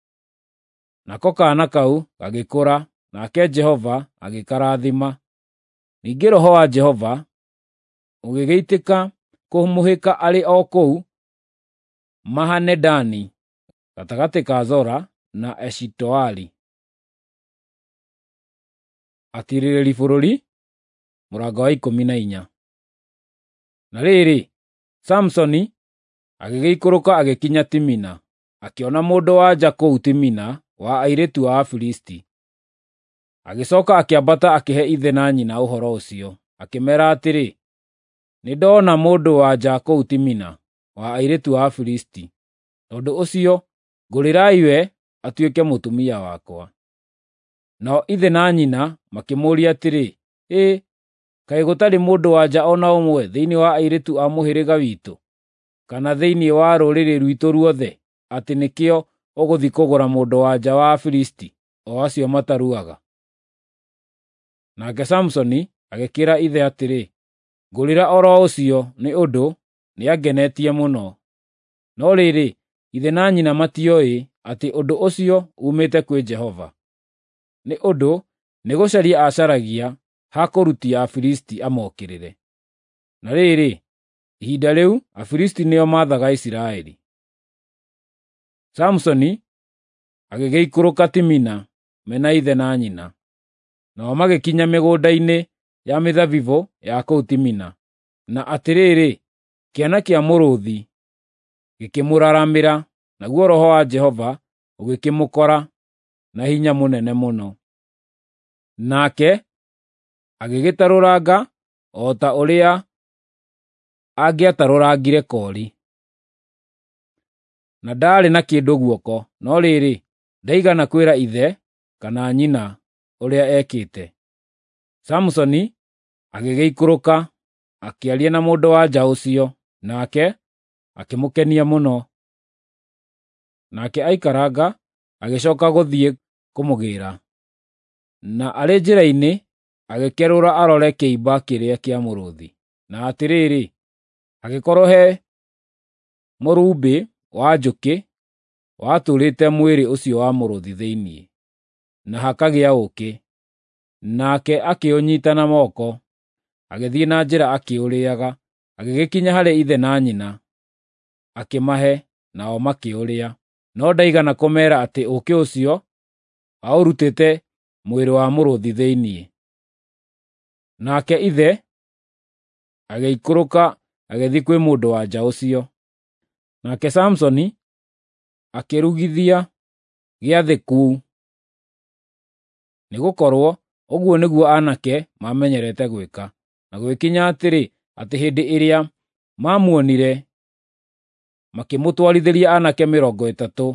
Nako kaana kau gagĩkũra, nake Jehova agĩkarathima. Ningĩ Roho wa Jehova ũgĩgĩitĩka kũmũhĩka arĩ o kũu Mahane-Dani, gatagatĩ ka Zora na Eshitaoli. Atiirĩrĩri bũrũri, mũrango wa ikũmi na inya. Na rĩrĩ, Samusoni agĩgĩikũrũka agĩkinya Timina, akĩona mũndũ-wa-nja kũu Timina wa airĩtu a Afilisti. Agĩcooka akĩambata akĩhe ithe na nyina ũhoro ũcio, akĩmeera atĩrĩ, nĩndona mũndũ-wa-nja kũu Timina wa airĩtu a Afilisti. Tondũ ũcio ngũrĩrai we atuĩke mũtumia wakwa. Nao ithe na nyina makĩmũũria atĩrĩ, ĩ, kaĩ gũtarĩ mũndũ-wa-nja o na ũmwe thĩinĩ wa airĩtu a mũhĩrĩga witũ, kana thĩinĩ wa rũrĩrĩ rwitũ ruothe, atĩ nĩkĩo ũgũthiĩ kũgũra mũndũ-wa-nja wa Afilisti, o acio mataruaga? Nake Samusoni agĩkĩĩra ithe atĩrĩ, ngũrĩra o ro ũcio nĩ ũndũ nĩangenetie mũno. No rĩrĩ, ithe na nyina matioĩ atĩ ũndũ ũcio uumĩte kwĩ Jehova. Nĩ ũndũ nĩgũcaria acaragia ha kũrutia Afilisti amokĩrĩre. Na rĩrĩ, ihinda rĩu Afilisti nĩo maathaga Isiraeli. Samusoni agĩgĩikũrũka Timina mena ithe na nyina, nao magĩkinya mĩgũnda-inĩ ya mĩthabibũ ya kũu Timina. Na atĩrĩrĩ, kĩana kĩa mũrũũthi gĩkĩmũraramĩra, naguo Roho wa Jehova ũgĩkĩmũkora na hinya mũnene mũno. Nake agĩgĩtarũranga o ta ũrĩa angĩatarũrangire koori. Na ndaarĩ na kĩndũ guoko, no rĩrĩ, ndaigana kwĩra ithe kana nyina ũrĩa ekĩte. Samusoni agĩgĩikũrũka akĩaria na mũndũ-wa-nja ũcio, nake akĩmũkenia mũno. Nake aikaranga agĩcooka gũthiĩ kũmũgĩĩra. Na arĩ njĩra-inĩ agĩkerũra arore kĩimba kĩrĩa kĩa mũrũũthi. Na atĩrĩrĩ, hagĩkorwo he mũrumbĩ wa njũkĩ watũrĩte mwĩrĩ ũcio wa mũrũũthi thĩinĩ, na hakagĩa ũũkĩ. Nake akĩũnyiita na moko, agĩthiĩ na njĩra akĩũrĩĩaga, agĩgĩkinya harĩ ithe na nyina, akĩmahe, nao makĩũrĩa. No ndaigana kũmeera atĩ ũũkĩ ũcio aũrutĩte mwĩrĩ wa mũrũũthi thĩinĩ. Nake ithe agĩikũrũka agĩthiĩ kwĩ mũndũ-wa-nja ũcio. Nake Samusoni akĩrugithia gĩathĩ kũu, nĩgũkorwo ũguo nĩguo aanake maamenyerete gwĩka. Na gwĩkinya atĩrĩ, atĩ hĩndĩ ĩrĩa mamuonire, makĩmũtwarithĩria aanake mĩrongo ĩtatũ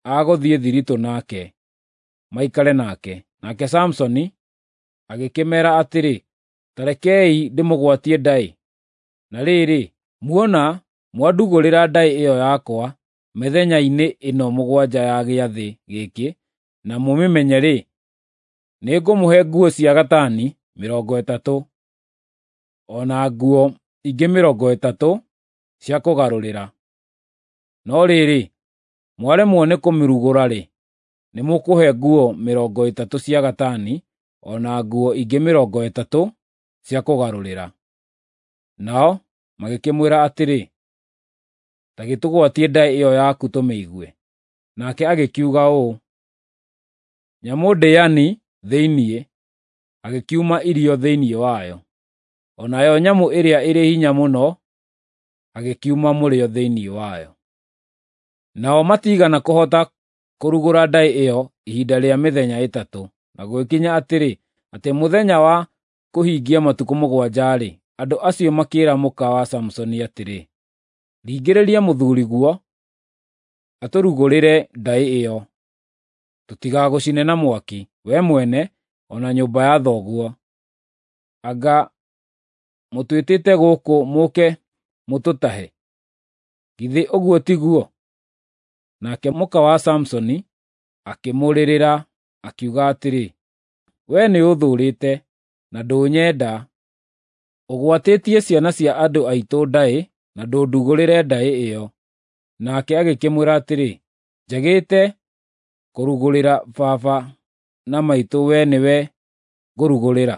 agũthiĩ thiritũ nake, maikare nake. Nake Samsoni agĩkĩmeera atĩrĩ, ta rekei ndĩmũgwatie ndaĩ. Na rĩrĩ, muona mwandugũrĩra ndaĩ ĩyo yakwa mĩthenya-inĩ ĩno mũgwanja ya gĩathĩ gĩkĩ, na mũmĩmenye-rĩ, nĩngũmũhe nguo cia gatani mĩrongo ĩtatũ, o na nguo ingĩ mĩrongo ĩtatũ cia kũgarũrĩra. No rĩrĩ, mwaremwo nĩ kũmĩrugũra-rĩ, nĩmũkũhe nguo mĩrongo ĩtatũ cia gatani, o na nguo ingĩ mĩrongo ĩtatũ cia kũgarũrĩra. Nao magĩkĩmwĩra atĩrĩ, ta gĩtũgwatie ndaĩ ĩyo yaku tũmĩigue. Nake agĩkiuga ũũ, nyamũ ndĩani thĩiniĩ, agĩkiuma irio thĩiniĩ wayo, o nayo nyamũ ĩrĩa ĩrĩ hinya mũno, agĩkiuma mũrĩo thĩiniĩ wayo. Nao matiigana kũhota kũrugũra ndaĩ ĩyo ihinda rĩa mĩthenya ĩtatũ, na gwĩkinya atĩrĩ, atĩ mũthenya wa kũhingia matukũ mũgwanja-rĩ, andũ acio makĩĩra mũka wa Samsoni atĩrĩ, ringĩrĩria mũthuuriguo atũrugũrĩre ndaĩ ĩyo, tũtigagũcine na mwaki, we mwene o na nyũmba ya thoguo. Anga mũtwĩtĩte gũkũ mũũke mũtũtahe? Githĩ ũguo tiguo? Nake mũka wa Samsoni akĩmũrĩrĩra akiuga atĩrĩ, we nĩ ũthũũrĩte na ndũnyenda, ũgwatĩtie ciana cia andũ aitũ ndaĩ na ndũndugũrĩre ndaĩ ĩyo. Nake agĩkĩmwĩra atĩrĩ, njagĩte kũrugũrĩra baba na maitũ, we nĩwe ngũrugũrĩra.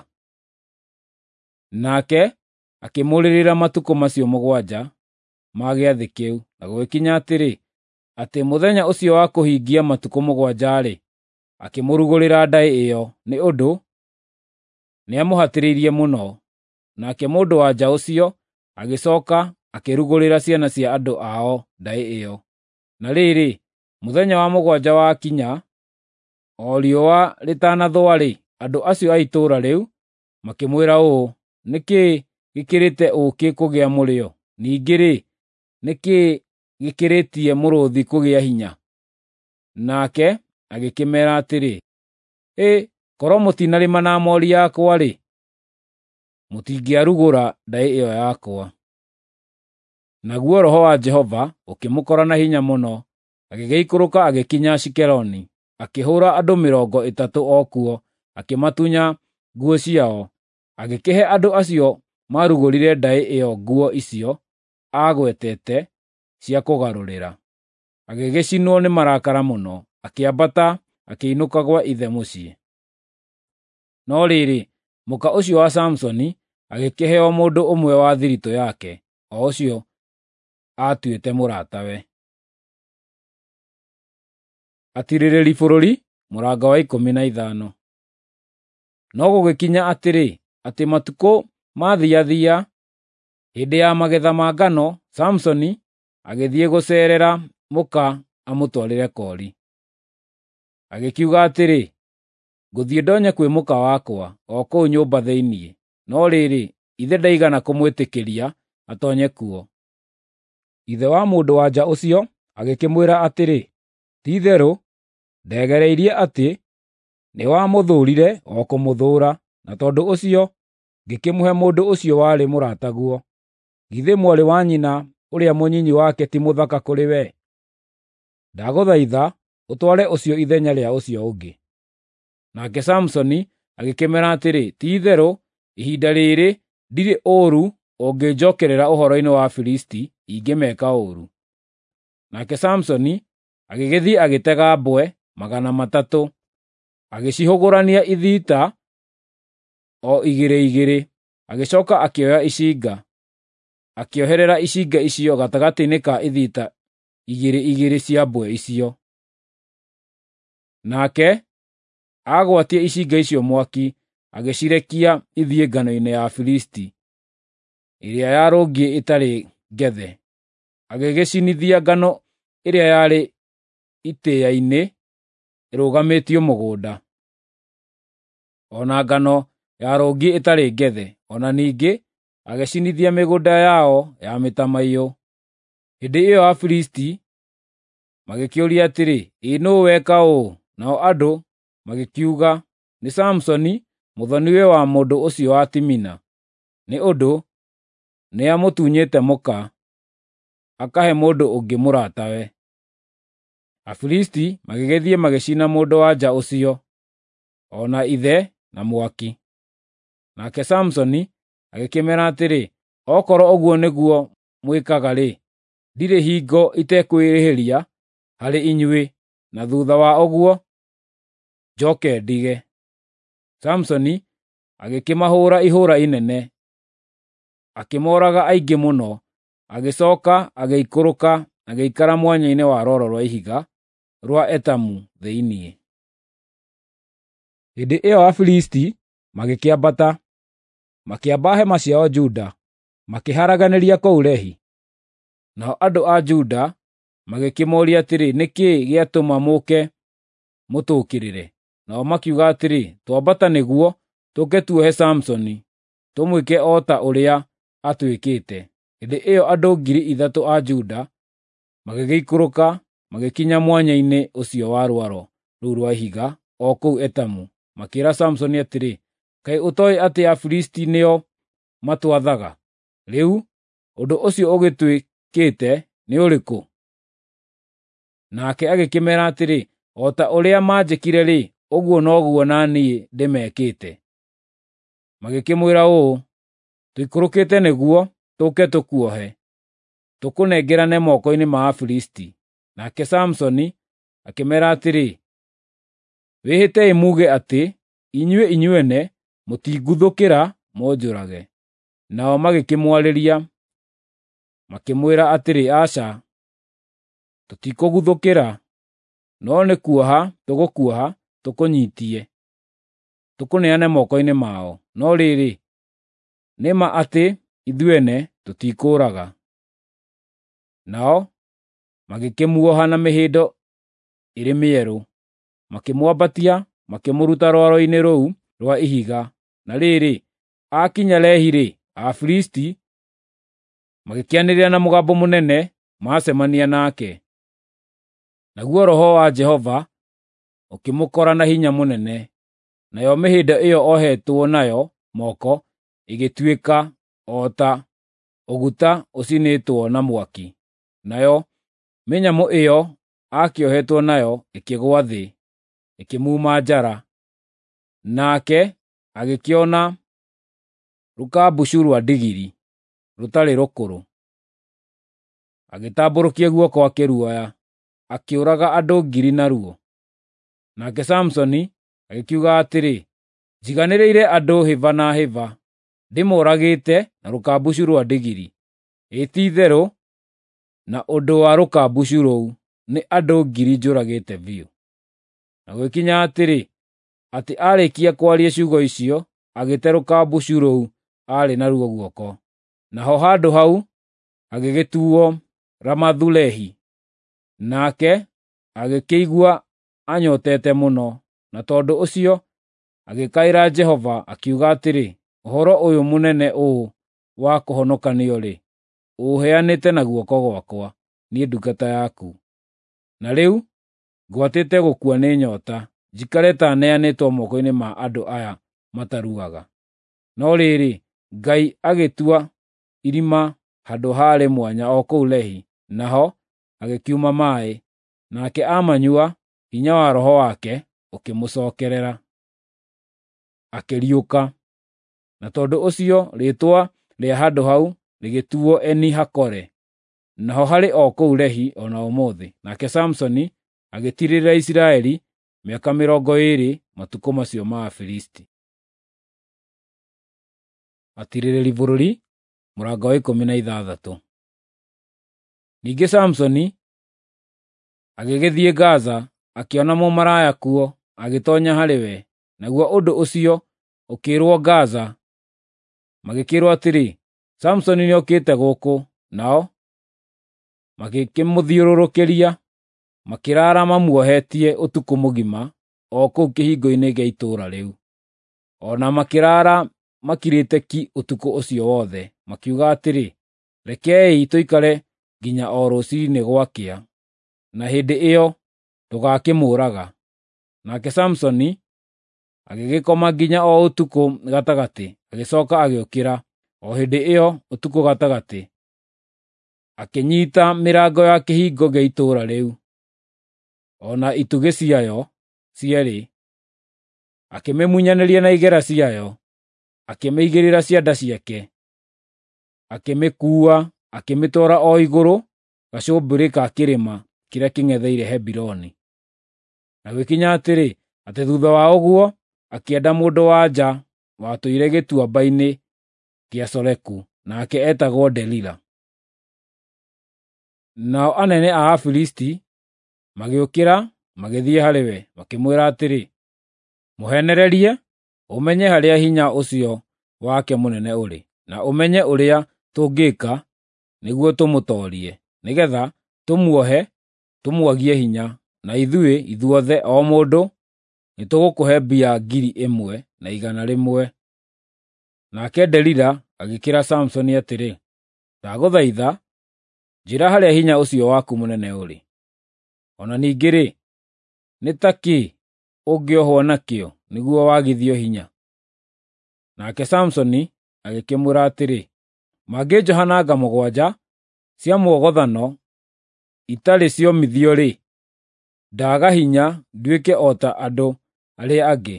Nake akĩmũrĩrĩra matukũ macio mũgwanja ma gĩathĩ kĩu, na gwĩkinya atĩrĩ, atĩ mũthenya ũcio wa kũhingia matukũ mũgwanja-rĩ, akĩmũrugũrĩra ndaĩ ĩyo, nĩ ũndũ nĩamũhatĩrĩirie mũno. Nake mũndũ-wa-nja ũcio agĩcooka akĩrugũrĩra ciana cia andũ ao ndaĩ ĩyo. Na rĩrĩ, mũthenya wa mũgwanja wakinya, o riũa rĩtanathũa-rĩ, andũ acio a itũũra rĩu makĩmwĩra ũũ, nĩ kĩĩ gĩkĩrĩte ũũkĩ kũgĩa mũrĩo? Ningĩ-rĩ, nĩ kĩĩ gĩkĩrĩtie mũrũũthi kũgĩa hinya? Nake agĩkĩmeera atĩrĩ, ĩ, korwo mũtinarĩma na moori yakwa-rĩ, mũtingĩarugũra ndaĩ ĩyo yakwa. Naguo Roho wa Jehova ũkĩmũkora na hinya mũno, agĩgĩikũrũka agĩkinya Ashikeloni, akĩhũũra andũ mĩrongo ĩtatũ o kuo, akĩmatunya nguo ciao. Agĩkĩhe andũ acio marugũrire ndaĩ ĩyo nguo icio agwetete cia kũgarũrĩra. Agĩgĩcinwo nĩ marakara mũno, akĩambata akĩinũka gwa ithe mũciĩ. No rĩrĩ, mũka ũcio wa Samsoni agĩkĩheo mũndũ ũmwe wa thiritũ yake, o ũcio aatuĩte mũratawe. Atirĩrĩri bũrũri, mũrango wa ikũmi na ithano. No gũgĩkinya atĩrĩ, atĩ matukũ mathiathia, hĩndĩ ya magetha ma ngano, Samsoni agĩthiĩ gũceerera mũka amũtwarĩre koori. Agĩkiuga atĩrĩ, ngũthiĩ ndonye kwĩ mũka wakwa o kũu nyũmba thĩiniĩ. No rĩrĩ, ithe ndaigana kũmwĩtĩkĩria atoonye kuo. Ithe wa mũndũ-wa-nja ũcio agĩkĩmwĩra atĩrĩ, ti-itherũ ndegereirie atĩ nĩwamũthũũrire o kũmũthũũra, na tondũ ũcio ngĩkĩmũhe mũndũ ũcio warĩ mũrataguo. Githĩ mwarĩ wa nyina ũrĩa mũnyinyi wake ti mũthaka kũrĩ we? Ndagũthaitha ũtware ũcio ithenya rĩa ũcio ũngĩ. Nake Samsoni agĩkĩmeera atĩrĩ, ti-itherũ ihinda rĩrĩ ndirĩ ũũru ũngĩnjookerera ũhoro-inĩ wa Afilisti, ingĩmeka ũũru. Nake Samsoni agĩgĩthiĩ agĩtega mbwe magana matatũ, agĩcihũgũrania ithita o igĩrĩ igĩrĩ, agĩcooka akĩoya icinga, akĩoherera icinga icio gatagatĩ-inĩ ka ithita igĩrĩ igĩrĩ cia mbwe icio. Nake agwatie icinga icio mwaki, agĩcirekia ithiĩ ngano-inĩ ya Afilisti, ĩrĩa yarũngiĩ ĩtarĩ ngethe. Agĩgĩcinithia ngano ĩrĩa yarĩ itĩĩa-inĩ ĩrũgamĩtio mũgũnda, o na ngano yarũngiĩ ĩtarĩ ngethe, o na ningĩ agĩcinithia mĩgũnda yao ya mĩtamaiyũ. Hĩndĩ ĩyo Afilisti magĩkĩũria atĩrĩ, ĩ nũũ weka ũũ? Nao andũ magĩkiuga, nĩ Samsoni, mũthoni-we wa mũndũ ũcio wa Timina, nĩ ũndũ nĩamũtunyĩte mũka, akahe mũndũ ũngĩ mũratawe. Afilisti magĩgĩthiĩ magĩcina mũndũ-wa-nja ũcio, o na ithe na mwaki. Nake Samsoni agĩkĩmeera atĩrĩ, okorwo ũguo nĩguo mwĩkaga-rĩ, ndirĩ hingo itekwĩrĩhĩria harĩ inyuĩ, na thuutha wa ũguo njooke ndige. Samsoni agĩkĩmahũũra ihũũra inene, akĩmooraga aingĩ mũno, agĩcooka agĩikũrũka agĩikara mwanya-inĩ wa rwaro rwa ihiga rwa Etamu thĩinĩ. Hĩndĩ ĩyo Afilisti magĩkĩambata, makĩamba hema ciao Juda, makĩharaganĩria kũu Lehi. Nao andũ a Juda magĩkĩmooria atĩrĩ, nĩ kĩĩ gĩatũma mũũke mũtũũkĩrĩre? Nao makiuga atĩrĩ, twambata nĩguo tũũke tuohe Samsoni, tũmwĩke o ta ũrĩa atwĩkĩte. Hĩndĩ ĩyo andũ ngiri ithatũ a Juda magĩgĩikũrũka magĩkinya mwanya-inĩ ũcio wa rwaro rũu rwa ihiga o kũu Etamu, makĩĩra Samsoni atĩrĩ, kaĩ ũtooĩ atĩ Afilisti nĩo matwathaga? Rĩu ũndũ ũcio ũgĩtwĩkĩte nĩ ũrĩkũ? Nake agĩkĩmeera atĩrĩ, o ta ũrĩa manjĩkire-rĩ, ũguo noguo na niĩ ndĩmekĩte. Magĩkĩmwĩra ũũ, tũikũrũkĩte nĩguo tũũke tũkuohe, tũkũnengerane moko-inĩ ma Afilisti. Nake Samsoni akĩmeera atĩrĩ, wĩhĩtei muuge atĩ inyuĩ inyuene mũtinguthũkĩra mũnjũrage. Nao magĩkĩmwarĩria makĩmwĩra atĩrĩ, aca, tũtikũguthũkĩra, no nĩ kuoha tũgũkuoha tũkũnyiitie, tũkũneane moko-inĩ mao. No rĩrĩ, nĩ ma atĩ ithuene tũtikũũraga. Nao magĩkĩmuoha na mĩhĩndo ĩrĩ mĩerũ, makĩmwambatia makĩmũruta rwaro-inĩ rũu rwa ihiga. Na rĩrĩ, aakinya Lehi-rĩ, Afilisti magĩkĩanĩrĩra na mũgambo mũnene macemania nake. Naguo Roho wa Jehova ũkĩmũkora na hinya mũnene, nayo mĩhĩndo ĩyo ohetwo nayo moko ĩgĩtuĩka o ta ũguta ũcinĩtwo na mwaki, nayo mĩnyamũ ĩyo akĩohetwo nayo ĩkĩgũa thĩ, ĩkĩmuuma njara. Nake agĩkĩona rũkambucu rwa ndigiri rũtarĩ rũkũrũ, agĩtambũrũkia guoko akĩruoya, akĩũraga andũ ngiri naruo. Nake Samsoni agĩkiuga atĩrĩ, njiganĩrĩire andũ hĩba na hĩba, ndĩmooragĩte na rũkambucu rwa ndigiri. Ĩ ti-itherũ, na ũndũ wa rũkambucu rũu, nĩ andũ ngiri njũragĩte biũ. Na gwĩkinya atĩrĩ, atĩ aarĩkia kwaria ciugo icio, agĩte rũkambucu rũu aarĩ naruo guoko, naho handũ hau agĩgĩtuuo Ramathu-Lehi. Nake agĩkĩigua anyootete mũno, na tondũ ũcio agĩkaĩra Jehova, akiuga atĩrĩ, ũhoro ũyũ mũnene ũũ wa kũhonokanio-rĩ, ũũheanĩte na guoko gwakwa, niĩ ndungata yaku. Na rĩu ngwatĩte gũkua nĩ nyoota, njikare ta neanĩtwo moko-inĩ ma andũ aya mataruaga. No rĩrĩ, Ngai agĩtua irima handũ haarĩ mwanya o kũu Lehi, naho agĩkiuma maaĩ, nake amanyua, hinya wa Roho wake ũkĩmũcookerera, akĩriũka. Na tondũ ũcio rĩĩtwa rĩa handũ hau rĩgĩtuuo Eni-Hakore, naho harĩ o kũu Lehi o na ũmũthĩ. Nake Samsoni agĩtiirĩrĩra Isiraeli mĩaka mĩrongo ĩĩrĩ matukũ macio ma Afilisti. Atiirĩrĩri bũrũri, mũrango wa ikũmi na ithathatũ. Ningĩ Samsoni agĩgĩthiĩ Gaza, akĩona mũmaraya kuo, agĩtoonya harĩ we. Naguo ũndũ ũcio ũkĩĩrwo Gaza, magĩkĩĩrwo atĩrĩ, Samsoni nĩokĩte gũkũ. Nao magĩkĩmũthiũrũrũkĩria, makĩraara mamuohetie ũtukũ mũgima o kũu kĩhingo-inĩ gĩa itũũra rĩu, o na makĩraara makirĩte ki ũtukũ ũcio wothe, makiuga atĩrĩ, rekei tũikare nginya o rũciinĩ gwakĩa. na hĩndĩ ĩyo ndũgakĩmũũraga. Nake Samsoni agĩgĩkoma nginya o ũtukũ gatagatĩ, agĩcooka agĩũkĩra o hĩndĩ ĩyo ũtukũ gatagatĩ, akĩnyiita mĩrango ya kĩhingo gĩa itũũra rĩu, o na itugĩ ciayo cierĩ, akĩmĩmunyanĩria na igera ciayo, akĩmĩigĩrĩra cianda ciake, akĩmĩkuua akĩmĩtwara o igũrũ gacũmbĩrĩ ka kĩrĩma kĩrĩa kĩng'etheire Hebironi. Na gwĩkinya atĩrĩ, atĩ thuutha wa ũguo akĩenda mũndũ-wa-nja watũire gĩtuamba-inĩ kĩa Soreku, nake etagwo Delila. Nao anene a Afilisti magĩũkĩra magĩthiĩ harĩ we, makĩmwĩra atĩrĩ, mũheenererie, ũmenye harĩa hinya ũcio wake mũnene ũrĩ, na ũmenye ũrĩa tũngĩka nĩguo tũmũtoorie, nĩgeetha tũmuohe, tũmwagie hinya, na ithuĩ ithuothe o mũndũ nĩtũgũkũhe mbia ngiri ĩmwe na igana rĩmwe. Nake Delila agĩkĩra Samsoni atĩrĩ, ndagũthaitha, njĩra harĩa hinya ũcio waku mũnene ũrĩ. O na ningĩ-rĩ, nĩ ta kĩĩ ũngĩohwo nakĩo nĩguo wagithio hinya? Nake Samsoni agĩkĩmwĩra atĩrĩ, mangĩnjoha na nga mũgwanja cia muogothano itarĩ ciomithio-rĩ, ndaaga hinya nduĩke o ta andũ arĩa angĩ.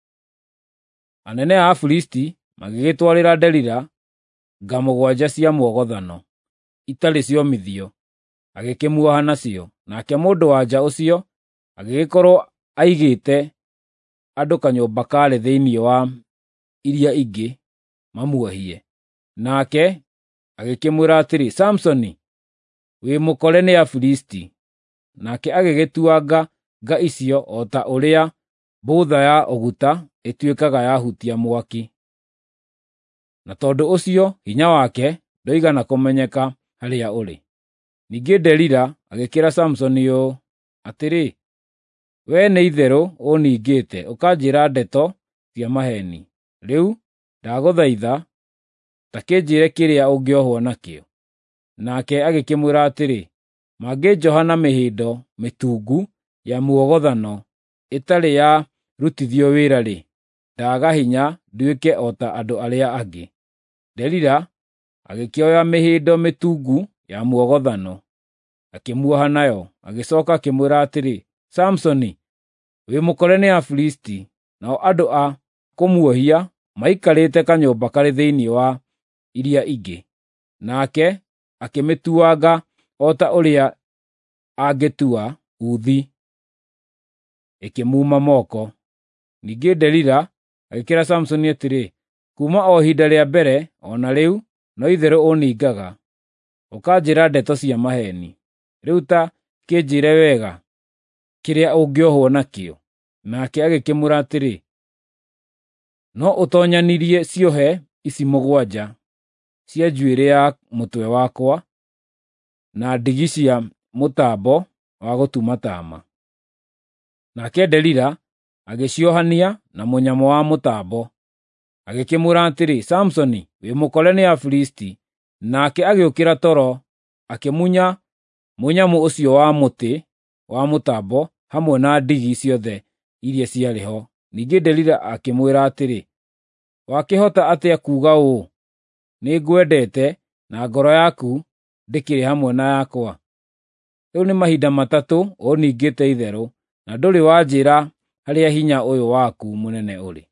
Anene a Afilisti magĩgĩtwarĩra Delila nga mũgwanja cia muogothano itarĩ ciomithio, agĩkĩmuoha nacio. Nake mũndũ-wa-nja ũcio agĩgĩkorwo aigĩte andũ kanyũmba karĩ thĩinĩ wa iria ingĩ mamuohie. Nake agĩkĩmwĩra atĩrĩ, Samsoni, wĩ mũkore nĩ Afilisti. Nake agĩgĩtuanga nga icio o ta ũrĩa mbũũtha ya ũguta ĩtuĩkaga yahutia mwaki. Na tondũ ũcio hinya wake ndũigana kũmenyeka harĩa ũrĩ. Ningĩ Delila agĩkĩra Samsoni ũũ atĩrĩ, wee nĩ itherũ ũningĩte, ũkanjĩra ndeto cia maheeni. Rĩu ndagũthaitha, ta kĩnjĩre kĩrĩa ũngĩohwo nakĩo. Nake agĩkĩmwĩra atĩrĩ, mangĩnjoha na mĩhĩndo mĩtungu ya muogothano ĩtarĩ yarutithio wĩra-rĩ, ndaaga hinya nduĩke o ta andũ arĩa angĩ. Delila agĩkĩoya mĩhĩndo mĩtungu ya muogothano, akĩmuoha nayo, agĩcooka akĩmwĩra atĩrĩ, Samsoni, wĩ mũkore nĩ Afilisti. Nao andũ a kũmuohia maikarĩte kanyũmba karĩ thĩinĩ wa iria ingĩ. Nake akĩmĩtuanga o ta ũrĩa angĩtua uthi, ĩkĩmuuma moko. Ningĩ Delila agĩkĩra Samsoni atĩrĩ, kuuma o ihinda rĩa mbere o na rĩu no itherũ ũningaga, ũkanjĩra ndeto cia maheeni. Rĩu ta kĩnjĩre wega kĩrĩa ũngĩohwo nakĩo. Nake agĩkĩmwĩra atĩrĩ, no ũtoonyanirie ciohe ici mũgwanja cia njuĩrĩ ya mũtwe wakwa na ndigi cia mũtambo wa gũtuma taama. Nake Delila agĩciohania na mũnyamũ wa mũtambo. Agĩkĩmwĩra atĩrĩ, Samsoni, wĩ mũkore nĩ Afilisti. Nake agĩũkĩra toro, akĩmunya mũnyamũ ũcio wa mũtĩ wa mũtambo hamwe na ndigi ciothe iria ciarĩ ho. Ningĩ Delila akĩmwĩra atĩrĩ, wakĩhota atĩa kuuga ũũ? Nĩngwendete na ngoro yaku ndĩkĩrĩ hamwe na yakwa. Rĩu nĩ mahinda matatũ ũningĩte itherũ, na ndũrĩ wanjĩra harĩa hinya ũyũ waku mũnene ũrĩ.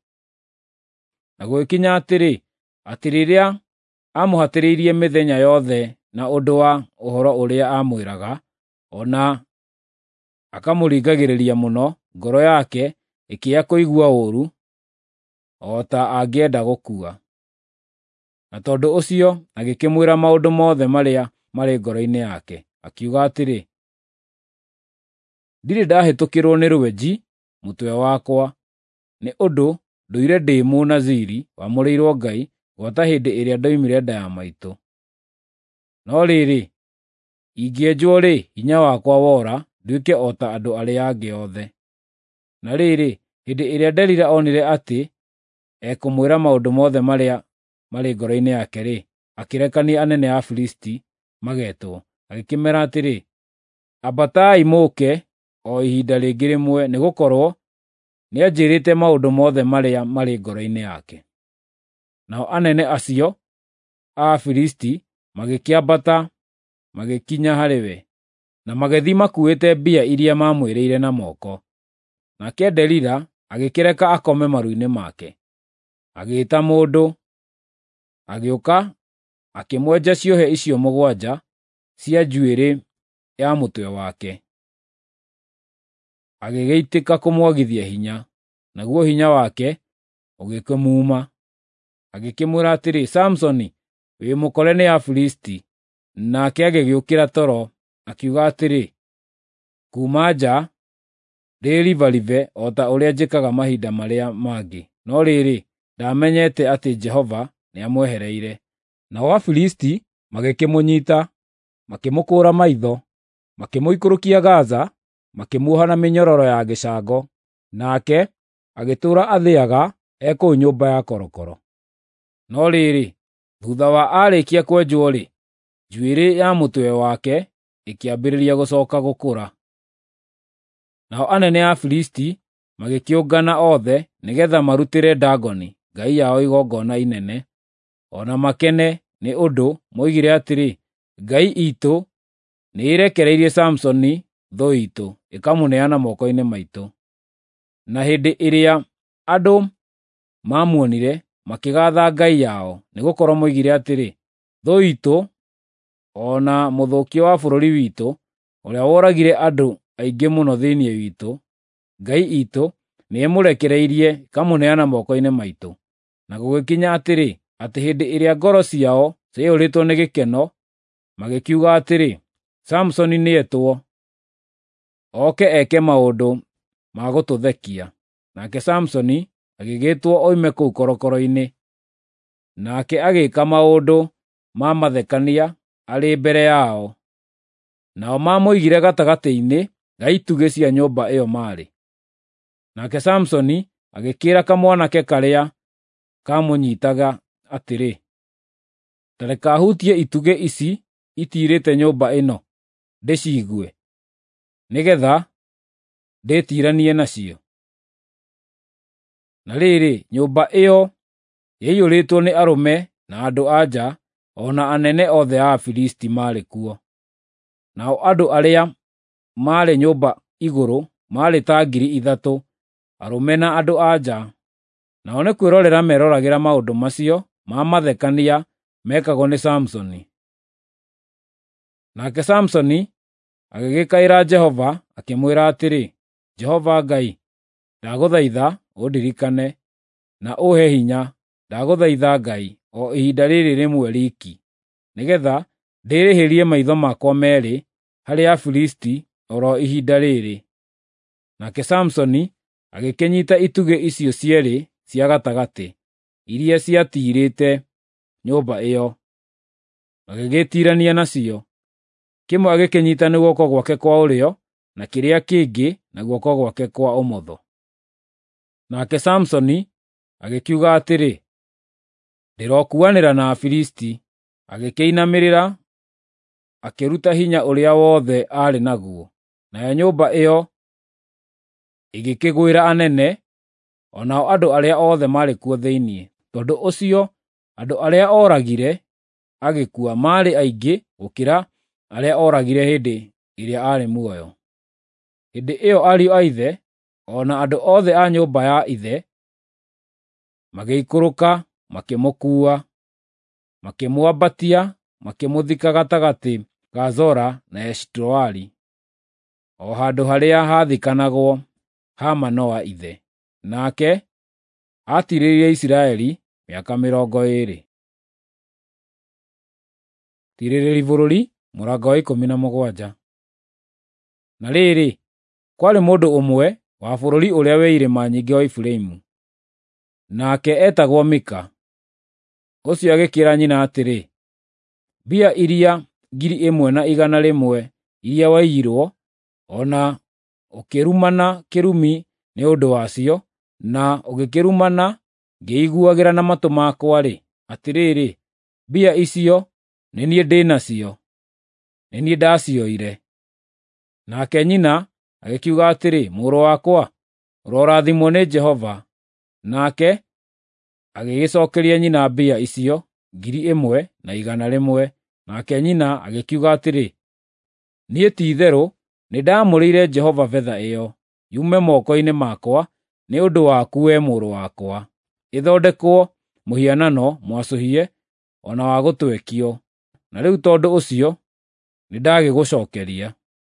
Na gwĩkinya atĩrĩ, atĩ rĩrĩa amũhatĩrĩirie mĩthenya yothe na ũndũ wa ũhoro ũrĩa amwĩraga, o na akamũringagĩrĩria mũno, ngoro yake ĩkĩaga kũigua ũũru, o ta angĩenda gũkua. Na tondũ ũcio agĩkĩmwĩra maũndũ mothe marĩa marĩ ngoro-inĩ yake, akiuga atĩrĩ, ndirĩ ndahĩtũkĩrwo nĩ rwenji mũtwe wakwa, nĩ ũndũ ndũire ndĩ Mũnaziri wamũrĩirwo Ngai gwata hĩndĩ ĩrĩa ndoimire nda ya maitũ. No rĩrĩ, ingĩenjwo-rĩ, hinya wakwa wora, nduĩke o ta andũ arĩa angĩ othe. Na rĩrĩ, hĩndĩ ĩrĩa Delila onire atĩ ekũmwĩra maũndũ mothe marĩa marĩ ngoro-inĩ yake-rĩ, akĩrekania anene a Afilisti mageetwo, agĩkĩmeera atĩrĩ, ambatai mũũke o ihinda rĩngĩ rĩmwe, nĩgũkorwo nĩanjĩrĩte maũndũ mothe marĩa marĩ ngoro-inĩ yake. Nao anene acio a Afilisti magĩkĩambata magĩkinya harĩ we, na magĩthiĩ makuĩte mbia iria mamwĩrĩire na moko. Nake Delila agĩkĩreka akome maru-inĩ make. Agĩĩta mũndũ, agĩũka, akĩmwenja ciohe icio mũgwanja cia njuĩrĩ ya mũtwe wake. Agĩgĩitĩka kũmwagithia hinya, naguo hinya wake ũgĩkĩmuuma. Agĩkĩmwĩra atĩrĩ, Samsoni, wĩ mũkore nĩ Afilisti. Nake agĩgĩũkĩra toro, akiuga atĩrĩ, kuuma nja ndĩribaribe o ta ũrĩa njĩkaga mahinda marĩa mangĩ. No rĩrĩ, ndamenyete atĩ Jehova nĩamwehereire. Nao Afilisti magĩkĩmũnyiita, makĩmũkũũra maitho, makĩmũikũrũkia Gaza, makĩmuoha na mĩnyororo ya gĩcango, nake agĩtũũra athĩaga ekũu nyũmba ya korokoro. No rĩrĩ, thuutha wa arĩkia kwenjwo-rĩ, njuĩrĩ ya mũtwe wake ĩkĩambĩrĩria gũcooka gũkũra. Nao anene a Afilisti magĩkĩũngana othe nĩgeetha marutĩre Dagoni, ngai yao, igongona inene, o na makene nĩ ũndũ moigire atĩrĩ, ngai iitũ nĩĩrekereirie Samsoni thũ iitũ, ĩkamũneana moko-inĩ maitũ. Na hĩndĩ ĩrĩa andũ mamuonire, makĩgaatha ngai yao, nĩgũkorwo moigire atĩrĩ, thũ iitũ, o na mũthũkia wa bũrũri witũ, ũrĩa woragire andũ aingĩ mũno thĩinĩ witũ, ngai iitũ nĩĩmũrekereirie ĩkamũneana moko-inĩ maitũ. Na gũgĩkinya atĩrĩ, atĩ hĩndĩ ĩrĩa ngoro ciao ciaiyũrĩtwo nĩ gĩkeno, magĩkiuga atĩrĩ, Samsoni nĩetwo oke eke maũndũ ma gũtũthekia. Nake Samsoni agĩgĩtwo oime kũu korokoro-inĩ, nake agĩĩka maũndũ ma mathekania arĩ mbere yao. Nao mamũigire gatagatĩ-inĩ ga itugĩ cia nyũmba ĩyo maarĩ. Nake Samsoni agĩkĩĩra kamwanake karĩa kamũnyiitaga atĩrĩ, ta reka hutie itugĩ ici itiirĩte nyũmba ĩno, ndĩciigue, nĩgeetha ndĩtiiranie nacio. Na rĩrĩ, nyũmba ĩyo yaiyũrĩtwo nĩ arũme na andũ-a-nja, o na anene othe a Afilisti maarĩ kuo. Nao andũ arĩa maarĩ nyũmba igũrũ maarĩ ta ngiri ithatũ, arũme na andũ-a-nja. Nao nĩ kwĩrorera meroragĩra maũndũ macio ma mathekania mekagwo nĩ Samsoni. Nake Samsoni agĩgĩkaĩra Jehova, akĩmwĩra atĩrĩ, Jehova Ngai, ndagũthaitha ũndirikane na ũhe hinya, ndagũthaitha Ngai, o ihinda rĩrĩ rĩmwe riki, nĩgeetha ndĩrĩhĩrie maitho makwa meerĩ harĩ Afilisti o ro ihinda rĩrĩ. Nake Samsoni agĩkĩnyiita itugĩ icio cierĩ cia gatagatĩ, iria ciatiirĩte nyũmba ĩyo, agĩgĩtiirania nacio. Kĩmwe agĩkĩnyiita nĩ guoko gwake kwa ũrĩo, na kĩrĩa kĩngĩ na guoko gwake kwa ũmotho. Nake Samsoni agĩkiuga atĩrĩ, ndĩrokuanĩra na Afilisti. Agĩkĩinamĩrĩra, akĩruta hinya ũrĩa wothe aarĩ naguo, nayo nyũmba ĩyo ĩgĩkĩgwĩra anene, o nao andũ arĩa othe maarĩ kuo thĩinĩ. Tondũ ũcio andũ arĩa oragire agĩkua maarĩ aingĩ gũkĩra arĩa oragire hĩndĩ ĩrĩa aarĩ muoyo. Hĩndĩ ĩyo ariũ a ithe, o na andũ othe a nyũmba ya ithe, magĩikũrũka, makĩmũkuua, makĩmwambatia, makĩmũthika gatagatĩ ga Zora na Eshitaoli, o handũ harĩa haathikanagwo ha Manoa ithe. Nake aatiirĩrĩire Isiraeli mĩaka mĩrongo ĩĩrĩ. Tiirĩrĩri bũrũri, mũrango wa ikũmi na mũgwanja. Na rĩrĩ, kwarĩ mũndũ ũmwe wa bũrũri ũrĩa wĩ irĩma nyingĩ wa Efiraimu, nake etagwo Mika. Ũcio agĩkĩĩra nyina atĩrĩ, mbia iria ngiri ĩmwe na igana rĩmwe iria waiyirwo, o na ũkĩrumana kĩrumi nĩ ũndũ wacio, na ũgĩkĩrumana ngĩiguagĩra na matũ makwa-rĩ, atĩrĩrĩ, mbia icio nĩ niĩ ndĩ nacio, nĩ niĩ ndacioire. Nake nyina agĩkiuga atĩrĩ, mũrũ wakwa, ũrorathimwo nĩ Jehova. Nake agĩgĩcokeria nyina mbia icio, ngiri ĩmwe na igana rĩmwe. Nake nyina agĩkiuga atĩrĩ, niĩ ti-itherũ nĩndamũrĩire Jehova betha ĩyo yume moko-inĩ makwa nĩ ũndũ waku we mũrũ wakwa, ĩthondekwo mũhianano mwacũhie o na wa gũtwekio. Na rĩu tondũ ũcio nĩndagĩgũcokeria.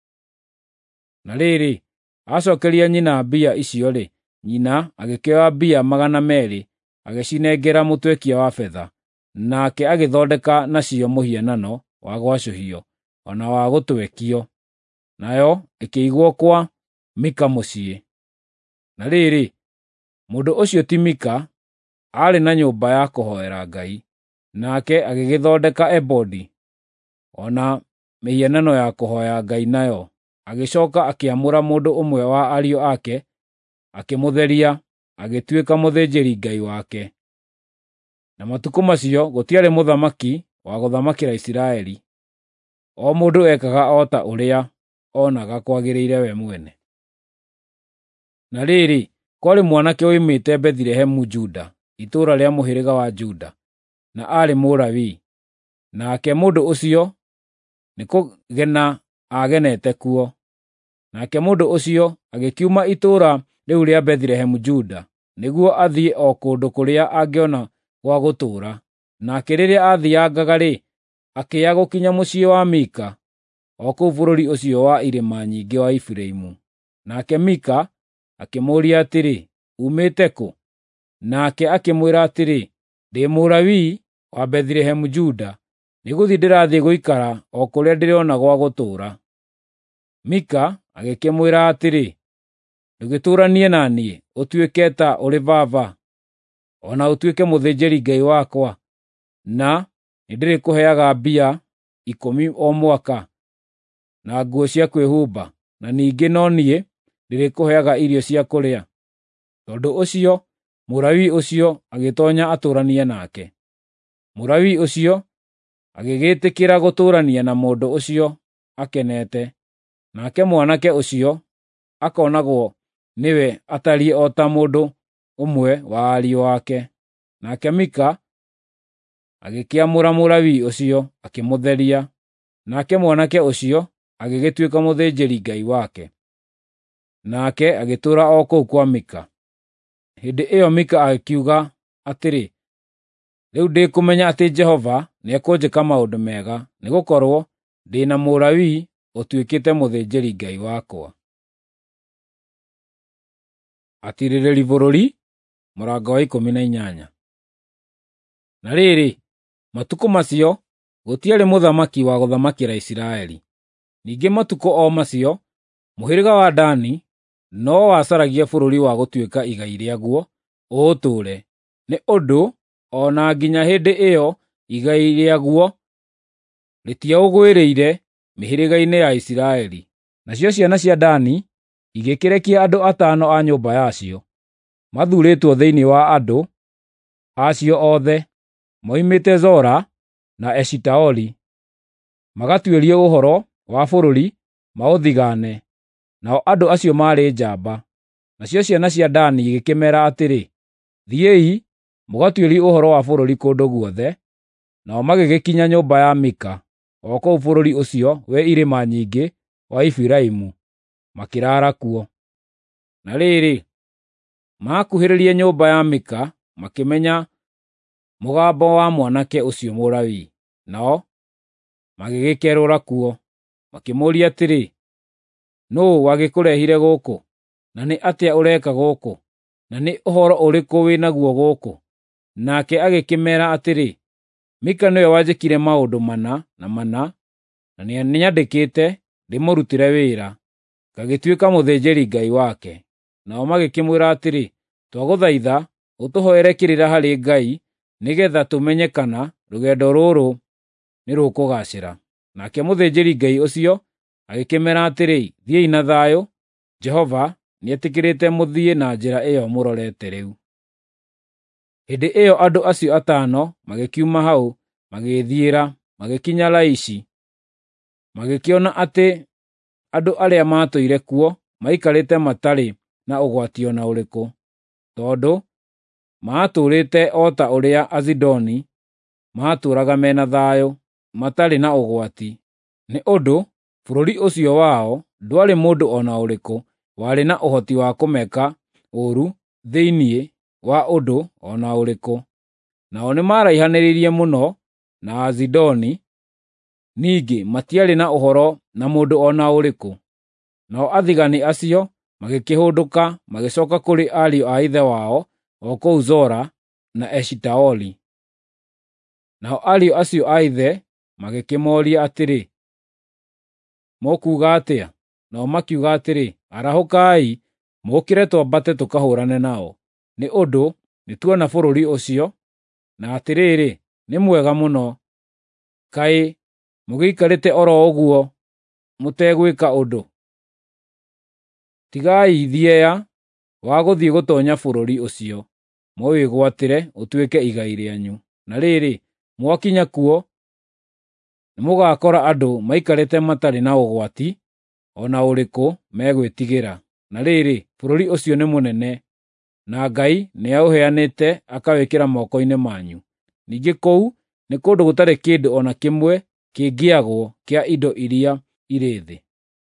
Na rĩrĩ, acookeria nyina mbia icio-rĩ, nyina agĩkĩoya mbia magana meerĩ agĩcinengera mũtwekia wa betha, nake agĩthondeka nacio mũhianano wa gwacũhio o na wa gũtwekio, nayo ĩkĩigwo kwa Mika mũciĩ. Na rĩrĩ, mũndũ ũcio ti Mika, aarĩ na nyũmba ya kũhoera Ngai, nake agĩgĩthondeka ebodi o na mĩhianano ya kũhooya Ngai nayo. Agĩcooka akĩamũra mũndũ ũmwe wa ariũ ake, akĩmũtheria, agĩtuĩka mũthĩnjĩri-Ngai wake. Na matukũ macio gũtiarĩ mũthamaki wa gũthamakĩra Isiraeli. O mũndũ ekaga o ta ũrĩa onaga kwagĩrĩire we mwene. Na rĩrĩ, kwarĩ mwanake woimĩte Bethilehemu Juda, itũũra rĩa mũhĩrĩga wa Juda, na aarĩ Mũlawii. Nake mũndũ ũcio nĩ kũgena aagenete kuo. Nake mũndũ ũcio agĩkiuma itũũra rĩu rĩa Bethilehemu Juda, nĩguo athiĩ o kũndũ kũrĩa angĩona gwa gũtũũra. Nake rĩrĩa aathiangaga-rĩ, akĩaga gũkinya mũciĩ wa Mika, o kũu bũrũri ũcio wa irĩma nyingĩ wa Efiraimu. Nake Mika akĩmũũria atĩrĩ, umĩte kũ? Nake akĩmwĩra atĩrĩ, ndĩ Mũlawii wa Bethilehemu Juda, nĩgũthiĩ ndĩrathiĩ gũikara o kũrĩa ndĩrona gwa gũtũũra. Mika agĩkĩmwĩra atĩrĩ, ndũgĩtũũranie na niĩ ũtuĩke ta ũrĩ baba, o na ũtuĩke mũthĩnjĩri-Ngai wakwa, na nĩndĩrĩkũheaga mbia ikũmi o mwaka, na nguo cia kwĩhumba, na ningĩ no niĩ ndĩrĩkũheaga irio cia kũrĩa. Tondũ ũcio Mũlawii ũcio agĩtoonya atũũranie nake. Mũlawii ũcio agĩgĩtĩkĩra gũtũũrania na mũndũ ũcio akenete, nake mwanake ũcio akonagwo nĩwe atariĩ o ta mũndũ ũmwe wa ariũ ake. Nake Mika agĩkĩamũra Mũlawii ũcio, akĩmũtheria, nake mwanake ũcio agĩgĩtuĩka mũthĩnjĩri-Ngai wake. Nake agĩtũũra o kũu kwa Mika. Hĩndĩ ĩyo Mika agĩkiuga atĩrĩ, rĩu ndĩkũmenya atĩ Jehova nĩekũnjĩka maũndũ mega, nĩgũkorwo ndĩ na Mũlawii ũtuĩkĩte mũthĩnjĩri-Ngai wakwa. Atirĩrĩri bũrũri, mũrango wa ikũmi na inyanya. Na rĩrĩ, matukũ macio gũtiarĩ mũthamaki wa gũthamakĩra Isiraeli. Ningĩ matukũ o macio, mũhĩrĩga wa Dani no wacaragia bũrũri wa gũtuĩka igai rĩaguo ũũtũũre, nĩ ũndũ o na nginya hĩndĩ ĩyo igai rĩaguo rĩtiaũgwĩrĩire mĩhĩrĩga-inĩ ya Isiraeli. Nacio ciana cia Dani igĩkĩrekia andũ atano a nyũmba yacio, mathuurĩtwo thĩinĩ wa andũ acio othe, moimĩte Zora na Eshitaoli, magatuĩrie ũhoro wa bũrũri maũthigane. Nao andũ acio maarĩ njamba. Nacio ciana cia Dani igĩkĩmeera atĩrĩ, thiĩi mũgatuĩrie ũhoro wa bũrũri kũndũ guothe. Nao magĩgĩkinya nyũmba ya Mika o kũu bũrũri ũcio we irĩma nyingĩ wa Efiraimu, makĩraara kuo. Na rĩrĩ, maakuhĩrĩrie nyũmba ya Mika, makĩmenya mũgambo wa mwanake ũcio Mũlawii, nao magĩgĩkerũra kuo, makĩmũũria atĩrĩ, nũũ wagĩkũrehire gũkũ, na nĩ atĩa ũreka gũkũ, na nĩ ũhoro ũrĩkũ wĩ naguo gũkũ? Nake agĩkĩmeera atĩrĩ, Mika nĩwe wanjĩkire maũndũ mana na mana, na nĩanyandĩkĩte ndĩmũrutĩre wĩra, ngagĩtuĩka mũthĩnjĩri-Ngai wake. Nao magĩkĩmwĩra atĩrĩ, twagũthaitha ũtũhoere kĩrĩra harĩ Ngai, nĩgeetha tũmenye kana rũgendo rũrũ nĩ rũkũgaacĩra. Nake mũthĩnjĩri-Ngai ũcio agĩkĩmeera atĩrĩ, thiĩi na thayũ, Jehova nĩetĩkĩrĩte mũthiĩ na njĩra ĩyo mũrorete rĩu. Hĩndĩ ĩyo andũ acio atano magĩkiuma hau, magĩĩthiĩra, magĩkinya Laishi. Magĩkĩona atĩ andũ arĩa matũire kuo maikarĩte matarĩ na ũgwati ona ũrĩkũ, tondũ maatũũrĩte o ta ũrĩa Azidoni maatũũraga mena thayũ, matarĩ na ũgwati, nĩ ũndũ bũrũri ũcio wao ndwarĩ mũndũ ona ũrĩkũ warĩ na ũhoti wa kũmeka ũũru thĩinĩ wa ũndũ ona ũrĩkũ. Nao nĩmaraihanĩrĩirie mũno na Azidoni, ningĩ matiarĩ na ũhoro na mũndũ ona ũrĩkũ. Nao athigani acio magĩkĩhũndũka magĩcooka kũrĩ ariũ a ithe wao o kũu Zora na Eshitaoli. Nao ariũ acio a ithe magĩkĩmooria atĩrĩ, mũkuuga atĩa? Nao makiuga atĩrĩ, arahũkai, mũũkĩre twambate tũkahũũrane nao, nĩ ũndũ nĩtuona bũrũri ũcio, na atĩrĩrĩ, nĩ mwega mũno. Kaĩ mũgĩikarĩte oro ũguo mũtegwĩka ũndũ? Tigai thieya wa gũthiĩ gũtoonya bũrũri ũcio, mũwĩgwatĩre ũtuĩke igai rĩanyu. Na rĩrĩ, mwakinya kuo, nĩmũgakora andũ maikarĩte matarĩ na ũgwati ona ũrĩkũ megwĩtigĩra. Na rĩrĩ, bũrũri ũcio nĩ mũnene, na Ngai nĩaũheanĩte akawĩkĩra moko-inĩ manyu. Ningĩ kũu nĩ kũndũ gũtarĩ kĩndũ ona kĩmwe kĩngĩagwo kĩa indo iria irĩ thĩ.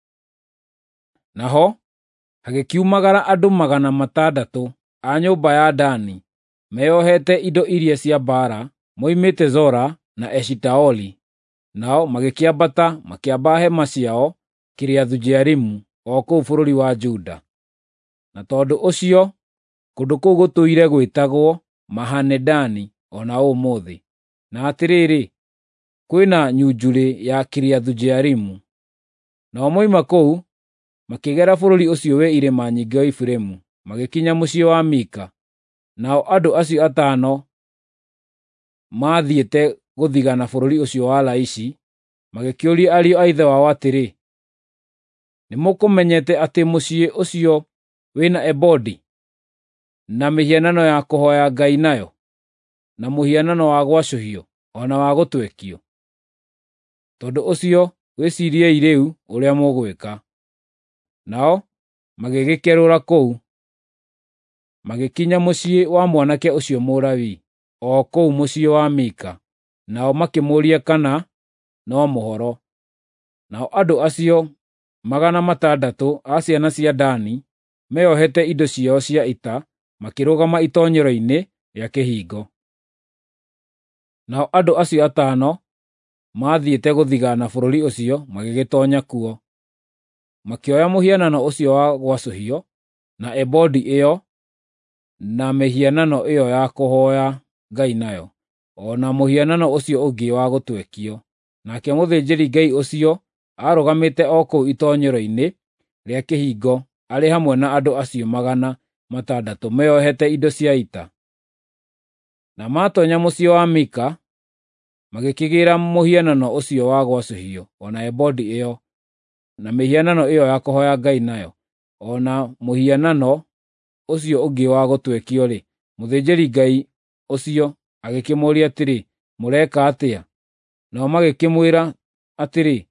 Naho hagĩkiumagara andũ magana matandatũ a nyũmba ya Dani, meyohete indo iria cia mbaara, moimĩte Zora na Eshitaoli. Nao magĩkĩambata makĩamba hema ciao Kiriathu-Jearimu o kũu bũrũri wa Juda. Na tondũ ũcio, kũndũ kũu gũtũire gwĩtagwo Mahane-Dani ona ũmũthĩ. Na atĩrĩrĩ, kwĩna nyunjurĩ ya Kiriathu-Jearimu. Nao moima kũu, makĩgera bũrũri ũcio wĩ irĩma nyingĩ wa Efiraimu, magĩkinya mũciĩ wa Mika. Nao andũ acio atano maathiĩte gũthigana bũrũri ũcio wa Laishi, magĩkĩũria ariũ a ithe wao atĩrĩ, nĩmũkũmenyete atĩ mũciĩ ũcio wĩna ebodi, na mĩhianano ya kũhooya Ngai nayo, na mũhianano wa gwacũhio, ona wa gũtwekio? Tondũ ũcio wĩciiriei rĩu ũrĩa mũgwĩka. Nao magĩgĩkerũra kũu, magĩkinya mũciĩ wa mwanake ũcio Mũlawii, o kũu mũciĩ wa Mika. Nao makĩmũũria kana no mũhoro. Nao andũ acio magana matandatũ a ciana cia Dani, meyohete indo ciao cia ita, makĩrũgama itoonyero-inĩ rĩa kĩhingo. Nao andũ acio atano maathiĩte gũthigana bũrũri ũcio magĩgĩtoonya kuo, makĩoya mũhianano ũcio wa gwacũhio, na ebodi ĩyo, na mĩhianano ĩyo ya kũhooya Ngai nayo, ona mũhianano ũcio ũngĩ wa gũtwekio. Nake mũthĩnjĩri-Ngai ũcio arũgamĩte o kũu itoonyero-inĩ rĩa kĩhingo arĩ hamwe na andũ acio magana matandatũ meyohete indo cia ita. Na maatoonya mũciĩ wa Mika, magĩkĩgĩĩra mũhianano ũcio wa gwacũhio, ona ebodi ĩyo, na mĩhianano ĩyo ya kũhooya Ngai nayo, ona mũhianano ũcio ũngĩ wa gũtwekio-rĩ, mũthĩnjĩri-Ngai ũcio agĩkĩmũũria atĩrĩ, mũreka atĩa? Nao magĩkĩmwĩra atĩrĩ,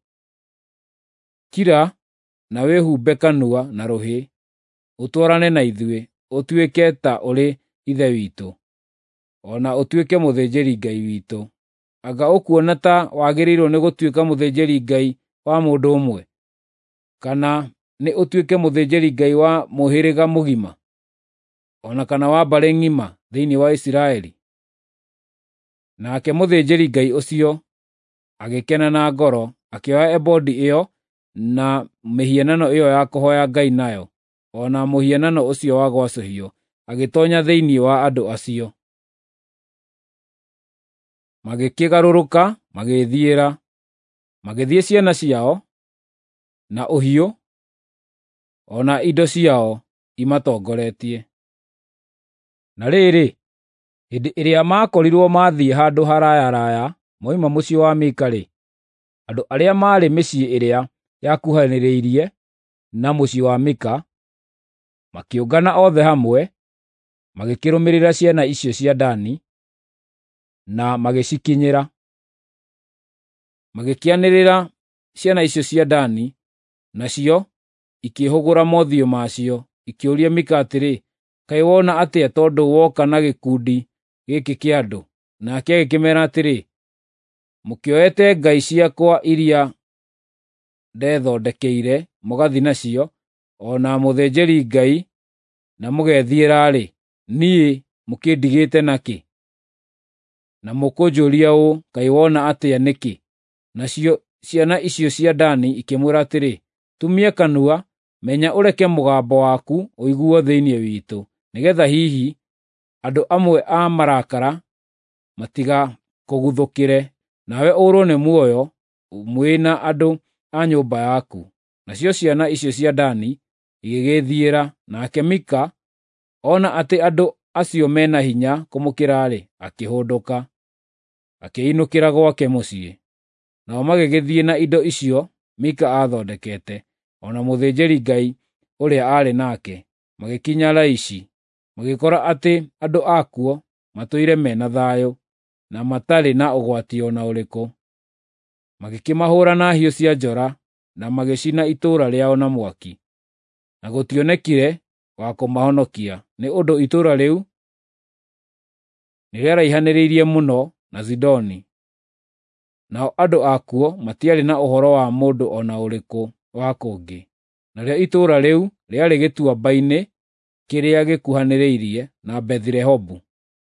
kira na wĩhumbe kanua na rũhĩ, ũtwarane na ithuĩ, ũtuĩke ta ũrĩ ithe witũ, ona ũtuĩke mũthĩnjĩri-Ngai witũ. Anga ũkuona ta wagĩrĩirwo nĩ gũtuĩka mũthĩnjĩri-Ngai wa mũndũ ũmwe, kana nĩ ũtuĩke mũthĩnjĩri-Ngai wa mũhĩrĩga mũgima, ona kana wa mbarĩ ng'ima thĩinĩ wa Isiraeli? Nake mũthĩnjĩri-Ngai ũcio agĩkena na ngoro, akĩoya ebodi ĩyo na mĩhianano ĩyo ya kũhooya Ngai nayo, ona mũhianano ũcio wa gwacũhio, agĩtoonya thĩinĩ wa andũ acio. Magĩkĩgarũrũka magĩĩthiĩra, magĩthiĩ ciana ciao na ũhiũ, ona indo ciao imatongoretie. Na rĩrĩ, hĩndĩ ĩrĩa maakorirwo maathiĩ handũ haraya-raya moima mũciĩ wa Mika-rĩ, andũ arĩa maarĩ mĩciĩ ĩrĩa yakuhanĩrĩirie na mũciĩ wa Mika makĩũngana othe hamwe, magĩkĩrũmĩrĩra ciana icio cia Dani, na magĩcikinyĩra. Magĩkĩanĩrĩra ciana icio cia Dani, nacio ikĩhũgũra mothiũ macio, ikĩũria Mika atĩrĩ, kaĩ wona atĩa tondũ woka na gĩkundi gĩkĩ kĩa andũ? Nake agĩkĩmeera atĩrĩ, mũkĩoete ngai ciakwa iria ndethondekeire mũgathiĩ nacio, o na mũthĩnjĩri-Ngai, na mũgethiĩra-rĩ, niĩ mũkĩndigĩte nakĩ? Na mũkũnjũria ũũ, kaĩ wona atĩa nĩkĩ? Nacio ciana icio cia Dani ikĩmwĩra atĩrĩ, tumia kanua, menya ũreke mũgambo waku ũiguo thĩinĩ witũ, nĩgeetha hihi andũ amwe a marakara matigakũguthũkĩre, nawe ũũrwo nĩ muoyo mwĩ na andũ a nyũmba yaku. Nacio ciana icio cia Dani igĩgĩthiĩra, nake Mika ona atĩ andũ acio mena hinya kũmũkĩra-rĩ, akĩhũndũka, akĩinũkĩra gwake mũciĩ. Nao magĩgĩthiĩ na indo icio Mika aathondekete, o na mũthĩnjĩri-Ngai ũrĩa aarĩ nake, magĩkinya Laishi, magĩkora atĩ andũ akuo matũire mena thayũ, na matarĩ na ũgwati o na ũrĩkũ. Magĩkĩmahũũra na hiũ cia njora, na magĩcina itũũra rĩao na mwaki, na gũtionekire wa kũmahonokia, nĩ ũndũ itũũra rĩu nĩrĩaraihanĩrĩirie mũno na Zidoni. Nao andũ akuo matiarĩ na ũhoro wa mũndũ o na ũrĩkũ wa kũngĩ. Narĩo itũũra rĩu rĩarĩ gĩtuamba-inĩ kĩrĩa gĩkuhanĩrĩirie na Bethi-Rehobu.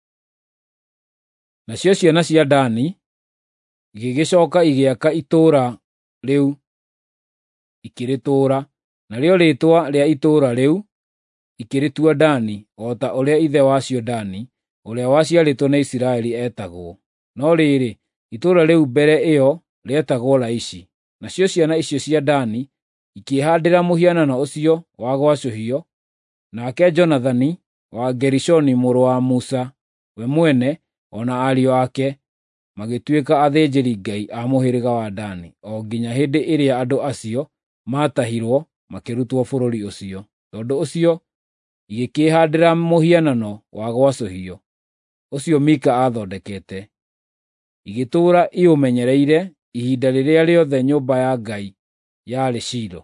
Nacio ciana cia Dani igĩgĩcooka igĩaka itũũra rĩu, ikĩrĩtũũra, narĩo rĩĩtwa rĩa itũũra rĩu ikĩrĩtua Dani, o ta ũrĩa ithe wacio Dani, ũrĩa waciarĩtwo nĩ Isiraeli etagwo. No rĩrĩ, itũũra rĩu mbere ĩyo rĩetagwo Laishi. Nacio ciana icio cia Dani ikĩĩhaandĩra mũhianano ũcio wa gwacũhio, nake Jonathani wa Gerishoni mũrũ wa Musa we mwene, o na ariũ ake magĩtuĩka athĩnjĩri-Ngai a mũhĩrĩga wa Dani, o nginya hĩndĩ ĩrĩa andũ acio maatahirwo makĩrutwo bũrũri ũcio. Tondũ ũcio igĩkĩĩhaandĩra mũhianano wa gwacũhio ũcio Mika aathondekete, igĩtũũra iũmenyereire ihinda rĩrĩa rĩothe nyũmba ya Ngai yarĩ Shilo.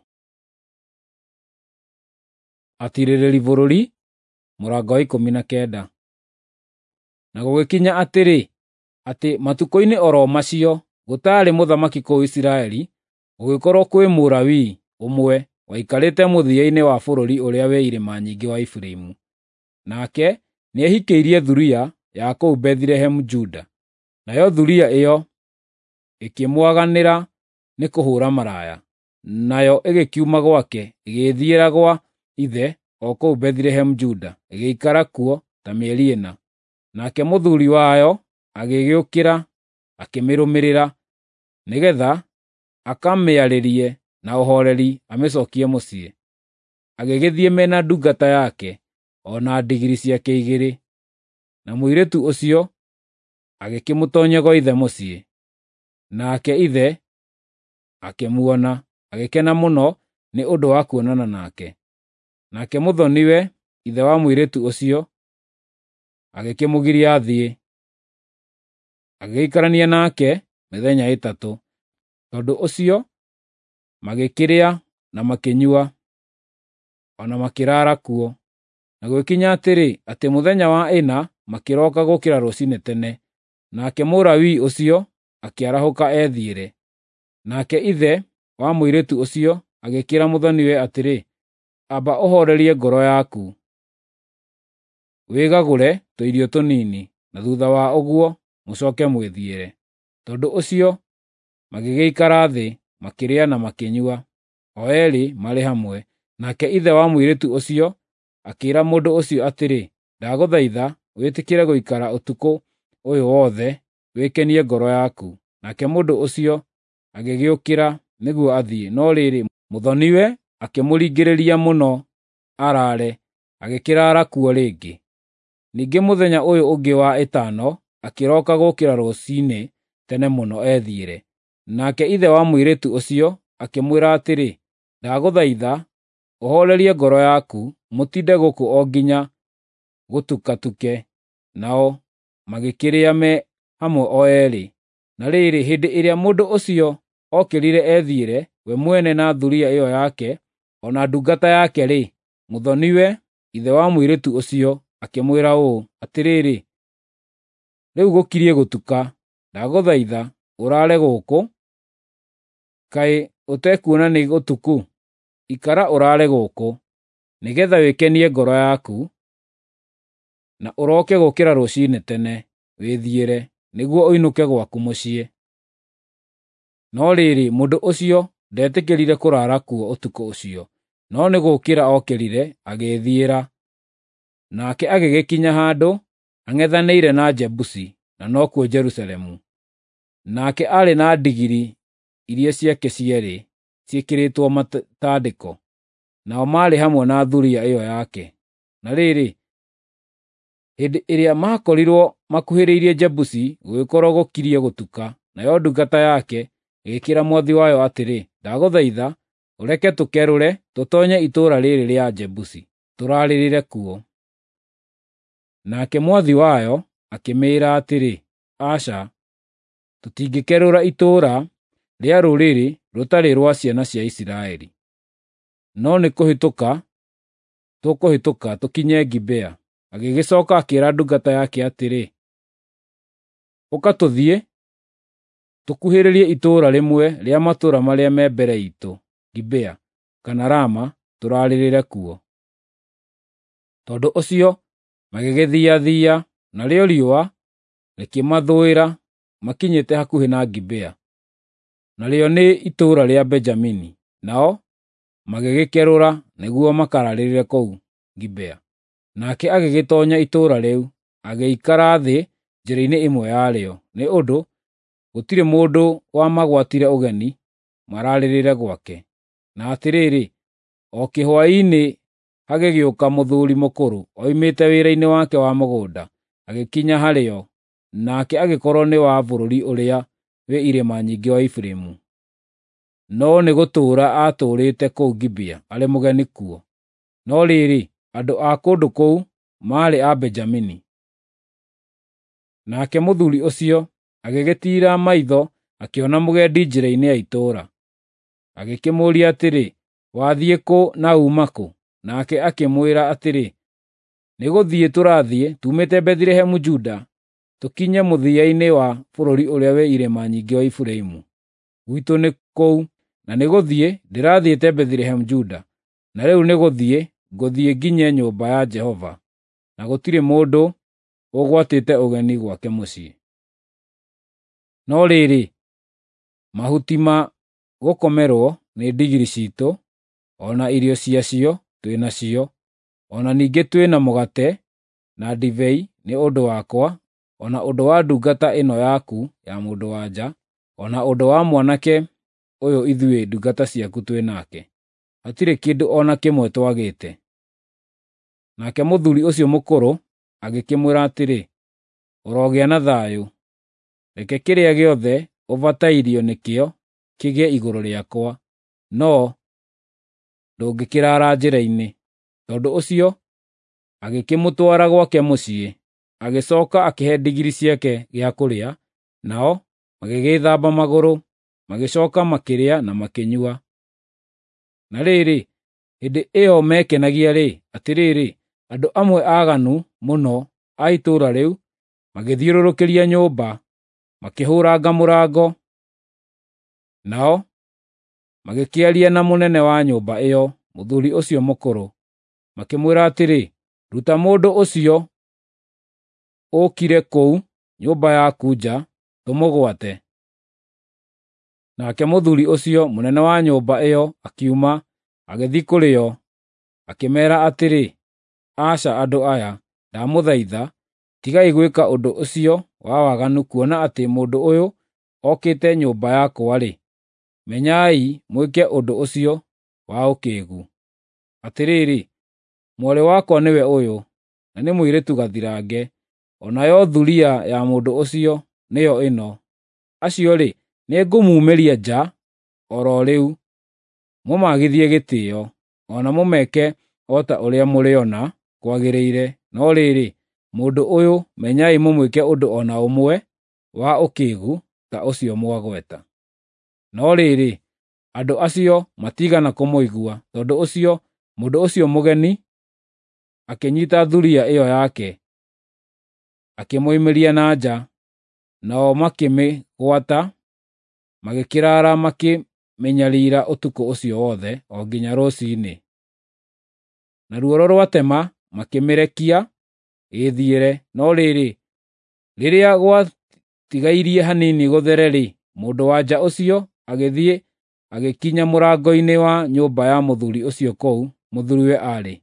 Atirĩrĩri bũrũri, mũrango wa ikũmi na kenda. Na gũgĩkinya atĩrĩ, atĩ matukũ-inĩ oro macio gũtaarĩ mũthamaki kũu Isiraeli, gũgĩkorwo kwĩ Mũlawii ũmwe waikarĩte mũthia-inĩ wa bũrũri ũrĩa wĩ irĩma nyingĩ wa Efiraimu. Nake nĩehikĩirie thuriya ya kũu Bethilehemu Juda. Nayo thuriya ĩyo ĩkĩmwaganĩra nĩ kũhũũra maraya, nayo ĩgĩkiuma gwake ĩgĩĩthiĩra gwa ithe o kũu Bethilehemu Juda, ĩgĩikara kuo ta mĩeri ĩna. Nake mũthuuri wayo agĩgĩũkĩra akĩmĩrũmĩrĩra, nĩgeetha akamĩarĩrie na ũhooreri amĩcookie mũciĩ. Agĩgĩthiĩ mena ndungata yake o na ndigiri ciake igĩrĩ, na mũirĩtu ũcio agĩkĩmũtoonyia gwa ithe mũciĩ. Nake ithe akĩmuona, agĩkena mũno nĩ ũndũ wa kuonana nake. Nake mũthoni-we, ithe wa mũirĩtu ũcio, agĩkĩmũgiria athiĩ. Agĩgĩikarania nake mĩthenya ĩtatũ. Tondũ ũcio magĩkĩrĩa na makĩnyua, o na makĩraara kuo. Na gũgĩkinya atĩrĩ, atĩ mũthenya wa ĩna makĩroka gũkĩra rũciinĩ tene, nake Mũlawii ũcio akĩarahũka ethiĩre. Nake ithe wa mũirĩtu ũcio agĩkĩra mũthoni-we atĩrĩ, amba ũhoorerie ngoro yaku, wĩgagũre tũirio tũnini, na thuutha wa ũguo mũcooke mwĩthiĩre. Tondũ ũcio magĩgĩikara thĩ makĩrĩa na makĩnyua, o eerĩ marĩ hamwe. Nake ithe wa mũirĩtu ũcio akĩĩra mũndũ ũcio atĩrĩ, ndagũthaitha wĩtĩkĩre gũikara ũtukũ ũyũ wothe, wĩkenie ngoro yaku. Nake mũndũ ũcio agĩgĩũkĩra nĩguo athiĩ, no rĩrĩ mũthoni-we akĩmũringĩrĩria mũno araare, agĩkĩraara kuo rĩngĩ. Ningĩ mũthenya ũyũ ũngĩ wa ĩtano akĩroka gũkĩra rũciinĩ tene mũno ethiĩre. Nake ithe wa mũirĩtu ũcio akĩmwĩra atĩrĩ, ndagũthaitha ũhoorerie ngoro yaku, mũtinde gũkũ o nginya gũtukatuke. Nao magĩkĩrĩa me hamwe o eerĩ. Na rĩrĩ, hĩndĩ ĩrĩa mũndũ ũcio okĩrire ethiĩre, we mwene na thuriya ĩyo yake, ona ndungata yake-rĩ, mũthoni-we, ithe wa mũirĩtu ũcio, akĩmwĩra ũũ, atĩrĩrĩ, rĩu gũkirie gũtuka, ndagũthaitha, ũrare gũkũ. Kaĩ ũtekuona nĩ ũtukũ? Ikara ũrare gũkũ, nĩgetha wĩkenie ngoro yaku, na ũroke gũkĩra rũciinĩ tene, wĩthiĩre, nĩguo ũinũke gwaku mũciĩ. No rĩrĩ, mũndũ ũcio ndetĩkĩrire kũrara kuo ũtukũ ũcio, no nĩ gũũkĩra ookĩrire, agĩĩthiĩra. Nake agĩgĩkinya handũ ang'ethanĩire na Jebusi, na nokuo Jerusalemu. Nake aarĩ na ndigiri iria ciake cierĩ ciĩkĩrĩtwo matandĩko, nao maarĩ hamwe na thuriya ĩyo yake. Na rĩrĩ, hĩndĩ ĩrĩa maakorirwo makuhĩrĩirie Jebusi, gũgĩkorwo gũkirie gũtuka, nayo ndungata yake ĩgĩkĩra mwathi wayo atĩrĩ, ndagũthaitha, ũreke tũkerũre tũtoonye itũũra rĩrĩ rĩa Jebusi, tũrarĩrĩre kuo. Nake mwathi wayo akĩmĩĩra atĩrĩ, aca, tũtingĩkerũra itũũra rĩa rũrĩrĩ rũtarĩ rwa ciana cia Isiraeli. No nĩ kũhĩtũka tũkũhĩtũka tũkinye Gibea. Agĩgĩcooka akĩĩra ndungata yake atĩrĩ, ũka tũthiĩ, tũkuhĩrĩrie itũũra rĩmwe rĩa matũũra marĩa me mbere iitũ, Gibea, kana Rama, tũrarĩrĩre kuo. Tondũ ũcio magĩgĩthiathiia, narĩo riũa rĩkĩmathũĩra makinyĩte hakuhĩ na Gibea, narĩo nĩ itũũra rĩa Benjamini, nao magĩgĩkerũra nĩguo makararĩrĩre kũu Gibea. Nake agĩgĩtoonya itũũra rĩu, agĩikara thĩ njĩra-inĩ ĩmwe yarĩo, nĩ ũndũ gũtirĩ mũndũ wamagwatire ũgeni mararĩrĩre gwake. Na atĩrĩrĩ, o kĩhwaĩ-inĩ hagĩgĩũka mũthuri mũkũrũ oimĩte wĩra-inĩ wake wa mũgũnda, agĩkinya harĩo, nake agĩkorwo nĩ wa bũrũri ũrĩa wĩ irĩma nyingĩ wa Efiraimu. No nĩ gũtũũra aatũũrĩte kũu Gibea arĩ mũgeni kuo. No rĩrĩ, andũ a kũndũ kũu maarĩ a Benjamini. Nake mũthuri ũcio agĩgĩtiira maitho akĩona mũgendi njĩra-inĩ ya itũũra. Agĩkĩmũũria atĩrĩ, wathiĩ kũ na uuma kũ? Nake akĩmwĩra atĩrĩ, nĩ gũthiĩ tũrathiĩ tuumĩte Bethilehemu Juda, tũkinye mũthia-inĩ wa bũrũri ũrĩa wĩ irĩma nyingĩ wa Efiraimu. Gwitũ nĩ kũu, na nĩ gũthiĩ ndĩrathiĩte Bethilehemu Juda, na rĩu nĩ gũthiĩ ngũthiĩ nginye nyũmba ya Jehova, na gũtirĩ mũndũ ũgwatĩte ũgeni gwake mũciĩ. No rĩrĩ, mahuti ma gũkomerwo nĩ ndigiri ciitũ, o na irio ciacio twĩ nacio, o na ningĩ twĩ na mũgate na ndibei nĩ ũndũ wakwa, o na ũndũ wa ndungata ĩno yaku ya mũndũ-wa-nja, o na ũndũ wa mwanake ũyũ ithuĩ ndungata ciaku twĩ nake. Hatirĩ kĩndũ o na kĩmwe twagĩte. Nake mũthuuri ũcio mũkũrũ agĩkĩmwĩra atĩrĩ, ũrogĩa na thayũ. Reke kĩrĩa gĩothe ũbatairio nĩkĩo kĩgĩe igũrũ rĩakwa, no ndũngĩkĩrara njĩra-inĩ. Tondũ ũcio agĩkĩmũtwara gwake mũciĩ, agĩcooka akĩhe ndigiri ciake gĩa kũrĩa, nao magĩgĩĩthamba magũrũ, magĩcooka makĩrĩa na makĩnyua. Na rĩrĩ, hĩndĩ ĩyo mekenagia-rĩ, atĩrĩrĩ, andũ amwe aaganu mũno a itũũra rĩu magĩthiũrũrũkĩria nyũmba, makĩhũranga mũrango. Nao magĩkĩaria na mũnene wa nyũmba ĩyo, mũthuuri ũcio mũkũrũ, makĩmwĩra atĩrĩ, ruta mũndũ ũcio ũũkire kũu nyũmba yaku nja, tũmũgwate. Nake mũthuuri ũcio mũnene wa nyũmba ĩyo akiuma, agĩthiĩ kũrĩ o, akĩmeera atĩrĩ, aca andũ aya, ndamũthaitha, tigai gwĩka ũndũ ũcio wa waganu, kuona atĩ mũndũ ũyũ okĩte nyũmba yakwa-rĩ. Menyai mwĩke ũndũ ũcio wa ũkĩĩgu. Atĩrĩrĩ, mwarĩ wakwa nĩwe ũyũ, na nĩ mũirĩtu gathirange, o nayo thuriya ya mũndũ ũcio nĩyo ĩno. Acio-rĩ, nĩngũmuumĩria nja o ro rĩu, mũmaagithie gĩtĩĩo, o na mũmeke o ta ũrĩa mũrĩona kwagĩrĩire. No rĩrĩ, mũndũ ũyũ menyai mũmwĩke ũndũ o na ũmwe wa ũkĩĩgu ta ũcio mwagweta. No rĩrĩ, andũ acio matigana kũmũigua. Tondũ ũcio mũndũ ũcio mũgeni akĩnyiita thuriya ĩyo yake, akĩmoimĩria na nja, nao makĩmĩgwata, magĩkĩrara makĩmĩnyariira ũtukũ ũcio wothe o nginya rũciinĩ. Na ruoro rwatema, makĩmĩrekia ĩĩthiĩre. No rĩrĩ, rĩrĩa gwatigairie hanini gũthere-rĩ, mũndũ-wa-nja ũcio agĩthiĩ agĩkinya mũrango-inĩ wa nyũmba ya mũthuuri ũcio kũu mũthuuriwe aarĩ.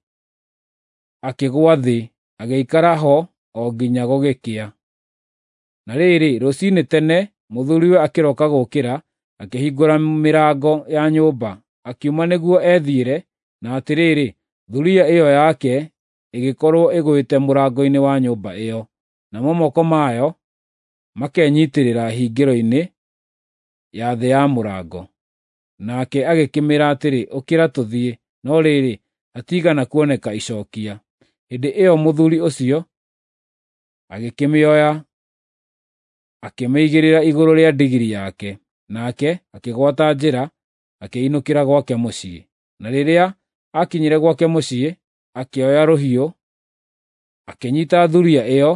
Akĩgũa thĩ, agĩikara ho o nginya gũgĩkĩa. Na rĩrĩ, rũciinĩ tene, mũthuuriwe akĩroka gũũkĩra, akĩhingũra mĩrango ya nyũmba, akiuma nĩguo ethiĩre, na atĩrĩrĩ, thuriya ĩyo yake ĩgĩkorwo ĩgũĩte mũrango-inĩ wa nyũmba ĩyo, namo moko mayo makenyiitĩrĩra hingĩro-inĩ ya thĩ ya mũrango. Nake agĩkĩmĩra atĩrĩ, ũkĩra tũthiĩ. No rĩrĩ, hatiigana kuoneka icookia. Hĩndĩ ĩyo mũthuuri ũcio agĩkĩmĩoya, akĩmĩigĩrĩra igũrũ rĩa ndigiri yake, nake akĩgwata njĩra, akĩinũkĩra gwake mũciĩ. Na rĩrĩa aakinyire gwake mũciĩ, akĩoya rũhiũ, akĩnyiita thuriya ĩyo,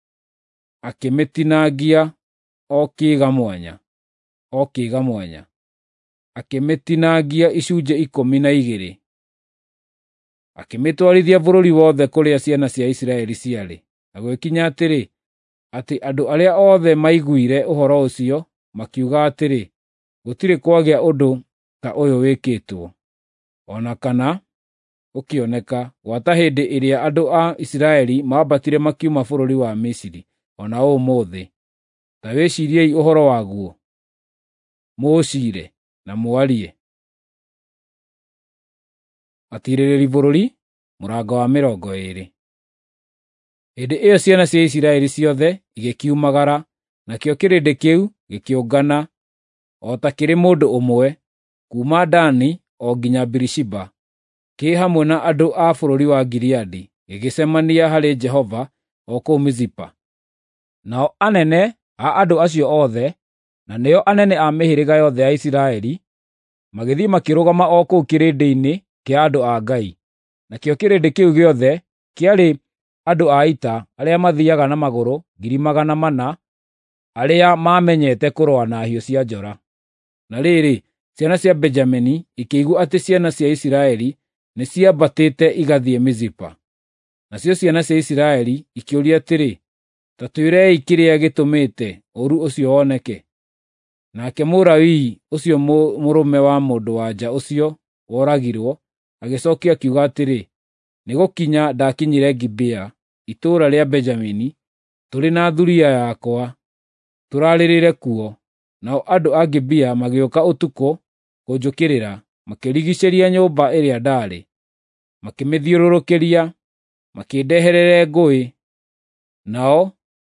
akĩmĩtinangia o kĩĩga mwanya, o kĩĩga mwanya, akĩmĩtinangia icunjĩ ikũmi na igĩrĩ. Akĩmĩtwarithia bũrũri wothe kũrĩa ciana cia Isiraeli ciarĩ, na gwĩkinya atĩrĩ, atĩ andũ arĩa othe maiguire ũhoro ũcio makiuga atĩrĩ, gũtirĩ kwagĩa ũndũ ta ũyũ wĩkĩtwo, o na kana ũkĩoneka gwata hĩndĩ ĩrĩa andũ a Isiraeli maambatire makiuma bũrũri wa Misiri, o na ũmũthĩ. Ta wĩciiriei ũhoro waguo, mũũciire na mwarie. Atiirĩrĩri bũrũri, mũrango wa mĩrongo ĩĩrĩ. Hĩndĩ ĩyo ciana cia Isiraeli ciothe igĩkiumagara, nakĩo kĩrĩndĩ kĩu gĩkĩũngana o ta kĩrĩ mũndũ ũmwe, kuuma Dani o nginya Birishiba, kĩ hamwe na andũ a bũrũri wa Gileadi, gĩgĩcemania harĩ Jehova o kũu Mizipa. Nao anene a andũ acio othe, na nĩo anene a mĩhĩrĩga yothe ya Isiraeli, magĩthiĩ makĩrũgama o kũu kĩrĩndĩ-inĩ kĩa andũ a Ngai. Nakĩo kĩrĩndĩ kĩu gĩothe kĩarĩ andũ a ita arĩa mathiiaga na magũrũ ngiri magana mana, arĩa maamenyete kũrũa na hiũ cia njora. Na rĩrĩ, ciana cia Benjamini ikĩigua atĩ ciana cia Isiraeli nĩ ciambatĩte igathiĩ Mizipa. Nacio ciana cia Isiraeli ikĩũria atĩrĩ, ta twĩrei kĩrĩa gĩtũmĩte ũũru ũcio woneke. Nake Mũlawii ũcio mũrũme wa mũndũ-wa-nja ũcio woragirwo agĩcookia akiuga atĩrĩ, nĩgũkinya ndakinyire Gibea, itũũra rĩa Benjamini, tũrĩ na thuriya yakwa, tũrarĩrĩre kuo. Nao andũ a Gibea magĩũka ũtukũ kũnjũkĩrĩra, makĩrigiicĩria nyũmba ĩrĩa ndaarĩ, makĩmĩthiũrũrũkĩria, makĩndeherere ngũĩ, nao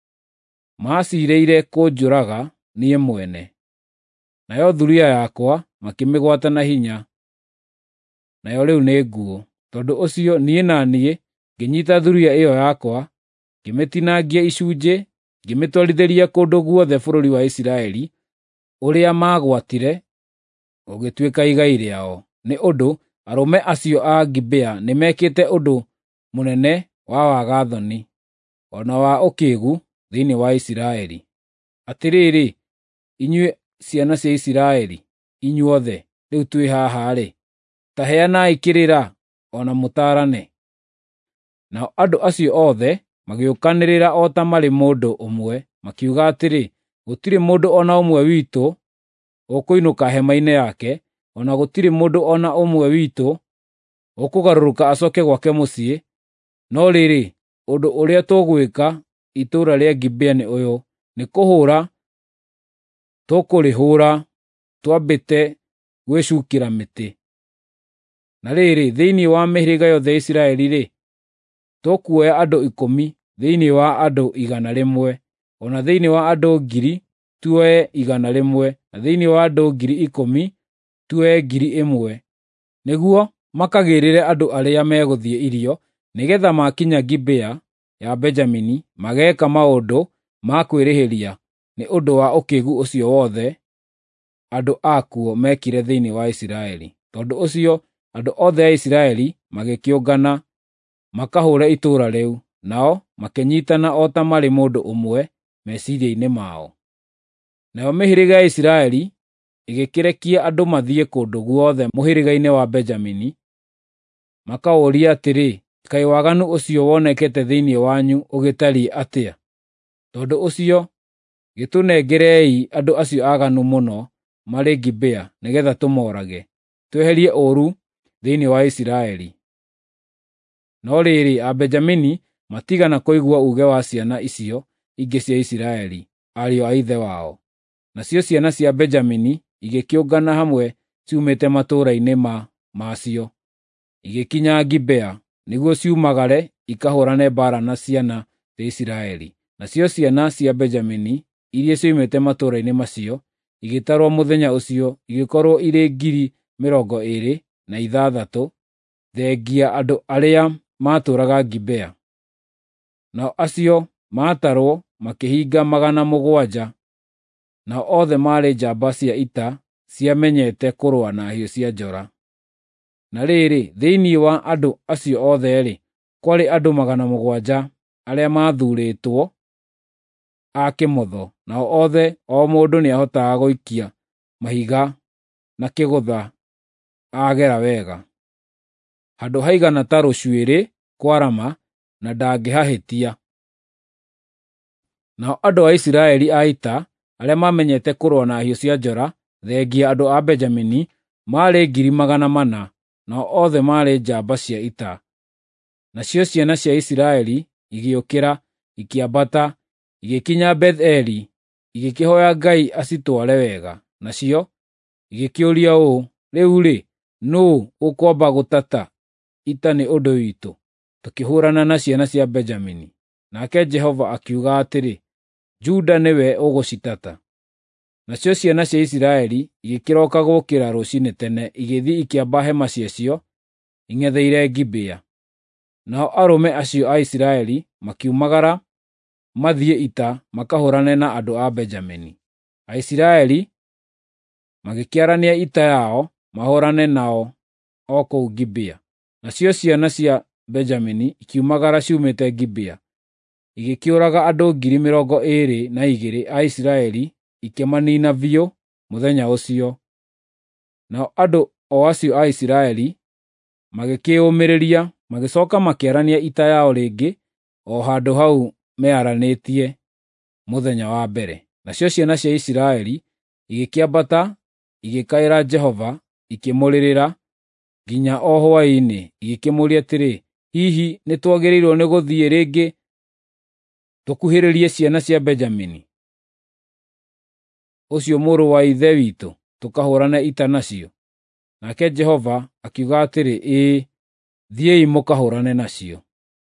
maaciirĩire kũnjũraga niĩ mwene. Nayo thuriya yakwa makĩmĩgwata na hinya, nayo rĩu nĩ nguũ. Tondũ ũcio niĩ na niĩ ngĩnyiita thuriya ĩyo yakwa, ngĩmĩtinangia icunjĩ, ngĩmĩtwarithĩria kũndũ guothe bũrũri wa Isiraeli, ũrĩa maagwatire ũgĩtuĩka igai rĩao, nĩ ũndũ arũme acio a Gibea nĩmekĩte ũndũ mũnene wa wagathani, o na wa ũkĩĩgu thĩinĩ wa Isiraeli. Atĩrĩrĩ, inyuĩ ciana cia Isiraeli, inyuothe, rĩu twĩ haha-rĩ, ta heanai kĩrĩra o na mũtaarane. Nao andũ acio othe magĩũkanĩrĩra o ta marĩ mũndũ ũmwe, makiuga atĩrĩ, gũtirĩ mũndũ o na ũmwe witũ ũkũinũka hema-inĩ yake, o na gũtirĩ mũndũ o na ũmwe witũ ũkũgarũrũka acooke gwake mũciĩ. No rĩrĩ, ũndũ ũrĩa tũgwĩka itũũra rĩa Gibea nĩ ũyũ, nĩ kũhũũra tũkũrĩhũũra twambĩte gwĩcuukĩra mĩtĩ. Na rĩrĩ, thĩinĩ wa mĩhĩrĩga yothe ya Isiraeli-rĩ, tũkuoya andũ ikũmi thĩinĩ wa andũ igana rĩmwe, o na thĩinĩ wa andũ ngiri tuoye igana rĩmwe, na thĩinĩ wa andũ ngiri ikũmi tuoye ngiri ĩmwe, nĩguo makagĩrĩre andũ arĩa megũthiĩ irio, nĩgeetha makinya Gibea ya Benjamini mageeka maũndũ ma kwĩrĩhĩria nĩ ũndũ wa ũkĩĩgu ũcio wothe andũ akuo mekire thĩinĩ wa Isiraeli. Tondũ ũcio andũ othe a Isiraeli magĩkĩũngana makahũre itũũra rĩu, nao makĩnyitana o ta marĩ mũndũ ũmwe meciria-inĩ mao. Nayo mĩhĩrĩga ya Isiraeli ĩgĩkĩrekia andũ mathiĩ kũndũ guothe mũhĩrĩga-inĩ wa Benjamini, makaũria atĩrĩ, kaĩ waganu ũcio wonekete thĩinĩ wanyu ũgĩtariĩ atĩa? Tondũ ũcio gĩtũnengerei andũ acio aganu mũno marĩ Gibea, nĩgetha tũmoorage, tweherie ũũru thĩinĩ wa Isiraeli. No rĩrĩ, Abenjamini matigana kũigua uuge wa ciana icio ingĩ cia Isiraeli, ariũ a ithe wao. Nacio ciana cia Benjamini igĩkĩũngana hamwe ciumĩte matũũra-inĩ ma macio, igĩkinya Gibea, nĩguo ciumagare ikahũrane mbaara na ciana cia Isiraeli. Nacio ciana cia Benjamini iria ciumĩte matũũra-inĩ macio igĩtarwo mũthenya ũcio igĩkorwo irĩ ngiri mĩrongo ĩĩrĩ na ithathatũ, thengia andũ arĩa maatũũraga Gibea. Nao acio maatarwo makĩhinga magana mũgwanja, nao othe maarĩ njamba cia ita ciamenyete kũrũa na hiũ cia njora. Na rĩrĩ, thĩinĩ wa andũ acio othe-rĩ, kwarĩ andũ magana mũgwanja arĩa maathuurĩtwo a kĩmotho, nao othe o mũndũ nĩahotaga gũikia mahiga na kĩgũtha agera wega, handũ haigana ta rũcuĩrĩ kwarama na ndangĩhahĩtia. Nao andũ a Isiraeli a ita arĩa mamenyete kũrũa na hiũ cia njora, thengia andũ a Benjamini, maarĩ ngiri magana mana, nao othe maarĩ njamba cia ita. Nacio ciana cia Isiraeli igĩũkĩra, ikĩambata, igĩkinya Betheli, igĩkĩhoya Ngai acitware wega. Nacio igĩkĩũria ũũ, rĩu-rĩ, nũũ ũkwamba gũtata ita nĩ ũndũ witũ, tũkĩhũũrana na ciana cia Benjamini? Nake Jehova akiuga atĩrĩ, Juda nĩwe ũgũcitata. Nacio ciana cia Isiraeli igĩkĩroka gũũkĩra rũciinĩ tene, igĩthiĩ ikĩamba hema ciacio ing'etheire Gibea. Nao arũme acio a Isiraeli makiumagara mathiĩ ita makahũũrane na andũ a Benjamini. Aisiraeli magĩkĩarania ita yao mahũũrane nao o kũu Gibea. Nacio ciana cia Benjamini ikiumagara ciumĩte Gibea, igĩkĩũraga andũ ngiri mĩrongo ĩĩrĩ na igĩrĩ a Isiraeli, ikĩmaniina biũ mũthenya ũcio. Nao andũ o acio a Isiraeli magĩkĩĩũmĩrĩria, magĩcooka makĩarania ita yao rĩngĩ o handũ hau mearanĩtie mũthenya wa mbere. Nacio ciana cia Isiraeli igĩkĩambata igĩkaĩra Jehova, ikĩmũrĩrĩra nginya o hwaĩ-inĩ, igĩkĩmũũria atĩrĩ, hihi nĩtwagĩrĩirwo nĩ gũthiĩ rĩngĩ tũkuhĩrĩrie ciana cia Benjamini, ũcio mũrũ wa ithe witũ, tũkahũũrane ita nacio? Nake Jehova akiuga atĩrĩ, ĩĩ, thiĩi mũkahũũrane nacio.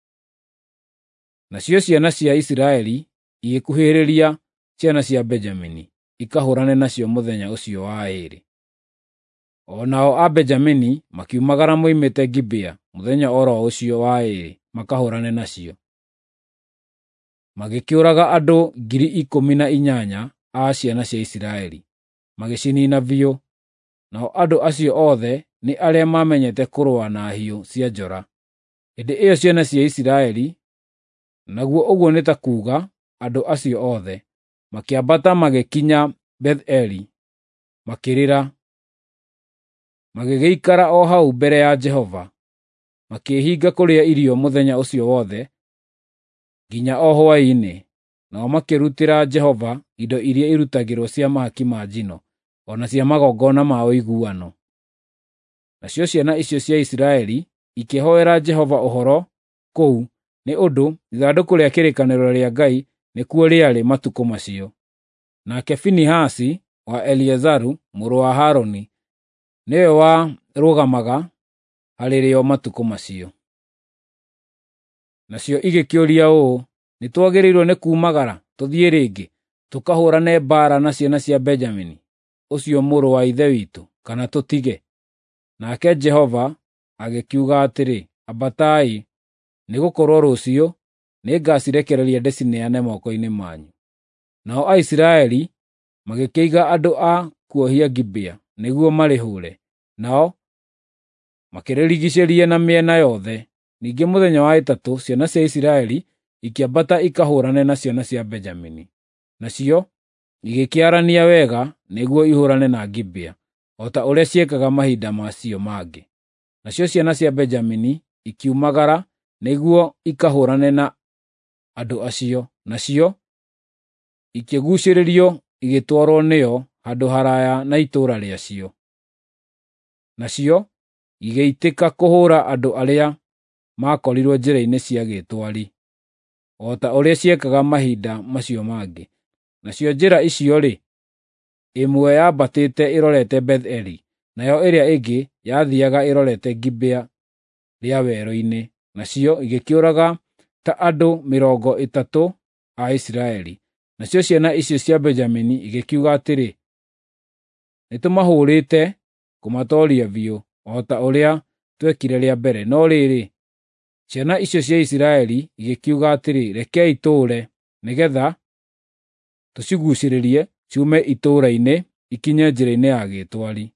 Nacio ciana cia Isiraeli igĩkuhĩrĩria ciana cia Benjamini, ikahũũrane nacio mũthenya ũcio wa ĩĩrĩ. O nao a Benjamini makiumagara moimĩte Gibea mũthenya o ro ũcio wa ĩĩrĩ makahũũrane nacio. Magĩkĩũraga andũ ngiri ikũmi na inyanya a ciana cia Isiraeli, magĩciniina biũ. Nao andũ acio othe nĩ arĩa mamenyete kũrũa na hiũ cia njora. Hĩndĩ ĩyo ciana cia Isiraeli, naguo ũguo nĩ ta kuuga andũ acio othe, makĩambata magĩkinya Betheli, makĩrĩra, magĩgĩikara o hau mbere ya Jehova, makĩĩhinga kũrĩa irio mũthenya ũcio wothe nginya o hwaĩ-inĩ. Nao makĩrutĩra Jehova indo iria irutagĩrwo cia mahaki ma njino, o na cia magongona ma ũiguano. Nacio ciana icio cia Isiraeli ikĩhoera Jehova ũhoro kũu, nĩ ũndũ ithandũkũ rĩa kĩrĩkanĩro rĩa Ngai nĩkuo rĩarĩ matukũ macio. Nake Finehasi wa Eleazaru mũrũ wa Harũni nĩwe warũgamaga harĩ rĩo matukũ macio. Nacio igĩkĩũria ũũ, nĩtwagĩrĩirwo nĩ kuumagara tũthiĩ rĩngĩ tũkahũũrane mbaara na ciana cia Benjamini, ũcio mũrũ wa ithe witũ, kana tũtige? Nake Jehova agĩkiuga atĩrĩ, ambatai, nĩgũkorwo rũciũ nĩngacirekereria ndĩcineane moko-inĩ manyu. Nao Aisiraeli magĩkĩiga andũ a kuohia Gibea nĩguo marĩhũre, nao makĩrĩrigicĩria na mĩena yothe. Ningĩ mũthenya wa ĩtatũ ciana cia Isiraeli ikĩambata ikahũrane na ciana cia Benjamini, nacio igĩkĩarania wega nĩguo ihũrane na Gibea, o ta ũrĩa ciekaga mahinda macio mangĩ. Nacio ciana cia Benjamini ikiumagara nĩguo ikahũrane na andũ acio, nacio ikĩgucĩrĩrio igĩtwarwo nĩo handũ haraya na itũũra rĩacio. Nacio igĩitĩka kũhũũra andũ arĩa makorirwo njĩra-inĩ cia gĩtwari, o ta ũrĩa ciekaga mahinda macio mangĩ. Nacio njĩra icio-rĩ, ĩmwe yambatĩte ĩrorete Beth-Eli, nayo ĩrĩa ĩngĩ yathiiaga ĩrorete Gibea rĩa werũ-inĩ, nacio igĩkĩũraga ta andũ mĩrongo ĩtatũ a Isiraeli. Nacio ciana icio cia Benjamini igĩkiuga atĩrĩ, nĩtũmahũrĩte kũmatooria biũ, o ta ũrĩa twekire rĩa mbere. No rĩrĩ, ciana icio cia Isiraeli igĩkiuga atĩrĩ, rekei tũũre, nĩgetha tũcigucĩrĩrie ciume itũũra-inĩ ikinye njĩra-inĩ ya gĩtwari.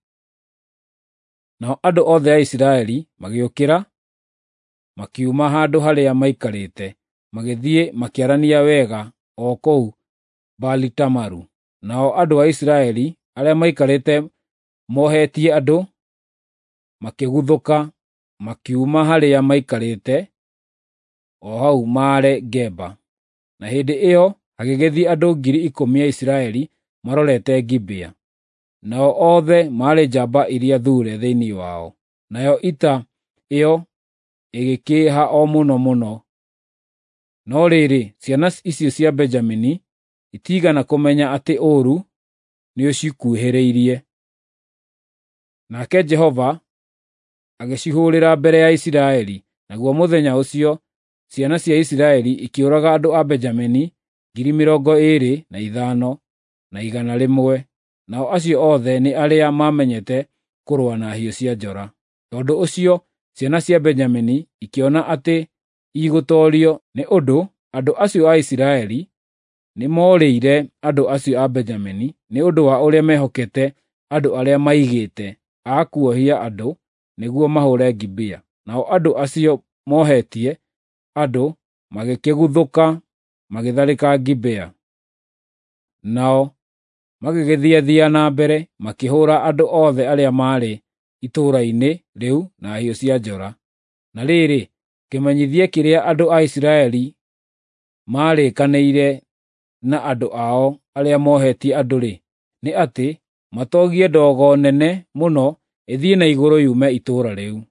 Nao andũ othe a Isiraeli magĩũkĩra, makiuma handũ harĩa maikarĩte, magĩthiĩ makĩarania wega o kũu Baali-Tamaru. Nao andũ a Isiraeli arĩa maikarĩte mohetie andũ makĩguthũka, makiuma harĩa maikarĩte o hau Maare Geba. Na hĩndĩ ĩyo hagĩgĩthiĩ andũ ngiri ikũmi a Isiraeli marorete Gibea, nao othe maarĩ njamba iria thuure thĩinĩ wao. Nayo ita ĩyo ĩgĩkĩĩha o mũno mũno. No rĩrĩ, ciana icio cia Benjamini itiigana kũmenya atĩ ũũru nĩũcikuhĩrĩirie. Nake Jehova agĩcihũũrĩra mbere ya Isiraeli, naguo mũthenya ũcio ciana cia Isiraeli ikĩũraga andũ a Benjamini ngiri mĩrongo ĩĩrĩ na ithano na igana rĩmwe. Nao acio othe nĩ arĩa maamenyete kũrũa na hiũ cia njora. Tondũ ũcio ciana cia Benjamini ikĩona atĩ igũtoorio, nĩ ũndũ andũ acio a Isiraeli nĩ moorĩire andũ acio a Benjamini nĩ ũndũ wa ũrĩa mehokete andũ arĩa maigĩte a kuohia andũ nĩguo mahũũre Gibea. Nao andũ acio mohetie andũ magĩkĩguthũka magĩtharĩka Gibea. Nao magĩgĩthiathia na mbere makĩhũũra andũ othe arĩa maarĩ itũũra-inĩ rĩu na hiũ cia njora. Na rĩrĩ, kĩmenyithia kĩrĩa andũ a Isiraeli maarĩkanĩire na andũ ao arĩa mohetie andũ-rĩ, nĩ atĩ matoogie ndogo nene mũno ĩthiĩ na igũrũ yume itũũra rĩu.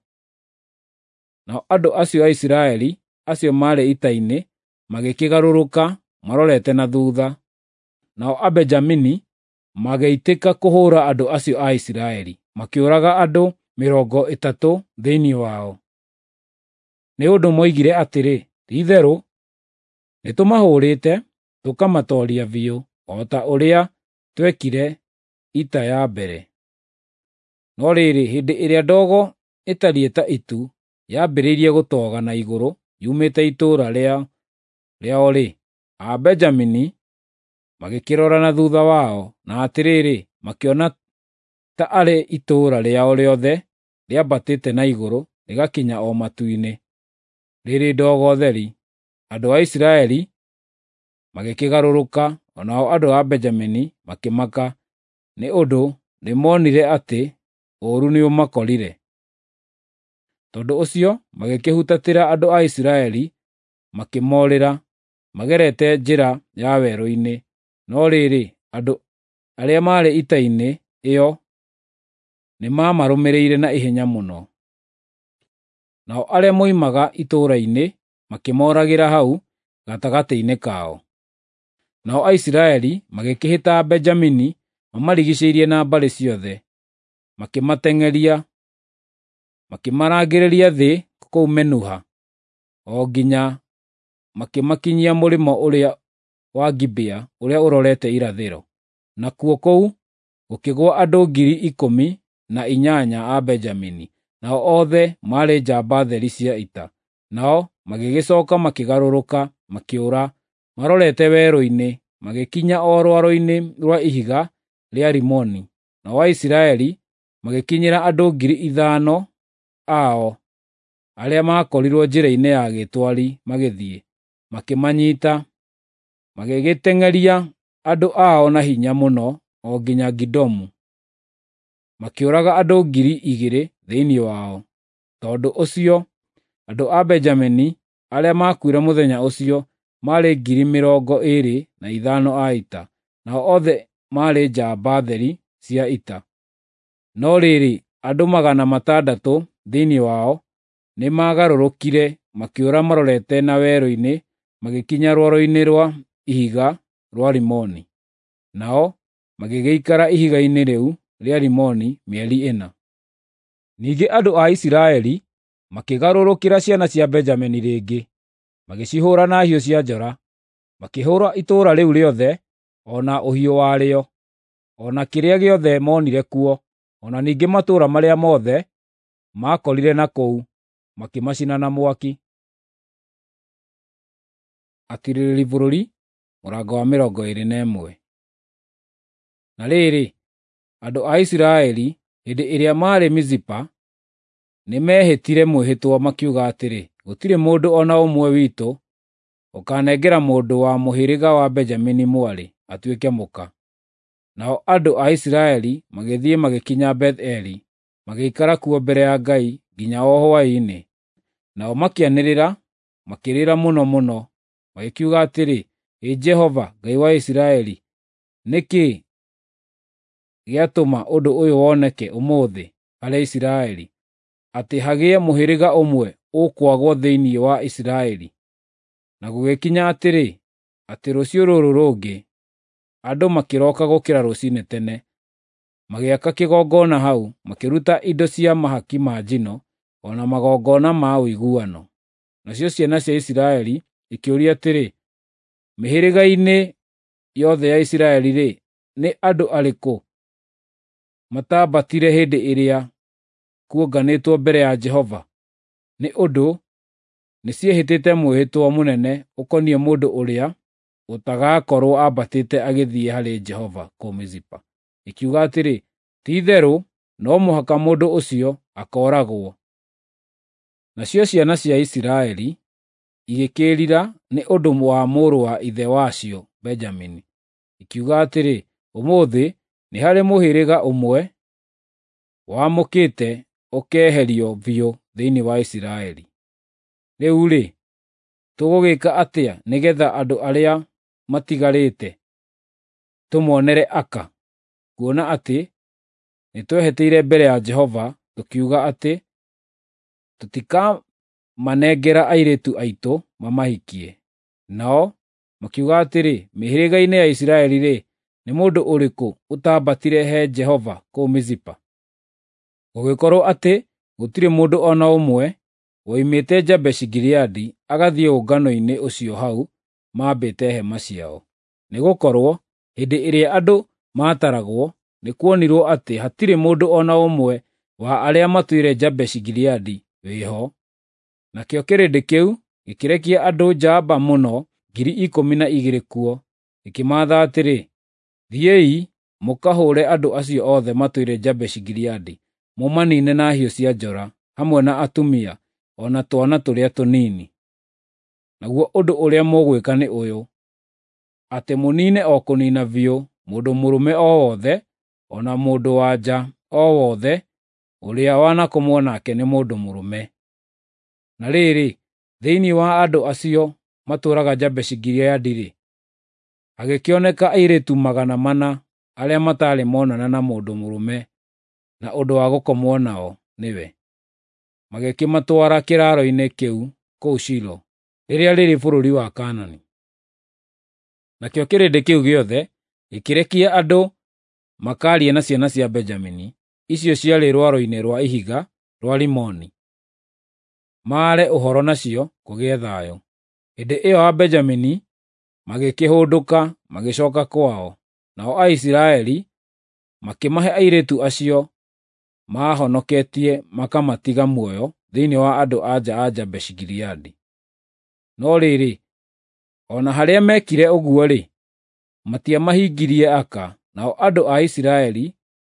Nao andũ acio a Isiraeli acio maarĩ ita-inĩ magĩkĩgarũrũka marorete na thuutha. Nao a Benjamini magĩitĩka kũhũũra andũ acio a Isiraeli, makĩũraga andũ mĩrongo ĩtatũ thĩinĩ wao. Nĩ ũndũ moigire atĩrĩ, ti-itherũ nĩtũmahũũrĩte tũkamatooria biũ, o ta ũrĩa twekire ita ya mbere. No rĩrĩ, hĩndĩ ĩrĩa ndogo ĩtariĩ ta itu yambĩrĩirie gũtoga na igũrũ yumĩte itũũra rĩao rĩao-rĩ, a Benjamini magĩkĩrora na thuutha wao, na atĩrĩrĩ, makĩona ta arĩ itũũra rĩao rĩothe rĩambatĩte na igũrũ rĩgakinya o matu-inĩ, rĩrĩ ndogo theri. Andũ a Isiraeli magĩkĩgarũrũka, o nao andũ a Benjamini makĩmaka, nĩ ũndũ nĩmonire atĩ ũũru nĩũmakorire. Tondũ ũcio magĩkĩhutatĩra andũ a Isiraeli makĩmoorĩra magerete njĩra ya werũ-inĩ. No rĩrĩ, andũ arĩa maarĩ ita-inĩ ĩyo nĩmamarũmĩrĩire na ihenya mũno. Nao arĩa moimaga itũũra-inĩ makĩmooragĩra hau gatagatĩ-inĩ kao. Nao Aisiraeli magĩkĩhĩta Benjamini mamarigicĩirie na mbarĩ ciothe, makĩmateng'eria, makĩmarangĩrĩria thĩ kũu Menuha, o nginya makĩmakinyia mũrĩmo ũrĩa wa Gibea ũrĩa ũrorete irathĩro. Nakuo kũu gũkĩgũa andũ ngiri ikũmi na inyanya a Benjamini, nao othe maarĩ njamba theri cia ita. Nao magĩgĩcooka makĩgarũrũka makĩũra marorete werũ-inĩ, magĩkinya o rwaro-inĩ rwa ihiga rĩa Rimoni. nao Aisiraeli magĩkinyĩra andũ ngiri ithano ao arĩa makorirwo njĩra-inĩ ya gĩtwari magĩthiĩ, makĩmanyiita, magĩgĩteng'eria andũ ao na hinya mũno o nginya Gidomu. Makĩũraga andũ ngiri igĩrĩ thĩinĩ wao. Tondũ ũcio, andũ a Benjamini arĩa maakuire mũthenya ũcio maarĩ ngiri mĩrongo ĩĩrĩ na ithano a ita, nao othe maarĩ njamba theri cia ita. No rĩrĩ, andũ magana matandatũ thĩinĩ wao nĩ maagarũrũkire makĩũra marorete na werũ-inĩ magĩkinya rwaro-inĩ rwa ihiga rwa Rimoni. Nao magĩgĩikara ihiga-inĩ rĩu rĩa Rimoni mĩeri ĩna. Ningĩ andũ a Isiraeli makĩgarũrũkĩra ciana cia Benjamini rĩngĩ, magĩcihũũra na hiũ cia njora, makĩhũũra itũũra rĩu rĩothe, o na ũhiũ warĩo, o na kĩrĩa gĩothe moonire kuo, o na ningĩ matũũra marĩa mothe maakorire na kũu, makĩmacina na mwaki. Atirĩrĩri bũrũri, mũrango wa mĩrongo ĩĩrĩ na ĩmwe. Na rĩrĩ, andũ a Isiraeli hĩndĩ ĩrĩa maarĩ Mizipa nĩ meehĩtire mwĩhĩtwa makiuga atĩrĩ, gũtirĩ mũndũ o na ũmwe witũ ũkaanengera mũndũ wa mũhĩrĩga wa Benjamini mwarĩ atuĩke mũka. Nao andũ a Isiraeli magĩthiĩ magĩkinya Betheli, magĩikara kuo mbere ya Ngai nginya o hwaĩ-inĩ. Nao makĩanĩrĩra, makĩrĩra mũno mũno, magĩkiuga atĩrĩ, ĩ Jehova, Ngai wa Isiraeli, nĩ kĩĩ gĩatũma ũndũ ũyũ woneke ũmũthĩ harĩ Isiraeli, atĩ hagĩe mũhĩrĩga ũmwe ũkwagwo thĩinĩ wa Isiraeli? Na gũgĩkinya atĩrĩ, atĩ rũciũ rũrũ rũngĩ andũ makĩroka gũkĩra rũciinĩ tene, magĩaka kĩgongona hau, makĩruta indo cia mahaki ma njino, o na magongona ma ũiguano. Nacio ciana cia Isiraeli ikĩũria atĩrĩ, mĩhĩrĩga-inĩ yothe ya Isiraeli-rĩ, nĩ andũ arĩkũ matambatire hĩndĩ ĩrĩa kuonganĩtwo mbere ya Jehova? Nĩ ũndũ nĩciĩhĩtĩte mwĩhĩtwa mũnene ũkoniĩ mũndũ ũrĩa ũtagakorwo ambatĩte agĩthiĩ harĩ Jehova kũu Mizipa. Ikiuga atĩrĩ, ti-itherũ no mũhaka mũndũ ũcio akooragwo. Nacio ciana cia Isiraeli igĩkĩĩrira nĩ ũndũ wa mũrũ wa ithe wacio Benjamini, ikiuga atĩrĩ, ũmũthĩ nĩ harĩ mũhĩrĩga ũmwe wamũkĩte ũkeeherio biũ thĩinĩ wa Isiraeli. Rĩu-rĩ, tũgũgĩka atĩa nĩgeetha andũ arĩa matigarĩte tũmonere aka, kuona atĩ nĩtwehĩtĩire mbere ya Jehova tũkiuga atĩ tũtikamanengera airĩtu aitũ mamahikie? Nao makiuga atĩrĩ, mĩhĩrĩga-inĩ ya Isiraeli-rĩ, nĩ mũndũ ũrĩkũ ũtambatire he Jehova kũu Mizipa? Gũgĩkorwo atĩ gũtirĩ mũndũ o na ũmwe woimĩte Jabeshi-Gileadi agathiĩ ũngano-inĩ ũcio hau maambĩte hema ciao. Nĩgũkorwo hĩndĩ ĩrĩa andũ maataragwo, nĩ kuonirwo atĩ hatirĩ mũndũ o na ũmwe wa arĩa matũire Jabeshi-Gileadi wĩho. Nakĩo kĩrĩndĩ kĩu gĩkĩrekia andũ njamba mũno ngiri ikũmi na igĩrĩ kuo, gĩkĩmaatha atĩrĩ, thiĩi mũkahũũre andũ acio othe matũire Jabeshi-Gileadi, mũmaniine na hiũ cia njora, hamwe na atumia o na twana tũrĩa tũnini. Naguo ũndũ ũrĩa mũgwĩka nĩ ũyũ, atĩ mũniine o kũniina biũ mũndũ mũrũme o wothe, o na mũndũ-wa-nja o wothe ũrĩa wanakũmwo nake nĩ mũndũ mũrũme. Na rĩrĩ, thĩinĩ wa andũ acio matũũraga Jabeshi-Gileadi-rĩ, hagĩkĩoneka airĩtu magana mana arĩa mataarĩ monana na mũndũ mũrũme na ũndũ wa gũkomwo nao nĩwe. Magĩkĩmatwara kĩraaro-inĩ kĩu kũu Shilo, rĩrĩa rĩrĩ bũrũri wa Kaanani. Nakĩo kĩrĩndĩ kĩu gĩothe gĩkĩrekia andũ makaarie na ciana cia Benjamini, icio ciarĩ rwaro-inĩ rwa ihiga rwa Rimoni, maare ũhoro nacio kũgĩe thayũ. Hĩndĩ ĩyo Abenjamini magĩkĩhũndũka magĩcooka kwao, nao Aisiraeli makĩmahe airĩtu acio maahonoketie makamatiga muoyo thĩinĩ wa andũ-a-nja a Jabeshi-Gileadi. No rĩrĩ, o na harĩa mekire ũguo-rĩ, matiamahingirie aka, nao andũ a Isiraeli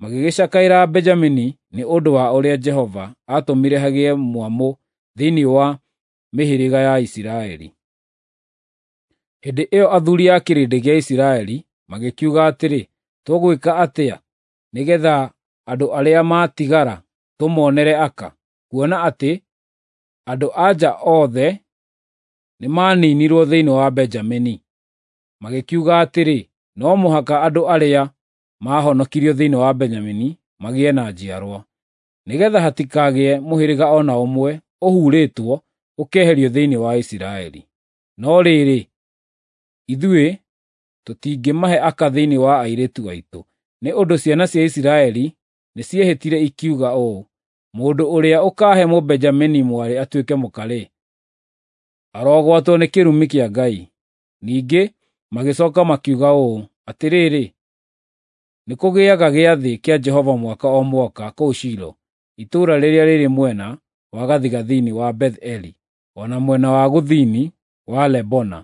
magĩgĩcakaĩra Benjamini nĩ ũndũ wa ũrĩa Jehova aatũmire hagĩe mwamũ thĩinĩ wa mĩhĩrĩga ya Isiraeli. Hĩndĩ ĩyo athuuri a kĩrĩndĩ gĩa Isiraeli magĩkiuga atĩrĩ, tũgwĩka atĩa nĩgetha andũ arĩa maatigara tũmonere aka, kuona atĩ andũ-a-nja othe nĩmaninirwo thĩinĩ wa Benjamini. Magĩkiuga atĩrĩ, no mũhaka andũ arĩa maahonokirio thĩinĩ wa Benjamini magĩe na njiarwa, nĩgetha hatikagĩe mũhĩrĩga o na ũmwe ũhurĩtwo ũkeherio thĩinĩ wa Isiraeli. No rĩrĩ, ithuĩ tũtingĩmahe aka thĩinĩ wa airĩtu aitũ, nĩ ũndũ ciana cia Isiraeli nĩciehĩtire ikiuga ũũ, mũndũ ũrĩa ũkaahe Mũbenjamini mwarĩ atuĩke mũka-rĩ, arogwatwo nĩ kĩrumi kĩa Ngai. Ningĩ magĩcooka makiuga ũũ atĩrĩrĩ, nĩkũgĩaga gĩathĩ kĩa Jehova mwaka o mwaka kũu Shilo, itũũra rĩrĩa rĩrĩ mwena wa gathigathini wa Betheli, o na mwena wa gũthini wa Lebona.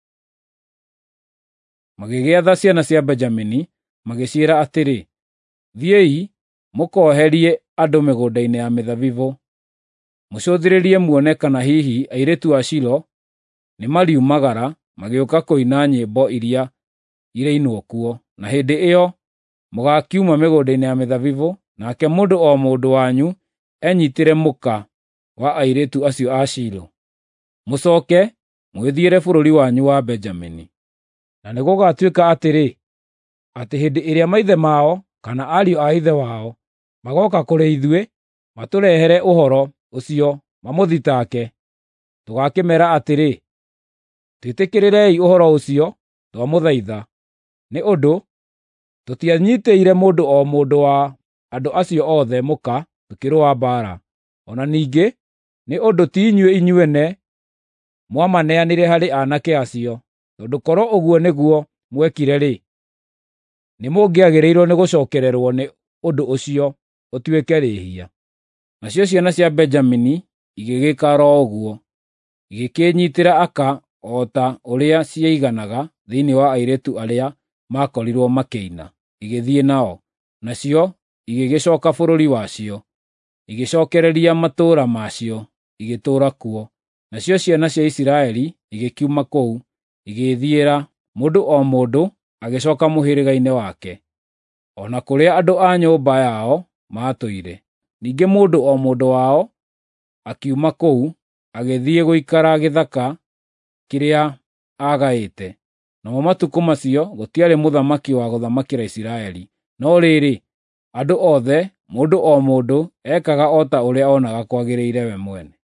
Magĩgĩatha ciana cia Benjamini, magĩciĩra atĩrĩ, thiĩi mũkoherie andũ mĩgũnda-inĩ ya mĩthabibũ, mũcũthĩrĩrie muone kana hihi airĩtu a Shilo nĩmariumagara magĩũka kũina nyĩmbo iria irainwo kuo. Na hĩndĩ ĩyo mũgaakiuma mĩgũnda-inĩ ya mĩthabibũ, nake mũndũ o mũndũ wanyu enyiitĩre mũka wa airĩtu acio a Shilo, mũcooke mwĩthiĩre bũrũri wanyu wa Benjamini. Na nĩgũgatuĩka atĩrĩ, atĩ hĩndĩ ĩrĩa maithe mao kana ariũ a ithe wao magooka kũrĩ ithuĩ matũrehere ũhoro ũcio mamũthitake, tũgakĩmeera atĩrĩ, twĩtĩkĩrĩrei ũhoro ũcio twamũthaitha, nĩ ũndũ tũtianyiitĩire mũndũ o mũndũ wa andũ acio othe mũka tũkĩrũa mbaara. O na ningĩ nĩ ũndũ ti inyuĩ inyuene mwamaneanire harĩ aanake acio, tondũ korwo ũguo nĩguo mwekire-rĩ, nĩmũngĩagĩrĩirwo nĩ gũcookererwo nĩ ũndũ ũcio ũtuĩke rĩĩhia. Nacio ciana cia Benjamini igĩgĩka ro ũguo, igĩkĩnyiitĩra aka o ta ũrĩa ciaiganaga thĩinĩ wa airĩtu arĩa maakorirwo makĩina, igĩthiĩ nao, nacio igĩgĩcooka bũrũri wacio, igĩcookereria matũũra macio, igĩtũũra kuo. Nacio ciana cia Isiraeli igĩkiuma kũu, igĩĩthiĩra mũndũ o mũndũ agĩcooka mũhĩrĩga-inĩ wake, o na kũrĩa andũ a nyũmba yao maatũire. Ningĩ mũndũ o mũndũ wao akiuma kũu agĩthiĩ gũikara gĩthaka kĩrĩa aagaĩte. Namo matukũ macio gũtiarĩ mũthamaki wa gũthamakĩra Isiraeli, no rĩrĩ, andũ othe, mũndũ o mũndũ ekaga o ta ũrĩa oonaga kwagĩrĩire we mwene.